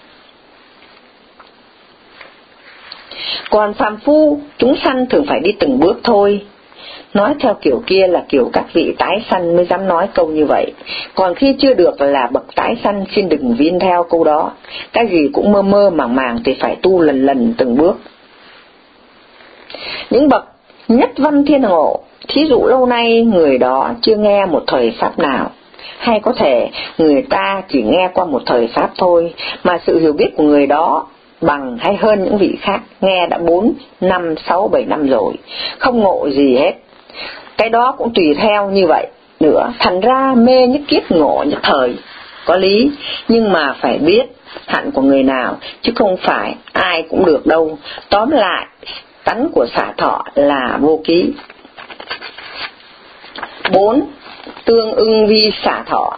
Còn phàm phu, chúng sanh thường phải đi từng bước thôi. Nói theo kiểu kia là kiểu các vị tái sanh mới dám nói câu như vậy. Còn khi chưa được là bậc tái sanh xin đừng vin theo câu đó. Cái gì cũng mơ mơ màng màng thì phải tu lần lần từng bước. Những bậc nhất văn thiên ngộ, thí dụ lâu nay người đó chưa nghe một thời pháp nào, hay có thể người ta chỉ nghe qua một thời pháp thôi, mà sự hiểu biết của người đó bằng hay hơn những vị khác nghe đã 4, 5, 6, 7 năm rồi, không ngộ gì hết. Cái đó cũng tùy theo như vậy nữa, thành ra mê nhất kiếp ngộ nhất thời, có lý, nhưng mà phải biết hạn của người nào, chứ không phải ai cũng được đâu. Tóm lại, tánh của xả thọ là vô ký. 4. Tương ưng vi xả thọ.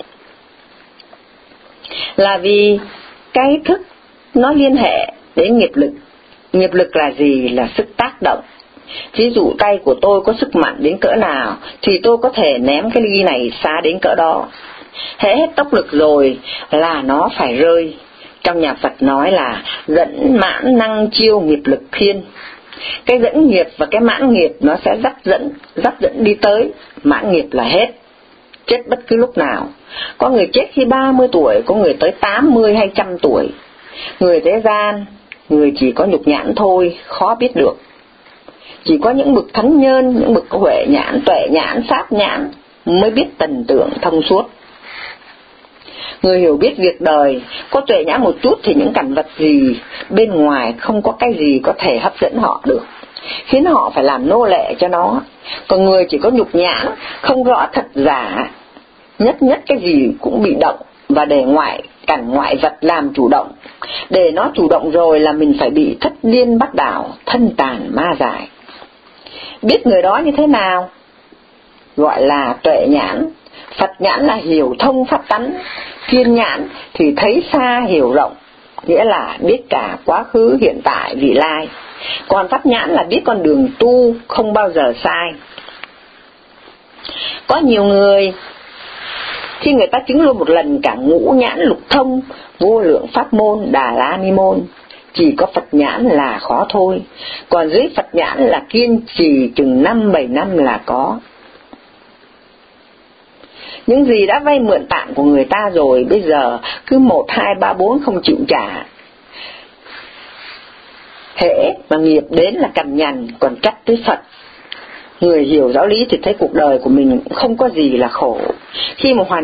Là vì cái thức nó liên hệ đến nghiệp lực. Nghiệp lực là gì? Là sức tác động. Ví dụ tay của tôi có sức mạnh đến cỡ nào thì tôi có thể ném cái ly này xa đến cỡ đó. Hễ hết tốc lực rồi là nó phải rơi. Trong nhà Phật nói là dẫn mãn năng chiêu nghiệp lực thiên. Cái dẫn nghiệp và cái mãn nghiệp nó sẽ dắt dẫn đi tới. Mãn nghiệp là hết, chết bất cứ lúc nào. Có người chết khi 30 tuổi, có người tới 80 hay 100 tuổi. Người thế gian, người chỉ có nhục nhãn thôi, khó biết được. Chỉ có những bậc thánh nhân, những bậc huệ nhãn, tuệ nhãn, pháp nhãn mới biết tần tưởng thông suốt. Người hiểu biết việc đời, có tuệ nhãn một chút thì những cảnh vật gì bên ngoài không có cái gì có thể hấp dẫn họ được, khiến họ phải làm nô lệ cho nó. Còn người chỉ có nhục nhãn, không rõ thật giả, nhất cái gì cũng bị động và để cảnh ngoại vật làm chủ động. Để nó chủ động rồi là mình phải bị thất điên bắt đảo, thân tàn ma dại. Biết người đó như thế nào? Gọi là tuệ nhãn. Phật nhãn là hiểu thông pháp tánh, thiên nhãn thì thấy xa hiểu rộng, nghĩa là biết cả quá khứ, hiện tại, vị lai. Còn pháp nhãn là biết con đường tu không bao giờ sai. Có nhiều người khi người ta chứng luôn một lần cả ngũ nhãn lục thông, vô lượng pháp môn, Đà La Ni môn, chỉ có Phật nhãn là khó thôi. Còn dưới Phật nhãn là kiên trì chừng 5-7 năm là có. Những gì đã vay mượn tạm của người ta rồi, bây giờ cứ 1, 2, 3, 4 không chịu trả. Hễ mà nghiệp đến là cằn nhằn, còn trách tới Phật. Người hiểu giáo lý thì thấy cuộc đời của mình không có gì là khổ. Khi một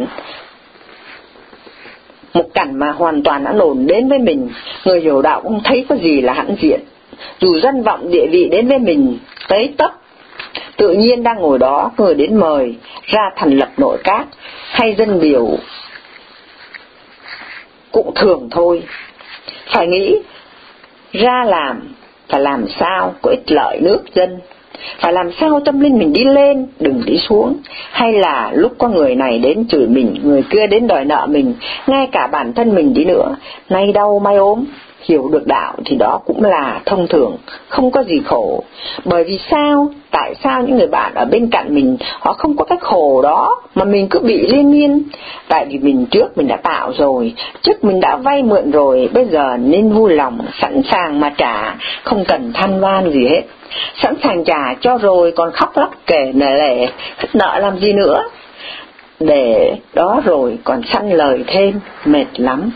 cảnh mà hoàn toàn đã nổn đến với mình, người hiểu đạo cũng thấy có gì là hãnh diện. Dù danh vọng địa vị đến với mình tới tấp, tự nhiên đang ngồi đó người đến mời ra thành lập nội các hay dân biểu cũng thường thôi. Phải nghĩ ra phải làm sao có ích lợi nước dân, phải làm sao tâm linh mình đi lên đừng đi xuống. Hay là lúc có người này đến chửi mình, người kia đến đòi nợ mình, ngay cả bản thân mình đi nữa, nay đau mai ốm, hiểu được đạo thì đó cũng là thông thường, không có gì khổ. Bởi vì sao? Tại sao những người bạn ở bên cạnh mình họ không có cái khổ đó mà mình cứ bị liên miên? Tại vì trước mình đã tạo rồi, trước mình đã vay mượn rồi, bây giờ nên vui lòng sẵn sàng mà trả, không cần than van gì hết. Sẵn sàng trả cho rồi còn khóc lóc kể lể hết nợ làm gì nữa. Để đó rồi còn săn lời thêm, mệt lắm.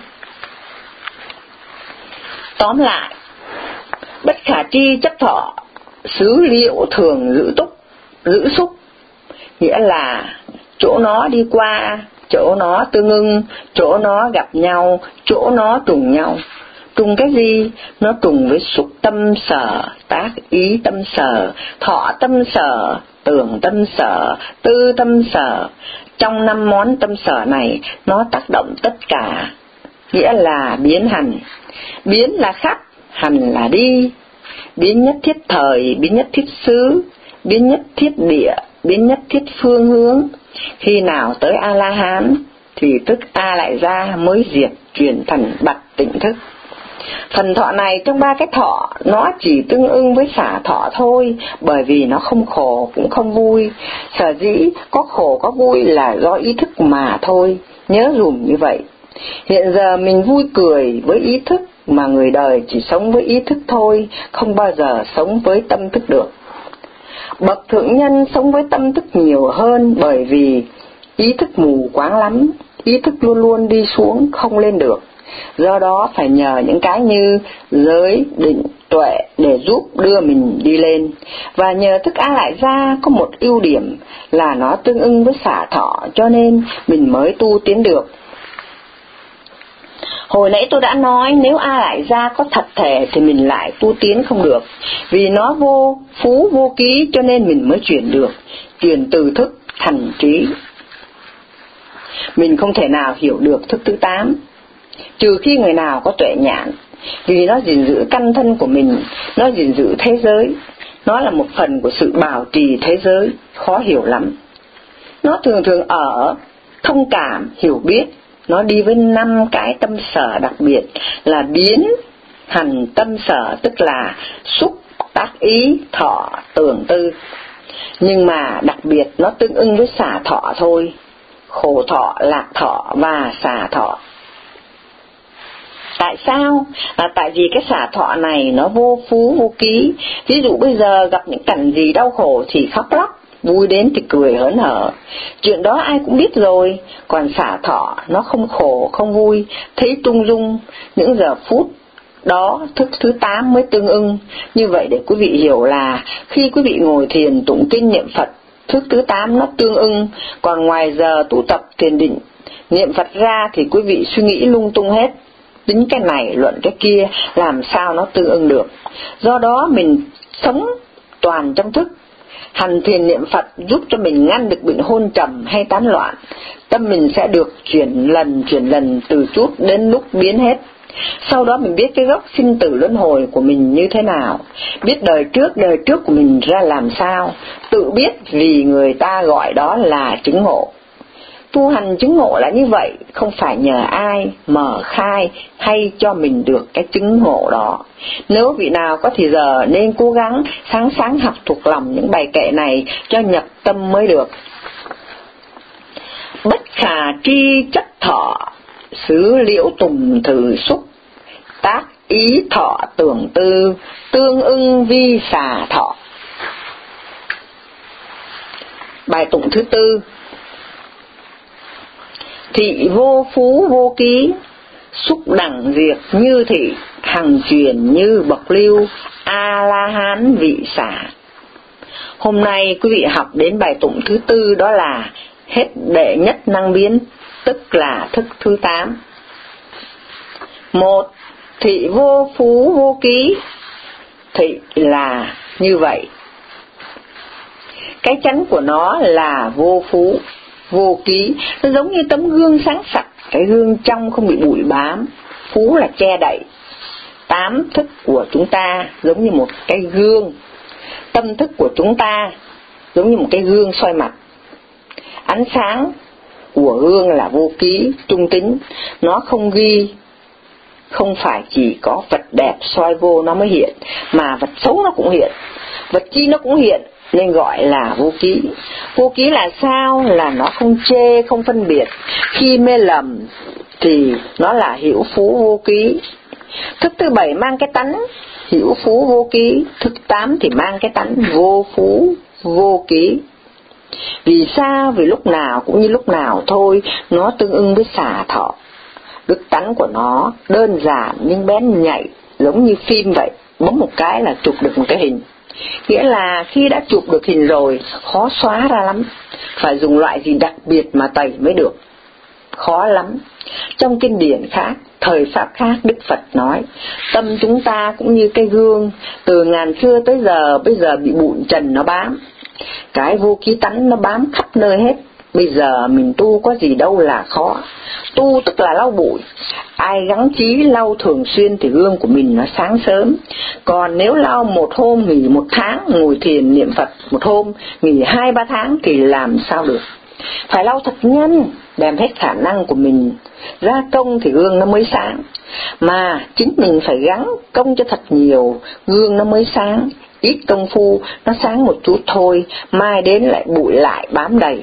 Tóm lại, bất khả tri chấp thọ, xứ liễu thường giữ xúc, nghĩa là chỗ nó đi qua, chỗ nó tương ưng, chỗ nó gặp nhau, chỗ nó trùng nhau. Trùng cái gì? Nó trùng với xúc tâm sở, tác ý tâm sở, thọ tâm sở, tưởng tâm sở, tư tâm sở. Trong 5 món tâm sở này, nó tác động tất cả, nghĩa là biến hành. Biến là khắp, hành là đi. Biến nhất thiết thời, biến nhất thiết xứ, biến nhất thiết địa, biến nhất thiết phương hướng. Khi nào tới A-la-hán thì tức A lại ra mới diệt chuyển thành bặt tỉnh thức. Phần thọ này trong 3 cái thọ nó chỉ tương ưng với xả thọ thôi, bởi vì nó không khổ cũng không vui. Sở dĩ có khổ có vui là do ý thức mà thôi, nhớ dùm như vậy. Hiện giờ mình vui cười với ý thức, mà người đời chỉ sống với ý thức thôi, không bao giờ sống với tâm thức được. Bậc thượng nhân sống với tâm thức nhiều hơn, bởi vì ý thức mù quáng lắm, ý thức luôn luôn đi xuống không lên được. Do đó phải nhờ những cái như giới, định, tuệ để giúp đưa mình đi lên. Và nhờ thức A lại ra có một ưu điểm là nó tương ưng với xả thọ, cho nên mình mới tu tiến được. Hồi nãy tôi đã nói nếu A lại ra có thật thể thì mình lại tu tiến không được, vì nó vô phú vô ký, cho nên mình mới chuyển được, chuyển từ thức thành trí. Mình không thể nào hiểu được thức thứ 8 trừ khi người nào có tuệ nhãn, vì nó gìn giữ căn thân của mình, nó gìn giữ thế giới, nó là một phần của sự bảo trì thế giới, khó hiểu lắm. Nó thường thường ở thông cảm, hiểu biết, nó đi với 5 cái tâm sở đặc biệt là biến, hành tâm sở, tức là xúc, tác ý, thọ, tưởng tư. Nhưng mà đặc biệt nó tương ưng với xả thọ thôi, khổ thọ, lạc thọ và xả thọ. Tại sao? Tại vì cái xả thọ này nó vô phú vô ký. Ví dụ bây giờ gặp những cảnh gì đau khổ thì khóc lóc, vui đến thì cười hớn hở. Chuyện đó ai cũng biết rồi. Còn xả thọ nó không khổ không vui, thấy tung dung. Những giờ phút đó thức thứ 8 mới tương ưng. Như vậy để quý vị hiểu là khi quý vị ngồi thiền tụng kinh niệm Phật, thức thứ 8 nó tương ưng. Còn ngoài giờ tu tập thiền định niệm Phật ra thì quý vị suy nghĩ lung tung hết, tính cái này luận cái kia, làm sao nó tương ưng được. Do đó mình sống toàn trong thức. Hành thiền niệm Phật giúp cho mình ngăn được bệnh hôn trầm hay tán loạn. Tâm mình sẽ được chuyển lần từ chút đến lúc biến hết. Sau đó mình biết cái gốc sinh tử luân hồi của mình như thế nào, biết đời trước của mình ra làm sao, tự biết, vì người ta gọi đó là chứng ngộ. Tu hành chứng ngộ là như vậy, không phải nhờ ai mở khai hay cho mình được cái chứng ngộ đó. Nếu vị nào có thì giờ nên cố gắng sáng học thuộc lòng những bài kệ này cho nhập tâm mới được. Bất khả tri chất thọ, xứ liễu tùng thử xúc, tác ý thọ tưởng tư, tương ưng vi xả thọ. Bài tụng thứ 4. Thị vô phú vô ký, xúc đẳng diệt như thị, hằng truyền như bậc lưu, A-la-hán vị xả. Hôm nay quý vị học đến bài tụng thứ 4, đó là hết đệ nhất năng biến, tức là thức thứ 8. 1. Thị vô phú vô ký. Thị là như vậy, cái chánh của nó là vô phú vô ký, nó giống như tấm gương sáng sạch, cái gương trong không bị bụi bám. Phú là che đậy. 8 thức của chúng ta giống như một cái gương, tâm thức của chúng ta giống như một cái gương soi mặt. Ánh sáng của gương là vô ký, trung tính, nó không ghi, không phải chỉ có vật đẹp soi vô nó mới hiện, mà vật xấu nó cũng hiện, vật chi nó cũng hiện, nên gọi là vô ký. Vô ký là sao? Là nó không chê, không phân biệt. Khi mê lầm thì nó là hữu phú vô ký. Thức thứ 7 mang cái tánh hữu phú vô ký, thức 8 thì mang cái tánh vô phú vô ký. Vì sao? Vì lúc nào cũng như lúc nào thôi, nó tương ưng với xả thọ. Đức tánh của nó đơn giản nhưng bén nhạy, giống như phim vậy, bấm một cái là chụp được một cái hình. Nghĩa là khi đã chụp được hình rồi, khó xóa ra lắm, phải dùng loại gì đặc biệt mà tẩy mới được, khó lắm. Trong kinh điển khác, thời pháp khác, Đức Phật nói, tâm chúng ta cũng như cái gương, từ ngàn xưa tới giờ, bây giờ bị bụi trần nó bám, cái vô ký tánh nó bám khắp nơi hết. Bây giờ mình tu có gì đâu là khó, tu tức là lau bụi. Ai gắng chí lau thường xuyên thì gương của mình nó sáng sớm. Còn nếu lau một hôm nghỉ 1 tháng, ngồi thiền niệm Phật 1 hôm nghỉ 2-3 tháng thì làm sao được. Phải lau thật nhanh, đem hết khả năng của mình ra công thì gương nó mới sáng. Mà chính mình phải gắng công cho thật nhiều, gương nó mới sáng. Ít công phu nó sáng một chút thôi, mai đến lại bụi lại bám đầy.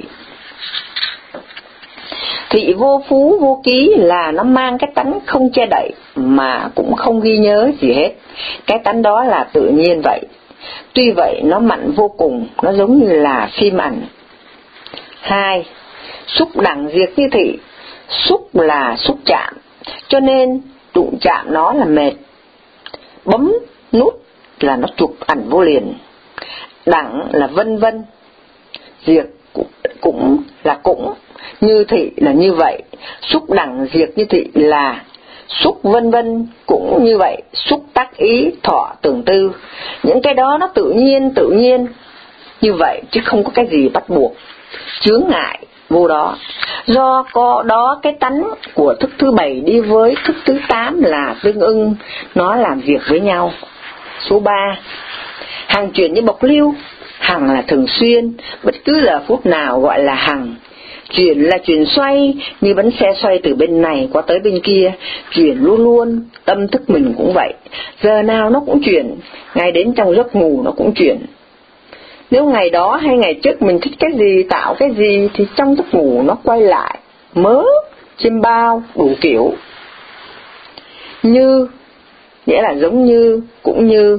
Thị vô phú vô ký là nó mang cái tánh không che đậy mà cũng không ghi nhớ gì hết. Cái tánh đó là tự nhiên vậy. Tuy vậy nó mạnh vô cùng, nó giống như là phim ảnh. 2. Xúc đẳng diệt như thị. Xúc là xúc chạm, cho nên đụng chạm nó là mệt. Bấm nút là nó chụp ảnh vô liền. Đẳng là vân vân, diệt cũng là cũng, như thị là như vậy. Xúc đẳng diệt như thị là xúc vân vân cũng như vậy. Xúc tác ý thọ tưởng tư, những cái đó nó tự nhiên như vậy, chứ không có cái gì bắt buộc chướng ngại vô đó. Do có đó cái tánh của thức thứ 7 đi với thức thứ 8 là tương ưng, nó làm việc với nhau. Số 3. Hằng chuyển như bộc lưu. Hằng là thường xuyên, bất cứ giờ phút nào gọi là hằng. Chuyển là chuyển xoay, như bánh xe xoay từ bên này qua tới bên kia, chuyển luôn luôn. Tâm thức mình cũng vậy, giờ nào nó cũng chuyển, ngay đến trong giấc ngủ nó cũng chuyển. Nếu ngày đó hay ngày trước mình thích cái gì, tạo cái gì, thì trong giấc ngủ nó quay lại, mớ, chiêm bao, đủ kiểu. Như, nghĩa là giống như, cũng như.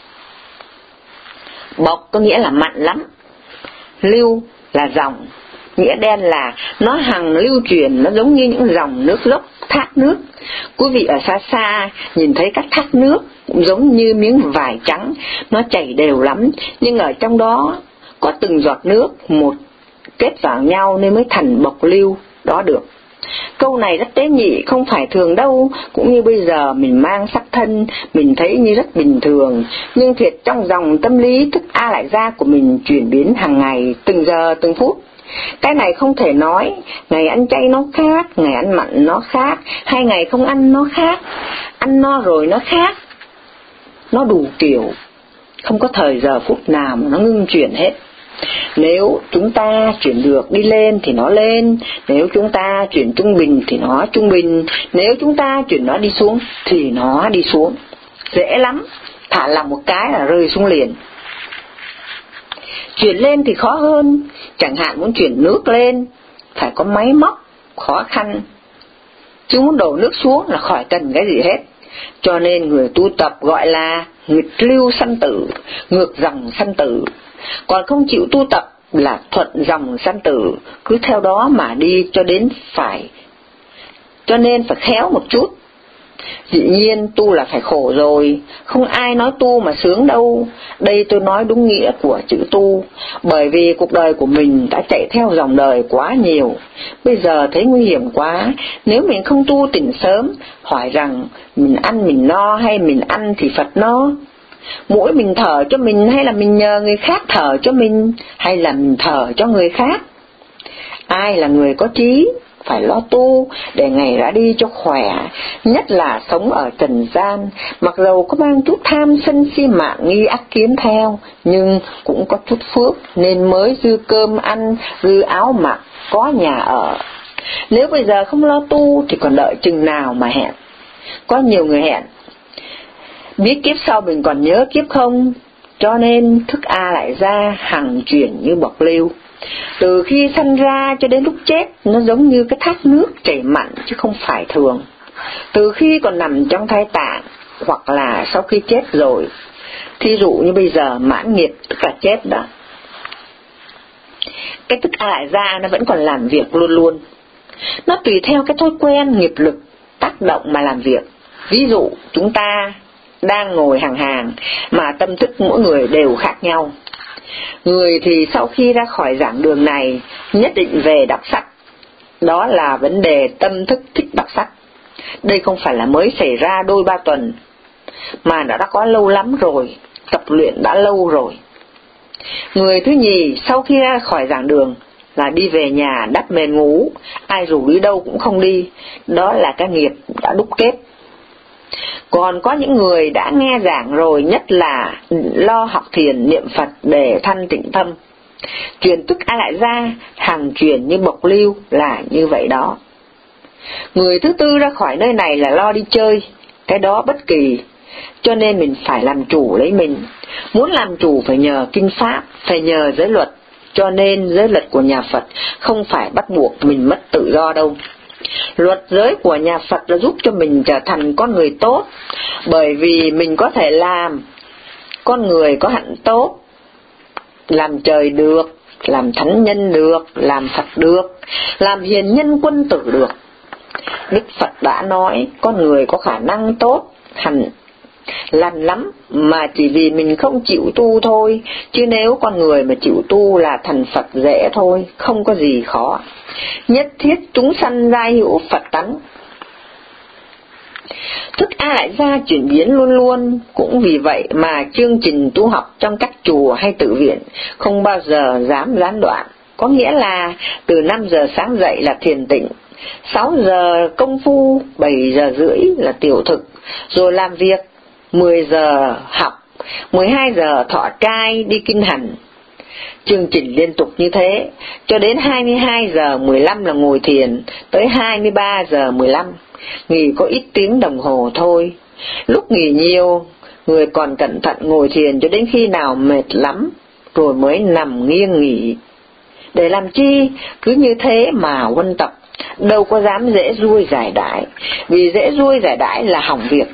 Bộc có nghĩa là mặn lắm. Lưu là dòng, nghĩa đen là nó hằng lưu truyền, nó giống như những dòng nước dốc, thác nước. Quý vị ở xa xa nhìn thấy các thác nước cũng giống như miếng vải trắng, nó chảy đều lắm, nhưng ở trong đó có từng giọt nước một kết vào nhau nên mới thành bộc lưu đó được. Câu này rất tế nhị, không phải thường đâu. Cũng như bây giờ mình mang sắc thân, mình thấy như rất bình thường, nhưng thiệt trong dòng tâm lý thức A lại gia của mình chuyển biến hàng ngày, từng giờ từng phút. Cái này không thể nói, ngày ăn chay nó khác, ngày ăn mặn nó khác, hay ngày không ăn nó khác, ăn no rồi nó khác. Nó đủ kiểu, không có thời giờ phút nào mà nó ngưng chuyển hết. Nếu chúng ta chuyển được đi lên thì nó lên, nếu chúng ta chuyển trung bình thì nó trung bình, nếu chúng ta chuyển nó đi xuống thì nó đi xuống. Dễ lắm, thả lỏng một cái là rơi xuống liền. Chuyển lên thì khó hơn, chẳng hạn muốn chuyển nước lên phải có máy móc, khó khăn. Chứ muốn đổ nước xuống là khỏi cần cái gì hết. Cho nên người tu tập gọi là nghịch lưu sanh tử, ngược dòng sanh tử. Còn không chịu tu tập là thuận dòng sanh tử, cứ theo đó mà đi cho đến phải. Cho nên phải khéo một chút, Dĩ nhiên tu là phải khổ rồi, không ai nói tu mà sướng đâu. Đây tôi nói đúng nghĩa của chữ tu, bởi vì cuộc đời của mình đã chạy theo dòng đời quá nhiều. Bây giờ thấy nguy hiểm quá, nếu mình không tu tỉnh sớm, hỏi rằng mình ăn mình no hay mình ăn thì Phật no? Mỗi mình thở cho mình hay là mình nhờ người khác thở cho mình, hay là mình thở cho người khác? Ai là người có trí, phải lo tu để ngày ra đi cho khỏe, nhất là sống ở trần gian, mặc dầu có mang chút tham sân si mạng nghi ác kiến theo, nhưng cũng có chút phước nên mới dư cơm ăn, dư áo mặc, có nhà ở. Nếu bây giờ không lo tu thì còn đợi chừng nào mà hẹn? Có nhiều người hẹn biết kiếp sau mình còn nhớ kiếp không, cho nên thức A lại ra hằng chuyển như bọt lưu. Từ khi sanh ra cho đến lúc chết, nó giống như cái thác nước chảy mặn chứ không phải thường. Từ khi còn nằm trong thai tạng, hoặc là sau khi chết rồi. Thí dụ như bây giờ mãn nghiệp tức là chết đó. Cái thức A lại ra nó vẫn còn làm việc luôn luôn. Nó tùy theo cái thói quen nghiệp lực tác động mà làm việc. Ví dụ chúng ta đang ngồi hàng hàng mà tâm thức mỗi người đều khác nhau. Người thì sau khi ra khỏi giảng đường này nhất định về đọc sách. Đó là vấn đề tâm thức thích đọc sách. Đây không phải là mới xảy ra đôi ba tuần, mà đã có lâu lắm rồi, tập luyện đã lâu rồi. Người thứ nhì sau khi ra khỏi giảng đường là đi về nhà đắp mền ngủ, ai rủ đi đâu cũng không đi. Đó là cái nghiệp đã đúc kết. Còn có những người đã nghe giảng rồi, nhất là lo học thiền niệm Phật để thanh tịnh tâm, chuyển tức A lại ra hàng chuyển như bộc lưu là như vậy đó. Người thứ tư ra khỏi nơi này là lo đi chơi, cái đó bất kỳ, cho nên mình phải làm chủ lấy mình. Muốn làm chủ phải nhờ kinh pháp, phải nhờ giới luật, cho nên giới luật của nhà Phật không phải bắt buộc mình mất tự do đâu. Luật giới của nhà Phật là giúp cho mình trở thành con người tốt, bởi vì mình có thể làm con người có hạnh tốt, làm trời được, làm thánh nhân được, làm Phật được, làm hiền nhân quân tử được. Đức Phật đã nói con người có khả năng tốt, hẳn lành lắm, mà chỉ vì mình không chịu tu thôi, chứ nếu con người mà chịu tu là thành Phật dễ thôi, không có gì khó. Nhất thiết chúng sanh giai hữu Phật tánh. Thức A lại ra chuyển biến luôn luôn, cũng vì vậy mà chương trình tu học trong các chùa hay tự viện không bao giờ dám gián đoạn. Có nghĩa là từ 5 giờ sáng dậy là thiền tịnh, 6 giờ công phu, 7 giờ rưỡi là tiểu thực, rồi làm việc, 10 giờ học, 12 giờ thọ trai đi kinh hành. Chương trình liên tục như thế, cho đến 22 giờ 15 là ngồi thiền, tới 23 giờ 15, nghỉ có ít tiếng đồng hồ thôi. Lúc nghỉ nhiều, người còn cẩn thận ngồi thiền cho đến khi nào mệt lắm, rồi mới nằm nghiêng nghỉ. Để làm chi? Cứ như thế mà huân tập, đâu có dám dễ ruôi giải đãi, vì dễ ruôi giải đãi là hỏng việc.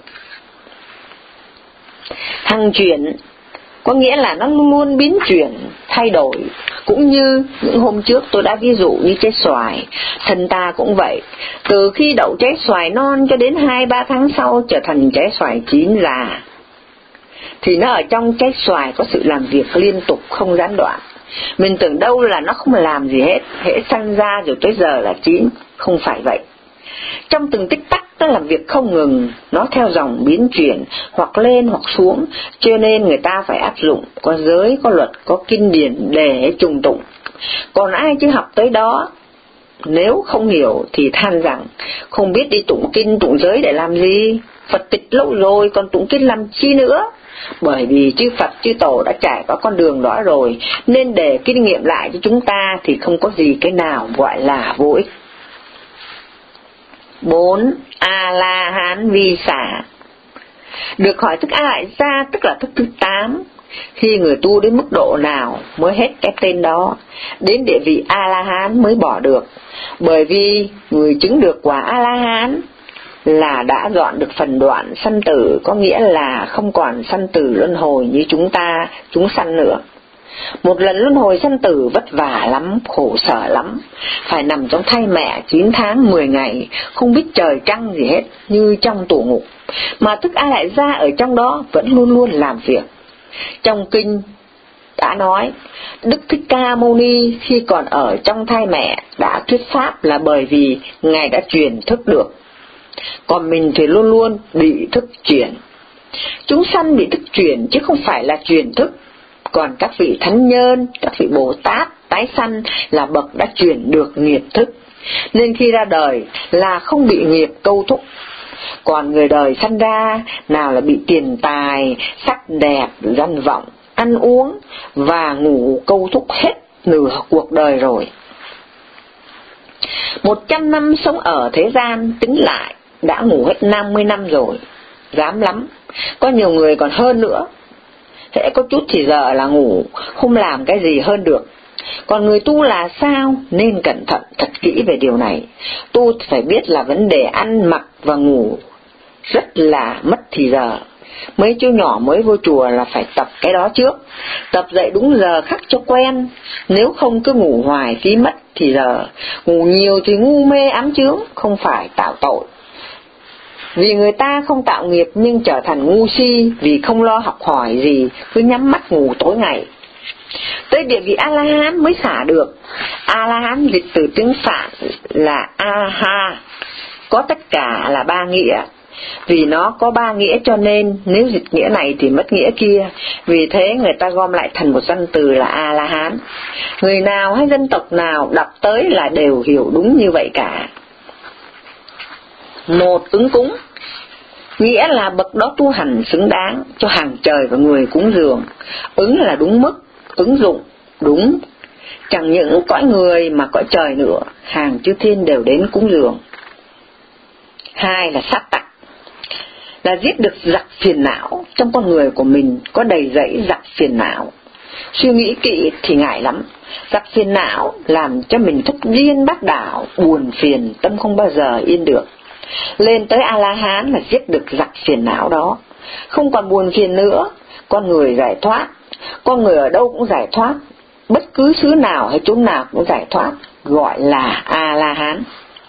Hằng chuyển có nghĩa là nó luôn biến chuyển, thay đổi. Cũng như những hôm trước tôi đã ví dụ như trái xoài, thân ta cũng vậy. Từ khi đậu trái xoài non cho đến 2-3 tháng sau trở thành trái xoài chín già, thì nó ở trong trái xoài có sự làm việc liên tục không gián đoạn. Mình tưởng đâu là nó không làm gì hết, hễ sanh ra rồi tới giờ là chín. Không phải vậy. Trong từng tích tắc nó làm việc không ngừng, nó theo dòng biến chuyển, hoặc lên hoặc xuống, cho nên người ta phải áp dụng, có giới, có luật, có kinh điển để trùng tụng. Còn ai chưa học tới đó, nếu không hiểu thì than rằng không biết đi tụng kinh tụng giới để làm gì, Phật tịch lâu rồi còn tụng kinh làm chi nữa. Bởi vì chư Phật chư Tổ đã trải qua con đường đó rồi, nên để kinh nghiệm lại cho chúng ta thì không có gì cái nào gọi là vô ích. 4. A-la-hán vi xả. Được hỏi thức A lại ra tức là thức thứ 8. Khi người tu đến mức độ nào mới hết cái tên đó, đến địa vị A-la-hán mới bỏ được. Bởi vì người chứng được quả A-la-hán là đã dọn được phần đoạn sanh tử, có nghĩa là không còn sanh tử luân hồi như chúng sanh nữa. Một lần luân hồi sanh tử vất vả lắm, khổ sở lắm, phải nằm trong thai mẹ 9 tháng 10 ngày, không biết trời trăng gì hết, như trong tù ngục. Mà Thức A Lại Gia ở trong đó vẫn luôn luôn làm việc. Trong kinh đã nói, Đức Thích Ca Mâu Ni khi còn ở trong thai mẹ đã thuyết pháp là bởi vì Ngài đã truyền thức được. Còn mình thì luôn luôn bị thức truyền. Chúng sanh bị thức truyền chứ không phải là truyền thức. Còn các vị thánh nhân, các vị Bồ Tát tái sanh là bậc đã truyền được nghiệp thức, nên khi ra đời là không bị nghiệp câu thúc. Còn người đời sanh ra nào là bị tiền tài, sắc đẹp, danh vọng, ăn uống và ngủ câu thúc hết nửa cuộc đời rồi. 100 năm sống ở thế gian tính lại đã ngủ hết 50 năm rồi, dám lắm. Có nhiều người còn hơn nữa. Hễ có chút thì giờ là ngủ, không làm cái gì hơn được. Còn người tu là sao? Nên cẩn thận thật kỹ về điều này. Tu phải biết là vấn đề ăn mặc và ngủ rất là mất thì giờ. Mấy chú nhỏ mới vô chùa là phải tập cái đó trước. Tập dậy đúng giờ khắc cho quen. Nếu không cứ ngủ hoài phí mất thì giờ. Ngủ nhiều thì ngu mê ám chướng, không phải tạo tội. Vì người ta không tạo nghiệp nhưng trở thành ngu si, vì không lo học hỏi gì, cứ nhắm mắt ngủ tối ngày. Tới địa vị A-la-hán mới xả được. A-la-hán dịch từ tiếng Phạn là A-ha, có tất cả là 3 nghĩa. Vì nó có 3 nghĩa cho nên nếu dịch nghĩa này thì mất nghĩa kia. Vì thế người ta gom lại thành một danh từ là A-la-hán. Người nào hay dân tộc nào đọc tới là đều hiểu đúng như vậy cả. Một, ứng cúng, nghĩa là bậc đó tu hành xứng đáng cho hàng trời và người cúng dường. Ứng là đúng mức, ứng dụng, đúng. Chẳng những cõi người mà cõi trời nữa, hàng chư thiên đều đến cúng dường. 2 là sát tặc, là giết được giặc phiền não. Trong con người của mình có đầy rẫy giặc phiền não. Suy nghĩ kỹ thì ngại lắm. Giặc phiền não làm cho mình thất điên bát đảo, buồn phiền, tâm không bao giờ yên được. Lên tới A-la-hán là giết được giặc phiền não đó, không còn buồn phiền nữa, con người giải thoát. Con người ở đâu cũng giải thoát, bất cứ xứ nào hay chốn nào cũng giải thoát, gọi là A-la-hán.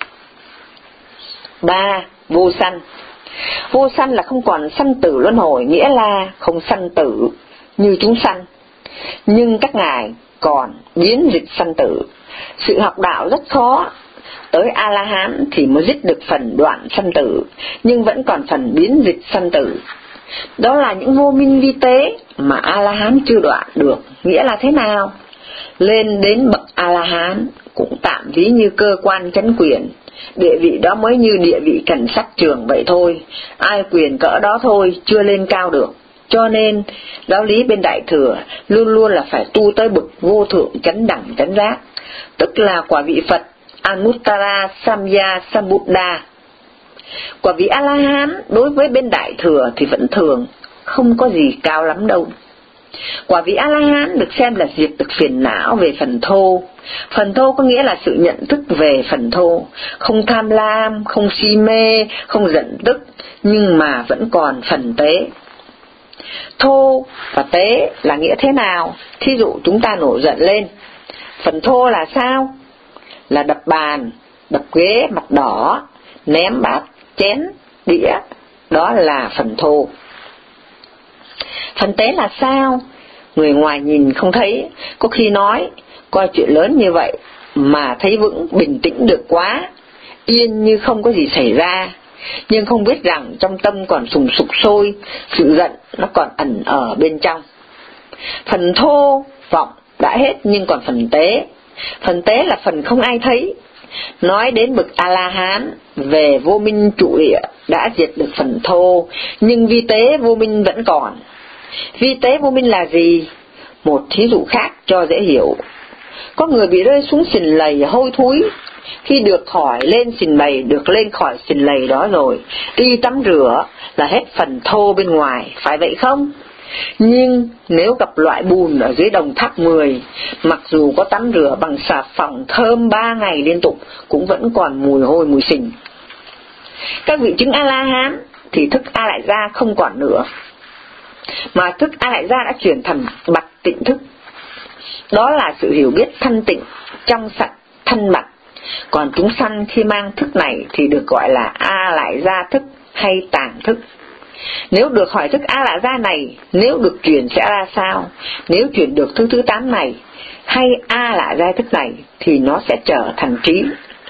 3. Vô sanh. Vô sanh là không còn sanh tử luân hồi, nghĩa là không sanh tử như chúng sanh, nhưng các ngài còn biến dịch sanh tử. Sự học đạo rất khó. Tới A-la-hán thì mới dứt được phần đoạn sanh tử, nhưng vẫn còn phần biến dịch sanh tử. Đó là những vô minh vi tế mà A-la-hán chưa đoạn được. Nghĩa là thế nào? Lên đến bậc A-la-hán cũng tạm ví như cơ quan chánh quyền, địa vị đó mới như địa vị cảnh sát trưởng vậy thôi, ai quyền cỡ đó thôi, chưa lên cao được. Cho nên giáo lý bên Đại Thừa luôn luôn là phải tu tới bậc vô thượng chánh đẳng chánh giác, tức là quả vị Phật Anuttara Samya Sambuddha. Quả vị A-la-hán đối với bên Đại Thừa thì vẫn thường, không có gì cao lắm đâu. Quả vị A-la-hán được xem là diệt được phiền não về phần thô. Phần thô có nghĩa là sự nhận thức về phần thô, không tham lam, không si mê, không giận tức, nhưng mà vẫn còn phần tế. Thô và tế là nghĩa thế nào? Thí dụ chúng ta nổi giận lên, phần thô là sao? Là đập bàn, đập ghế mặt đỏ, ném bát, chén, đĩa, đó là phần thô. Phần tế là sao? Người ngoài nhìn không thấy, có khi nói, coi chuyện lớn như vậy mà thấy vững bình tĩnh được quá, yên như không có gì xảy ra, nhưng không biết rằng trong tâm còn sùng sục sôi, sự giận nó còn ẩn ở bên trong. Phần thô vọng đã hết nhưng còn phần tế là phần không ai thấy. Nói đến bậc A-la-hán về vô minh trụ địa đã diệt được phần thô, nhưng vi tế vô minh vẫn còn. Vi tế vô minh là gì? Một thí dụ khác cho dễ hiểu. Có người bị rơi xuống sình lầy hôi thối, khi được hỏi lên sình lầy, được lên khỏi sình lầy đó rồi, đi tắm rửa là hết phần thô bên ngoài, phải vậy không? Nhưng nếu gặp loại bùn ở dưới đồng tháp 10, mặc dù có tắm rửa bằng xà phòng thơm 3 ngày liên tục cũng vẫn còn mùi hôi mùi sình. Các vị chứng A-la-hán thì thức A-lại gia không còn nữa, mà thức A-lại gia đã chuyển thành bạch tịnh thức, Đó là sự hiểu biết thanh tịnh, trong sạch, thanh bạch. Còn chúng sanh khi mang thức này thì được gọi là A Lại Gia thức hay tàng thức. Nếu được hỏi thức A Lại Gia này, nếu được chuyển sẽ ra sao? Nếu chuyển được thức thứ 8 này hay A Lại Gia thức này thì nó sẽ trở thành trí.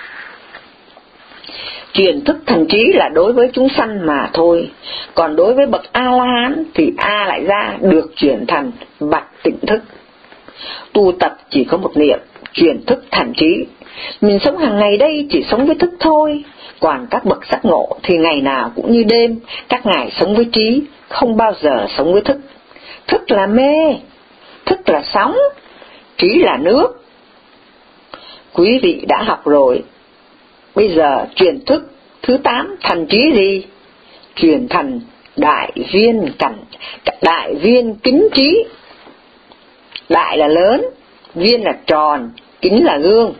Chuyển thức thành trí là đối với chúng sanh mà thôi. Còn đối với bậc A-la-hán thì A Lại Gia được chuyển thành bạch tịnh thức. Tu tập chỉ có một niệm, chuyển thức thành trí. Mình sống hàng ngày đây chỉ sống với thức thôi. Còn các bậc giác ngộ thì ngày nào cũng như đêm, các ngài sống với trí, không bao giờ sống với thức. Thức là mê, thức là sóng, trí là nước. Quý vị đã học rồi. Bây giờ chuyển thức thứ 8 thành trí gì? Chuyển thành đại viên cảnh, đại viên kính trí. Đại là lớn, viên là tròn, kính là gương.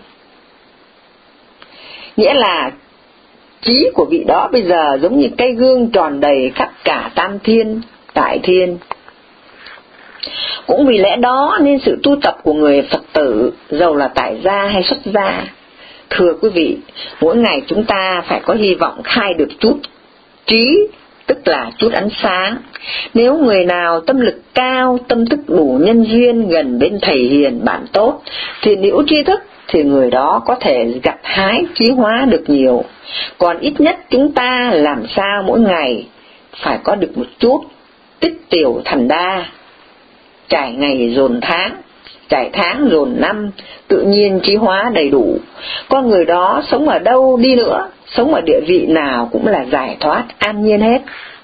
Nghĩa là trí của vị đó bây giờ giống như cây gương tròn đầy khắp cả tam thiên, đại thiên. Cũng vì lẽ đó nên sự tu tập của người Phật tử, dầu là tại gia hay xuất gia, thưa quý vị, mỗi ngày chúng ta phải có hy vọng khai được chút trí, tức là chút ánh sáng. Nếu người nào tâm lực cao, tâm thức đủ nhân duyên, gần bên thầy hiền bạn tốt, thiện hữu tri thức, thì người đó có thể gặt hái trí hóa được nhiều. Còn ít nhất chúng ta làm sao mỗi ngày phải có được một chút, tích tiểu thành đa, trải ngày dồn tháng, trải tháng dồn năm, tự nhiên trí hóa đầy đủ. Con người đó sống ở đâu đi nữa, sống ở địa vị nào cũng là giải thoát an nhiên hết.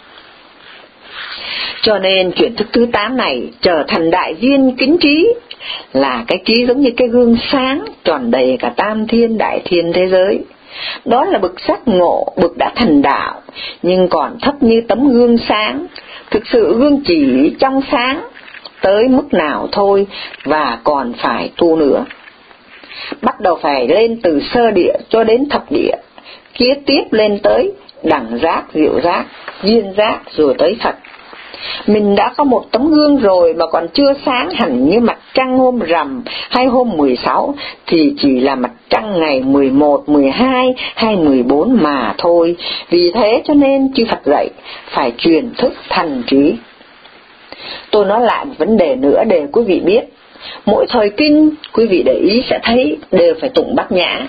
Cho nên chuyển thức thứ 8 này trở thành đại viên kính trí, là cái trí giống như cái gương sáng tròn đầy cả tam thiên đại thiên thế giới. Đó là bậc giác ngộ, bậc đã thành đạo, nhưng còn thấp như tấm gương sáng. Thực sự gương chỉ trong sáng tới mức nào thôi, và còn phải tu nữa. Bắt đầu phải lên từ sơ địa cho đến thập địa, kế tiếp lên tới đẳng giác, diệu giác, viên giác, rồi tới Phật. Mình đã có một tấm gương rồi mà còn chưa sáng hẳn như mặt trăng hôm rằm hay hôm 16, thì chỉ là mặt trăng ngày 11, 12 hay 14 mà thôi. Vì thế cho nên chư Phật dạy phải truyền thức thành trí. Tôi nói lại một vấn đề nữa để quý vị biết. Mỗi thời kinh, quý vị để ý sẽ thấy đều phải tụng Bát Nhã.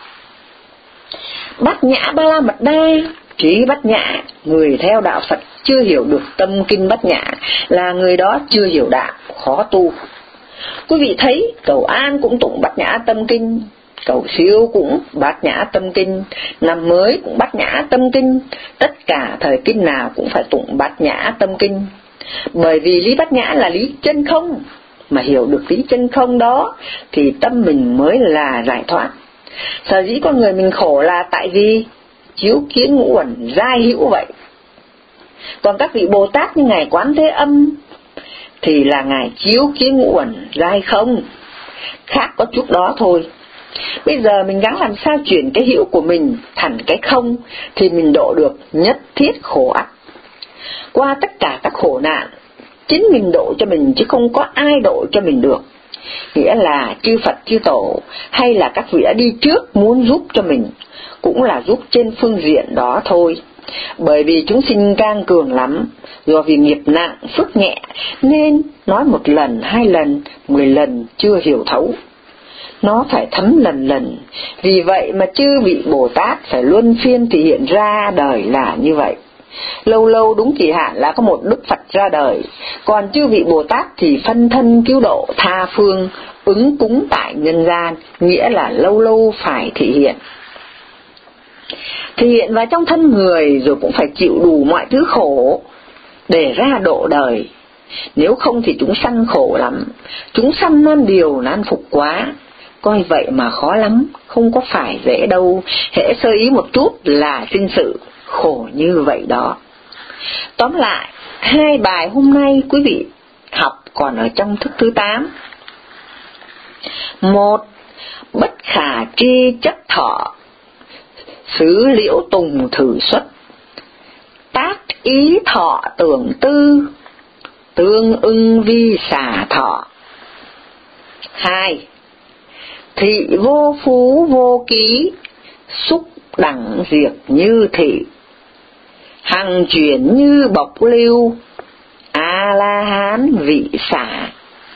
Bát Nhã Ba La Mật Đa, trí Bát Nhã. Người theo đạo Phật chưa hiểu được tâm kinh Bát Nhã là người đó chưa hiểu đạo, khó tu. Quý vị thấy cầu an cũng tụng Bát Nhã tâm kinh, cầu siêu cũng Bát Nhã tâm kinh, năm mới cũng Bát Nhã tâm kinh, tất cả thời kinh nào cũng phải tụng Bát Nhã tâm kinh. Bởi vì lý Bát Nhã là lý chân không, mà hiểu được lý chân không đó thì tâm mình mới là giải thoát. Sở dĩ con người mình khổ là tại vì chiếu kiến ngũ uẩn giai hữu vậy. Còn các vị Bồ Tát như Ngài Quán Thế Âm thì là Ngài chiếu kiến ngũ uẩn giai không, khác có chút đó thôi. Bây giờ mình gắng làm sao chuyển cái hữu của mình thành cái không thì mình độ được nhất thiết khổ ắt. Qua tất cả các khổ nạn, chính mình độ cho mình chứ không có ai độ cho mình được. Nghĩa là chư Phật chư Tổ hay là các vị đã đi trước muốn giúp cho mình, cũng là giúp trên phương diện đó thôi. Bởi vì chúng sinh can cường lắm, do vì nghiệp nặng phước nhẹ nên nói một lần, 2 lần, 10 lần chưa hiểu thấu. Nó phải thấm lần lần. Vì vậy mà chư vị Bồ Tát phải luân phiên thể hiện ra đời là như vậy. Lâu lâu đúng kỳ hạn là có một Đức Phật ra đời, còn chư vị Bồ Tát thì phân thân cứu độ tha phương, ứng cúng tại nhân gian, nghĩa là lâu lâu phải thể hiện. Thể hiện vào trong thân người rồi cũng phải chịu đủ mọi thứ khổ để ra độ đời. Nếu không thì chúng sanh khổ lắm, chúng sanh nan điều nan phục quá. Coi vậy mà khó lắm, không có phải dễ đâu, hễ sơ ý một chút là sinh sự khổ như vậy đó. Tóm lại, 2 bài hôm nay quý vị học còn ở trong thức thứ 8. 1. Bất khả tri chất thọ, xứ liễu tùng thử xuất, tác ý thọ tưởng tư, tương ưng vi xả thọ. 2. Thị vô phú vô ký, xúc đẳng diệt như thị, hằng chuyển như bộc lưu, A-la-hán vị xả.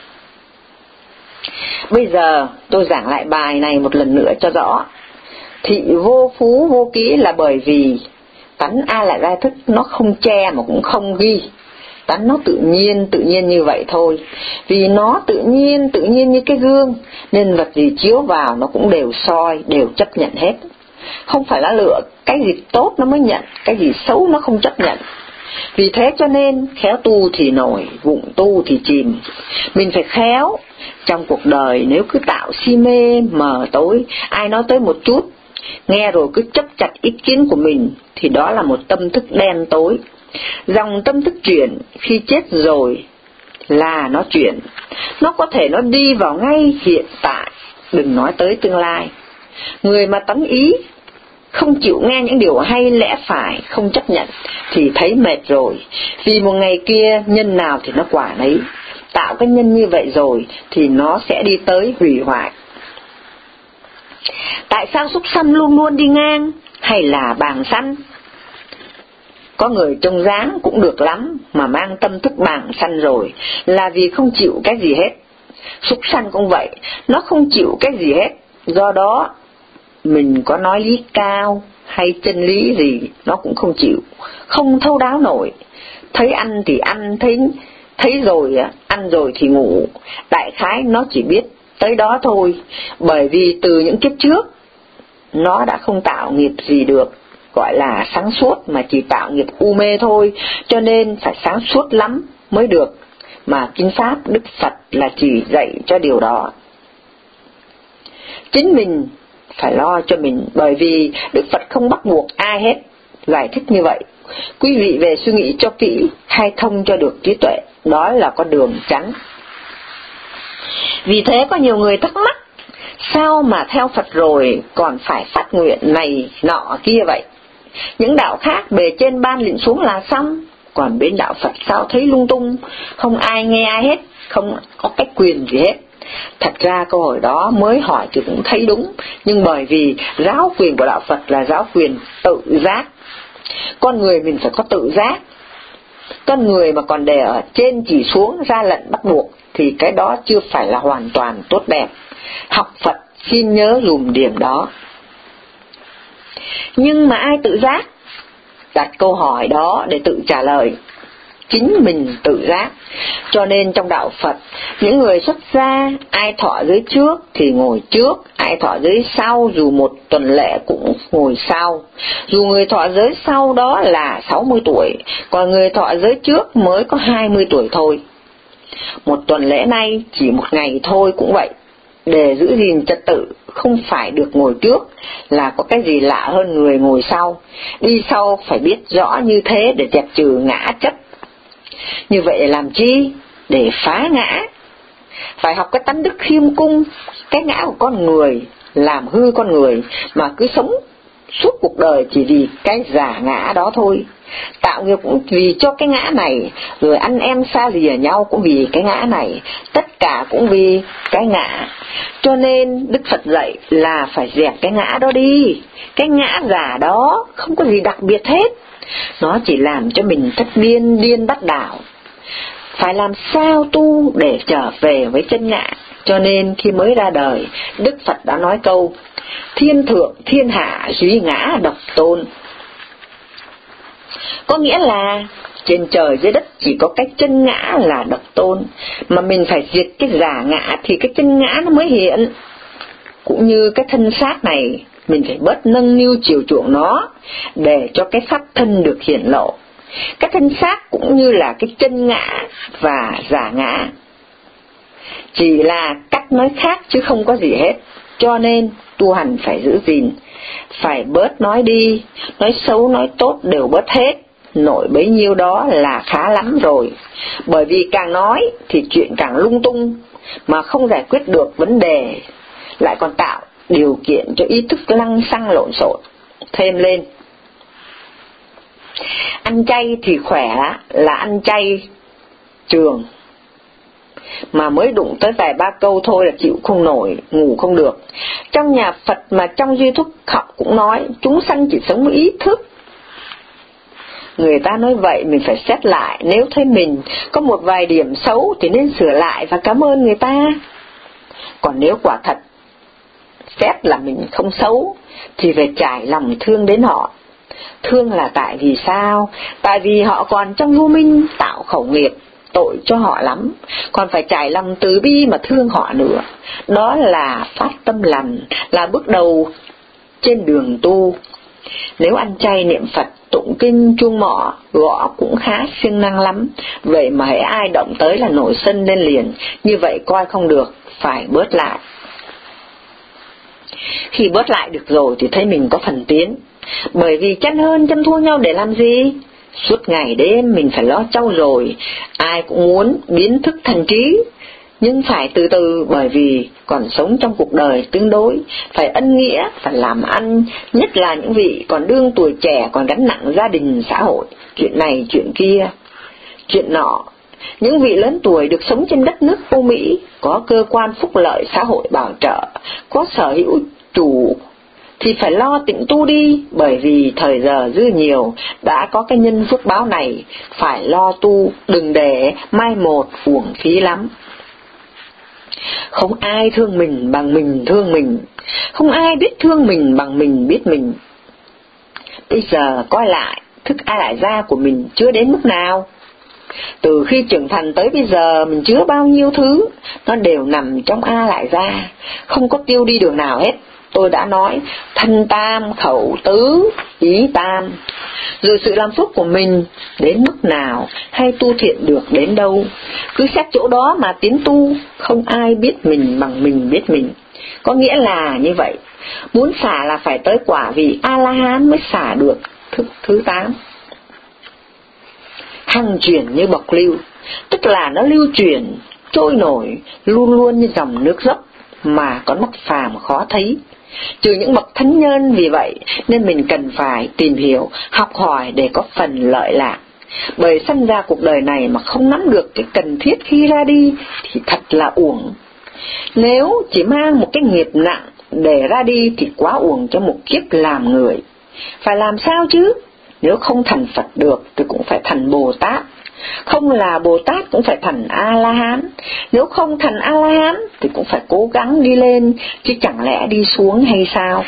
Bây giờ tôi giảng lại bài này một lần nữa cho rõ. Thị vô phú vô ký là bởi vì tánh A Lại Gia Thức nó không che mà cũng không ghi. Tánh nó tự nhiên như vậy thôi. Vì nó tự nhiên như cái gương, nên vật gì chiếu vào nó cũng đều soi, đều chấp nhận hết. Không phải là lựa cái gì tốt nó mới nhận, cái gì xấu nó không chấp nhận. Vì thế cho nên khéo tu thì nổi, vụng tu thì chìm. Mình phải khéo. Trong cuộc đời nếu cứ tạo si mê mờ tối, ai nói tới một chút, nghe rồi cứ chấp chặt ý kiến của mình, thì đó là một tâm thức đen tối. Dòng tâm thức chuyển khi chết rồi là nó chuyển. Nó có thể nó đi vào ngay hiện tại, đừng nói tới tương lai. Người mà tánh ý không chịu nghe những điều hay lẽ phải, không chấp nhận thì thấy mệt rồi. Vì một ngày kia nhân nào thì nó quả nấy. Tạo cái nhân như vậy rồi thì nó sẽ đi tới hủy hoại. Tại sao súc sanh luôn luôn đi ngang hay là bàng sanh? Có người trông dáng cũng được lắm mà mang tâm thức bàng sanh rồi là vì không chịu cái gì hết. Súc sanh cũng vậy, nó không chịu cái gì hết. Do đó mình có nói lý cao hay chân lý gì nó cũng không chịu, không thấu đáo nổi. Thấy ăn thì ăn, thấy rồi ăn rồi thì ngủ. Đại khái nó chỉ biết tới đó thôi. Bởi vì từ những kiếp trước nó đã không tạo nghiệp gì được gọi là sáng suốt, mà chỉ tạo nghiệp u mê thôi. Cho nên phải sáng suốt lắm mới được. Mà Kinh Pháp Đức Phật là chỉ dạy cho điều đó. Chính mình phải lo cho mình, bởi vì Đức Phật không bắt buộc ai hết. Giải thích như vậy, quý vị về suy nghĩ cho kỹ, khai thông cho được trí tuệ, đó là con đường tránh. Vì thế có nhiều người thắc mắc, sao mà theo Phật rồi còn phải phát nguyện này nọ kia vậy? Những đạo khác bề trên ban lệnh xuống là xong, còn bên đạo Phật sao thấy lung tung, không ai nghe ai hết, không có cách quyền gì hết. Thật ra câu hỏi đó mới hỏi thì cũng thấy đúng, nhưng bởi vì giáo quyền của đạo Phật là giáo quyền tự giác. Con người mình phải có tự giác. Con người mà còn để ở trên chỉ xuống ra lệnh bắt buộc thì cái đó chưa phải là hoàn toàn tốt đẹp. Học Phật xin nhớ dùm điểm đó. Nhưng mà ai tự giác? Đặt câu hỏi đó để tự trả lời. Chính mình tự giác. Cho nên trong đạo Phật, những người xuất gia, ai thọ giới trước thì ngồi trước, ai thọ giới sau dù một tuần lễ cũng ngồi sau. Dù người thọ giới sau đó là 60 tuổi, còn người thọ giới trước mới có 20 tuổi thôi. Một tuần lễ nay chỉ một ngày thôi cũng vậy. Để giữ gìn trật tự, không phải được ngồi trước là có cái gì lạ hơn người ngồi sau. Đi sau phải biết rõ như thế để dẹp trừ ngã chấp. Như vậy làm chi? Để phá ngã. Phải học cái tánh đức khiêm cung, cái ngã của con người, làm hư con người, mà cứ sống suốt cuộc đời chỉ vì cái giả ngã đó thôi. Tạo nghiệp cũng vì cho cái ngã này, rồi anh em xa lìa nhau cũng vì cái ngã này, tất cả cũng vì cái ngã. Cho nên Đức Phật dạy là phải dẹp cái ngã đó đi. Cái ngã giả đó không có gì đặc biệt hết, nó chỉ làm cho mình thất điên bắt đảo. Phải làm sao tu để trở về với chân ngã. Cho nên khi mới ra đời, Đức Phật đã nói câu thiên thượng thiên hạ duy ngã độc tôn. Có nghĩa là trên trời dưới đất chỉ có cái chân ngã là độc tôn, mà mình phải diệt cái giả ngã thì cái chân ngã nó mới hiện. Cũng như cái thân xác này, mình phải bớt nâng niu chiều chuộng nó để cho cái pháp thân được hiển lộ. Cái thân xác cũng như là cái chân ngã và giả ngã, chỉ là cách nói khác chứ không có gì hết. Cho nên tu hành phải giữ gìn, phải bớt nói đi, nói xấu nói tốt đều bớt hết, nổi bấy nhiêu đó là khá lắm rồi. Bởi vì càng nói thì chuyện càng lung tung, mà không giải quyết được vấn đề, lại còn tạo điều kiện cho ý thức lăng xăng lộn xộn thêm lên. Ăn chay thì khỏe là ăn chay trường, mà mới đụng tới vài ba câu thôi là chịu không nổi, ngủ không được. Trong nhà Phật mà trong duy thức học cũng nói, chúng sanh chỉ sống với ý thức. Người ta nói vậy mình phải xét lại, nếu thấy mình có một vài điểm xấu thì nên sửa lại và cảm ơn người ta. Còn nếu quả thật xét là mình không xấu thì phải trải lòng thương đến họ. Thương là tại vì sao? Tại vì họ còn trong vô minh tạo khẩu nghiệp, tội cho họ lắm, còn phải trải lòng từ bi mà thương họ nữa. Đó là phát tâm lành, là bước đầu trên đường tu. Nếu ăn chay niệm Phật, tụng kinh chuông mõ, gõ cũng khá siêng năng lắm, vậy mà hễ ai động tới là nổi sân lên liền, như vậy coi không được, phải bớt lại. Khi bớt lại được rồi thì thấy mình có phần tiến, bởi vì chăn hơn chăn thua nhau để làm gì? Suốt ngày đêm mình phải lo trau dồi, ai cũng muốn biến thức thành trí, nhưng phải từ từ, bởi vì còn sống trong cuộc đời tương đối, phải ân nghĩa, phải làm ăn, nhất là những vị còn đương tuổi trẻ còn gánh nặng gia đình xã hội, chuyện này chuyện kia, chuyện nọ. Những vị lớn tuổi được sống trên đất nước Âu Mỹ, có cơ quan phúc lợi xã hội bảo trợ, có sở hữu chủ thì phải lo tịnh tu đi, bởi vì thời giờ dư nhiều, đã có cái nhân phước báo này, phải lo tu, đừng để mai một uổng phí lắm. Không ai thương mình bằng mình thương mình, không ai biết thương mình bằng mình biết mình. Bây giờ coi lại, thức A Lại Gia của mình chưa đến mức nào. Từ khi trưởng thành tới bây giờ mình chứa bao nhiêu thứ, nó đều nằm trong A Lại Gia, không có tiêu đi đường nào hết. Tôi đã nói, thân tam, khẩu tứ, ý tam. Rồi sự làm phước của mình đến mức nào, hay tu thiện được đến đâu, cứ xét chỗ đó mà tiến tu. Không ai biết mình bằng mình biết mình. Có nghĩa là như vậy, muốn xả là phải tới quả vị A-la-hán mới xả được thức thứ 8. Hằng chuyển như bọc lưu, tức là nó lưu chuyển, trôi nổi, luôn luôn như dòng nước dốc mà có mắt phàm khó thấy. Trừ những bậc thánh nhân, vì vậy nên mình cần phải tìm hiểu, học hỏi để có phần lợi lạc. Bởi sanh ra cuộc đời này mà không nắm được cái cần thiết khi ra đi thì thật là uổng. Nếu chỉ mang một cái nghiệp nặng để ra đi thì quá uổng cho một kiếp làm người. Phải làm sao chứ? Nếu không thành Phật được thì cũng phải thành Bồ Tát. Không là Bồ Tát cũng phải thành A-la-hán. Nếu không thành A-la-hán thì cũng phải cố gắng đi lên, chứ chẳng lẽ đi xuống hay sao?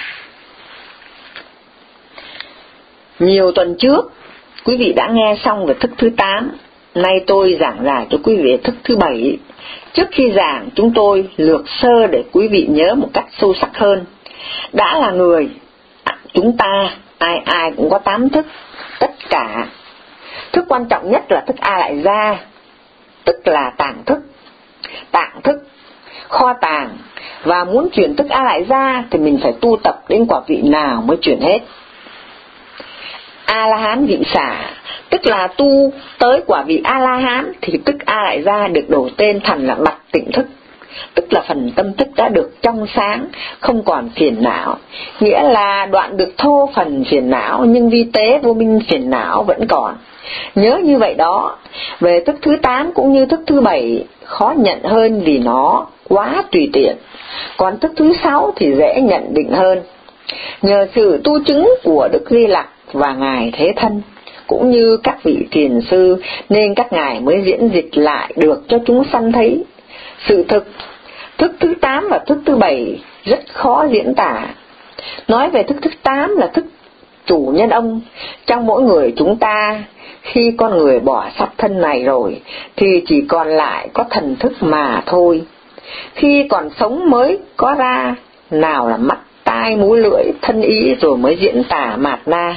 Nhiều tuần trước, quý vị đã nghe xong về thức thứ 8. Nay tôi giảng giải cho quý vị thức thứ 7. Trước khi giảng, chúng tôi lược sơ để quý vị nhớ một cách sâu sắc hơn. Đã là người, chúng ta ai ai cũng có 8 thức, tất cả. Thức quan trọng nhất là thức A Lại Gia, tức là tàng thức. Tàng thức, kho tàng. Và muốn chuyển thức A Lại Gia thì mình phải tu tập đến quả vị nào mới chuyển hết. A-la-hán vị xả, tức là tu tới quả vị A-la-hán thì tức A Lại Gia được đổi tên thành là bạch tịnh thức, tức là phần tâm thức đã được trong sáng, không còn phiền não. Nghĩa là đoạn được thô phần phiền não, nhưng vi tế vô minh phiền não vẫn còn. Nhớ như vậy đó. Về thức thứ 8 cũng như thức thứ 7 khó nhận hơn vì nó quá tùy tiện, còn thức thứ 6 thì dễ nhận định hơn. Nhờ sự tu chứng của Đức Di Lặc và Ngài Thế Thân, cũng như các vị thiền sư, nên các ngài mới diễn dịch lại được cho chúng sanh thấy. Sự thực, thức thứ 8 và thức thứ 7 rất khó diễn tả. Nói về thức thứ 8 là thức chủ nhân ông. Trong mỗi người chúng ta, khi con người bỏ xác thân này rồi, thì chỉ còn lại có thần thức mà thôi. Khi còn sống mới có ra, nào là mắt, tai, mũi, lưỡi, thân ý, rồi mới diễn tả mạt na.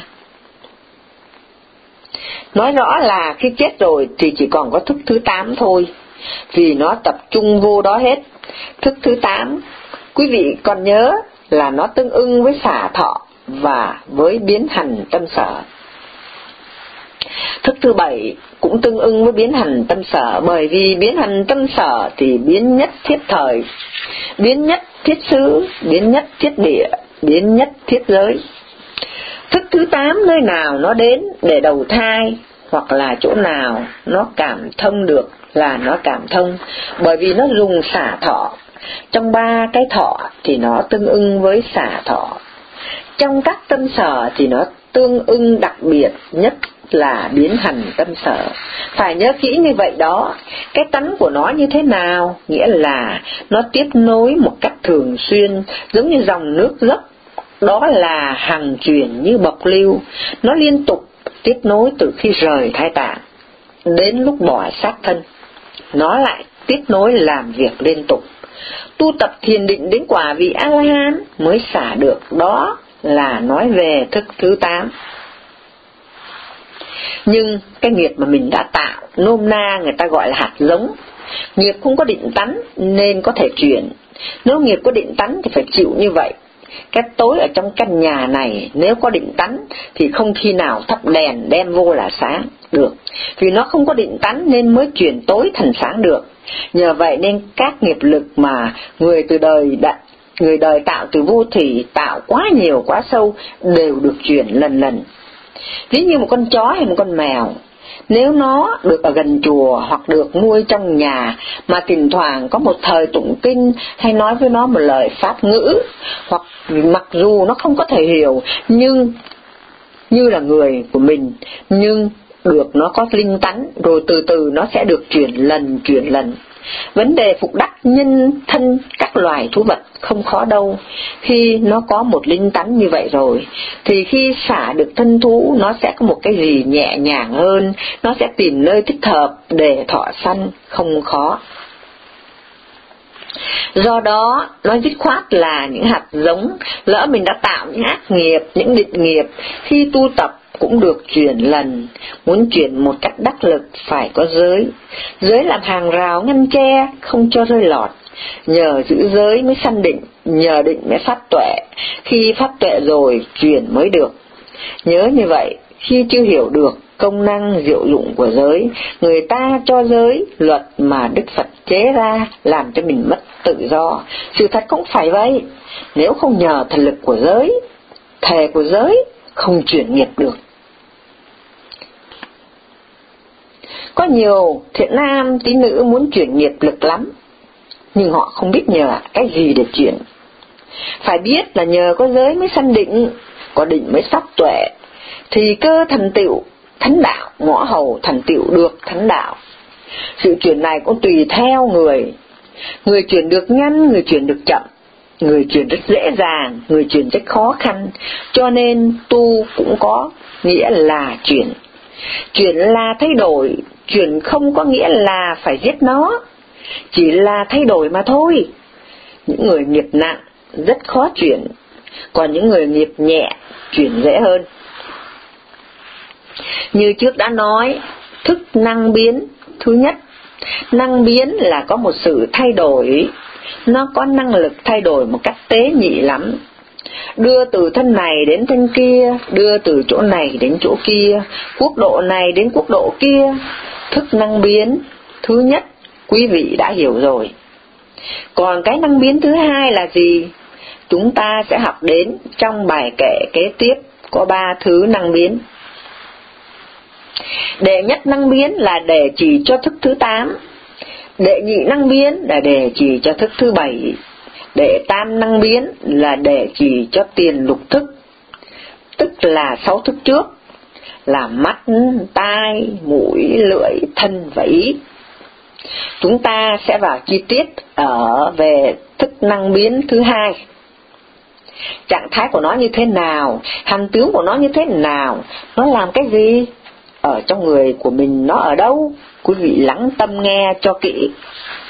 Nói rõ là khi chết rồi thì chỉ còn có thức thứ 8 thôi, vì nó tập trung vô đó hết. Thức thứ 8, quý vị còn nhớ là nó tương ưng với xả thọ và với biến hành tâm sở. Thức thứ 7 cũng tương ưng với biến hành tâm sở, bởi vì biến hành tâm sở thì biến nhất thiết thời, biến nhất thiết xứ, biến nhất thiết địa, biến nhất thiết giới. Thức thứ 8 nơi nào nó đến để đầu thai, hoặc là chỗ nào nó cảm thông được là nó cảm thông, bởi vì nó dùng xả thọ. Trong 3 cái thọ thì nó tương ưng với xả thọ. Trong các tâm sở thì nó tương ưng đặc biệt nhất là biến hành tâm sở. Phải nhớ kỹ như vậy đó. Cái tánh của nó như thế nào? Nghĩa là nó tiếp nối một cách thường xuyên, giống như dòng nước dốc. Đó là hằng chuyển như bộc lưu. Nó liên tục tiếp nối từ khi rời thai tạng đến lúc bỏ xác thân. Nó lại tiếp nối làm việc liên tục. Tu tập thiền định đến quả vị A-la-hán mới xả được. Đó là nói về thức thứ 8. Nhưng cái nghiệp mà mình đã tạo, nôm na người ta gọi là hạt giống. Nghiệp không có định tánh nên có thể chuyển. Nếu nghiệp có định tánh thì phải chịu như vậy. Cái tối ở trong căn nhà này nếu có định tánh thì không khi nào thắp đèn đem vô là sáng được. Vì nó không có định tánh nên mới chuyển tối thành sáng được. Nhờ vậy nên các nghiệp lực mà người đời tạo từ vô thủy, tạo quá nhiều quá sâu đều được chuyển lần lần. Ví như một con chó hay một con mèo, nếu nó được ở gần chùa hoặc được nuôi trong nhà mà thỉnh thoảng có một thời tụng kinh hay nói với nó một lời pháp ngữ, hoặc mặc dù nó không có thể hiểu nhưng như là người của mình, nhưng được nó có linh tánh, rồi từ từ nó sẽ được chuyển lần. Vấn đề phục đắc nhân thân các loài thú vật không khó đâu. Khi nó có một linh tánh như vậy rồi thì khi xả được thân thú, nó sẽ có một cái gì nhẹ nhàng hơn, nó sẽ tìm nơi thích hợp để thọ sanh, không khó. Do đó nó dứt khoát là những hạt giống. Lỡ mình đã tạo những ác nghiệp, những định nghiệp, khi tu tập cũng được chuyển lần. Muốn chuyển một cách đắc lực phải có giới. Giới làm hàng rào ngăn che, không cho rơi lọt. Nhờ giữ giới mới sanh định, nhờ định mới phát tuệ. Khi phát tuệ rồi chuyển mới được. Nhớ như vậy, khi chưa hiểu được công năng diệu dụng của giới, người ta cho giới luật mà Đức Phật chế ra làm cho mình mất tự do. Sự thật không phải vậy. Nếu không nhờ thần lực của giới, thề của giới, không chuyển nghiệp được. Có nhiều thiện nam tín nữ muốn chuyển nghiệp lực lắm, nhưng họ không biết nhờ cái gì để chuyển. Phải biết là nhờ có giới mới sanh định, có định mới phát tuệ, thì cơ thành tựu thánh đạo, ngõ hầu thành tựu được thánh đạo. Sự chuyển này cũng tùy theo người. Người chuyển được nhanh, người chuyển được chậm, người chuyển rất dễ dàng, người chuyển rất khó khăn. Cho nên tu cũng có nghĩa là chuyển. Chuyển là thay đổi, chuyển không có nghĩa là phải giết nó, chỉ là thay đổi mà thôi. Những người nghiệp nặng rất khó chuyển, còn những người nghiệp nhẹ chuyển dễ hơn. Như trước đã nói, thức năng biến. Thứ nhất, năng biến là có một sự thay đổi, nó có năng lực thay đổi một cách tế nhị lắm. Đưa từ thân này đến thân kia, đưa từ chỗ này đến chỗ kia, quốc độ này đến quốc độ kia. Thức năng biến thứ nhất quý vị đã hiểu rồi. Còn cái năng biến thứ hai là gì? Chúng ta sẽ học đến trong bài kệ kế tiếp, có 3 thứ năng biến. Đệ nhất năng biến là để chỉ cho thức thứ 8. Đệ nhị năng biến là để chỉ cho thức thứ 7. Đệ tam năng biến là để chỉ cho tiền lục thức, tức là 6 thức trước, là mắt, tai, mũi, lưỡi, thân và ý. Chúng ta sẽ vào chi tiết về thức năng biến thứ 2. Trạng thái của nó như thế nào, hành tướng của nó như thế nào, nó làm cái gì, ở trong người của mình nó ở đâu. Quý vị lắng tâm nghe cho kỹ.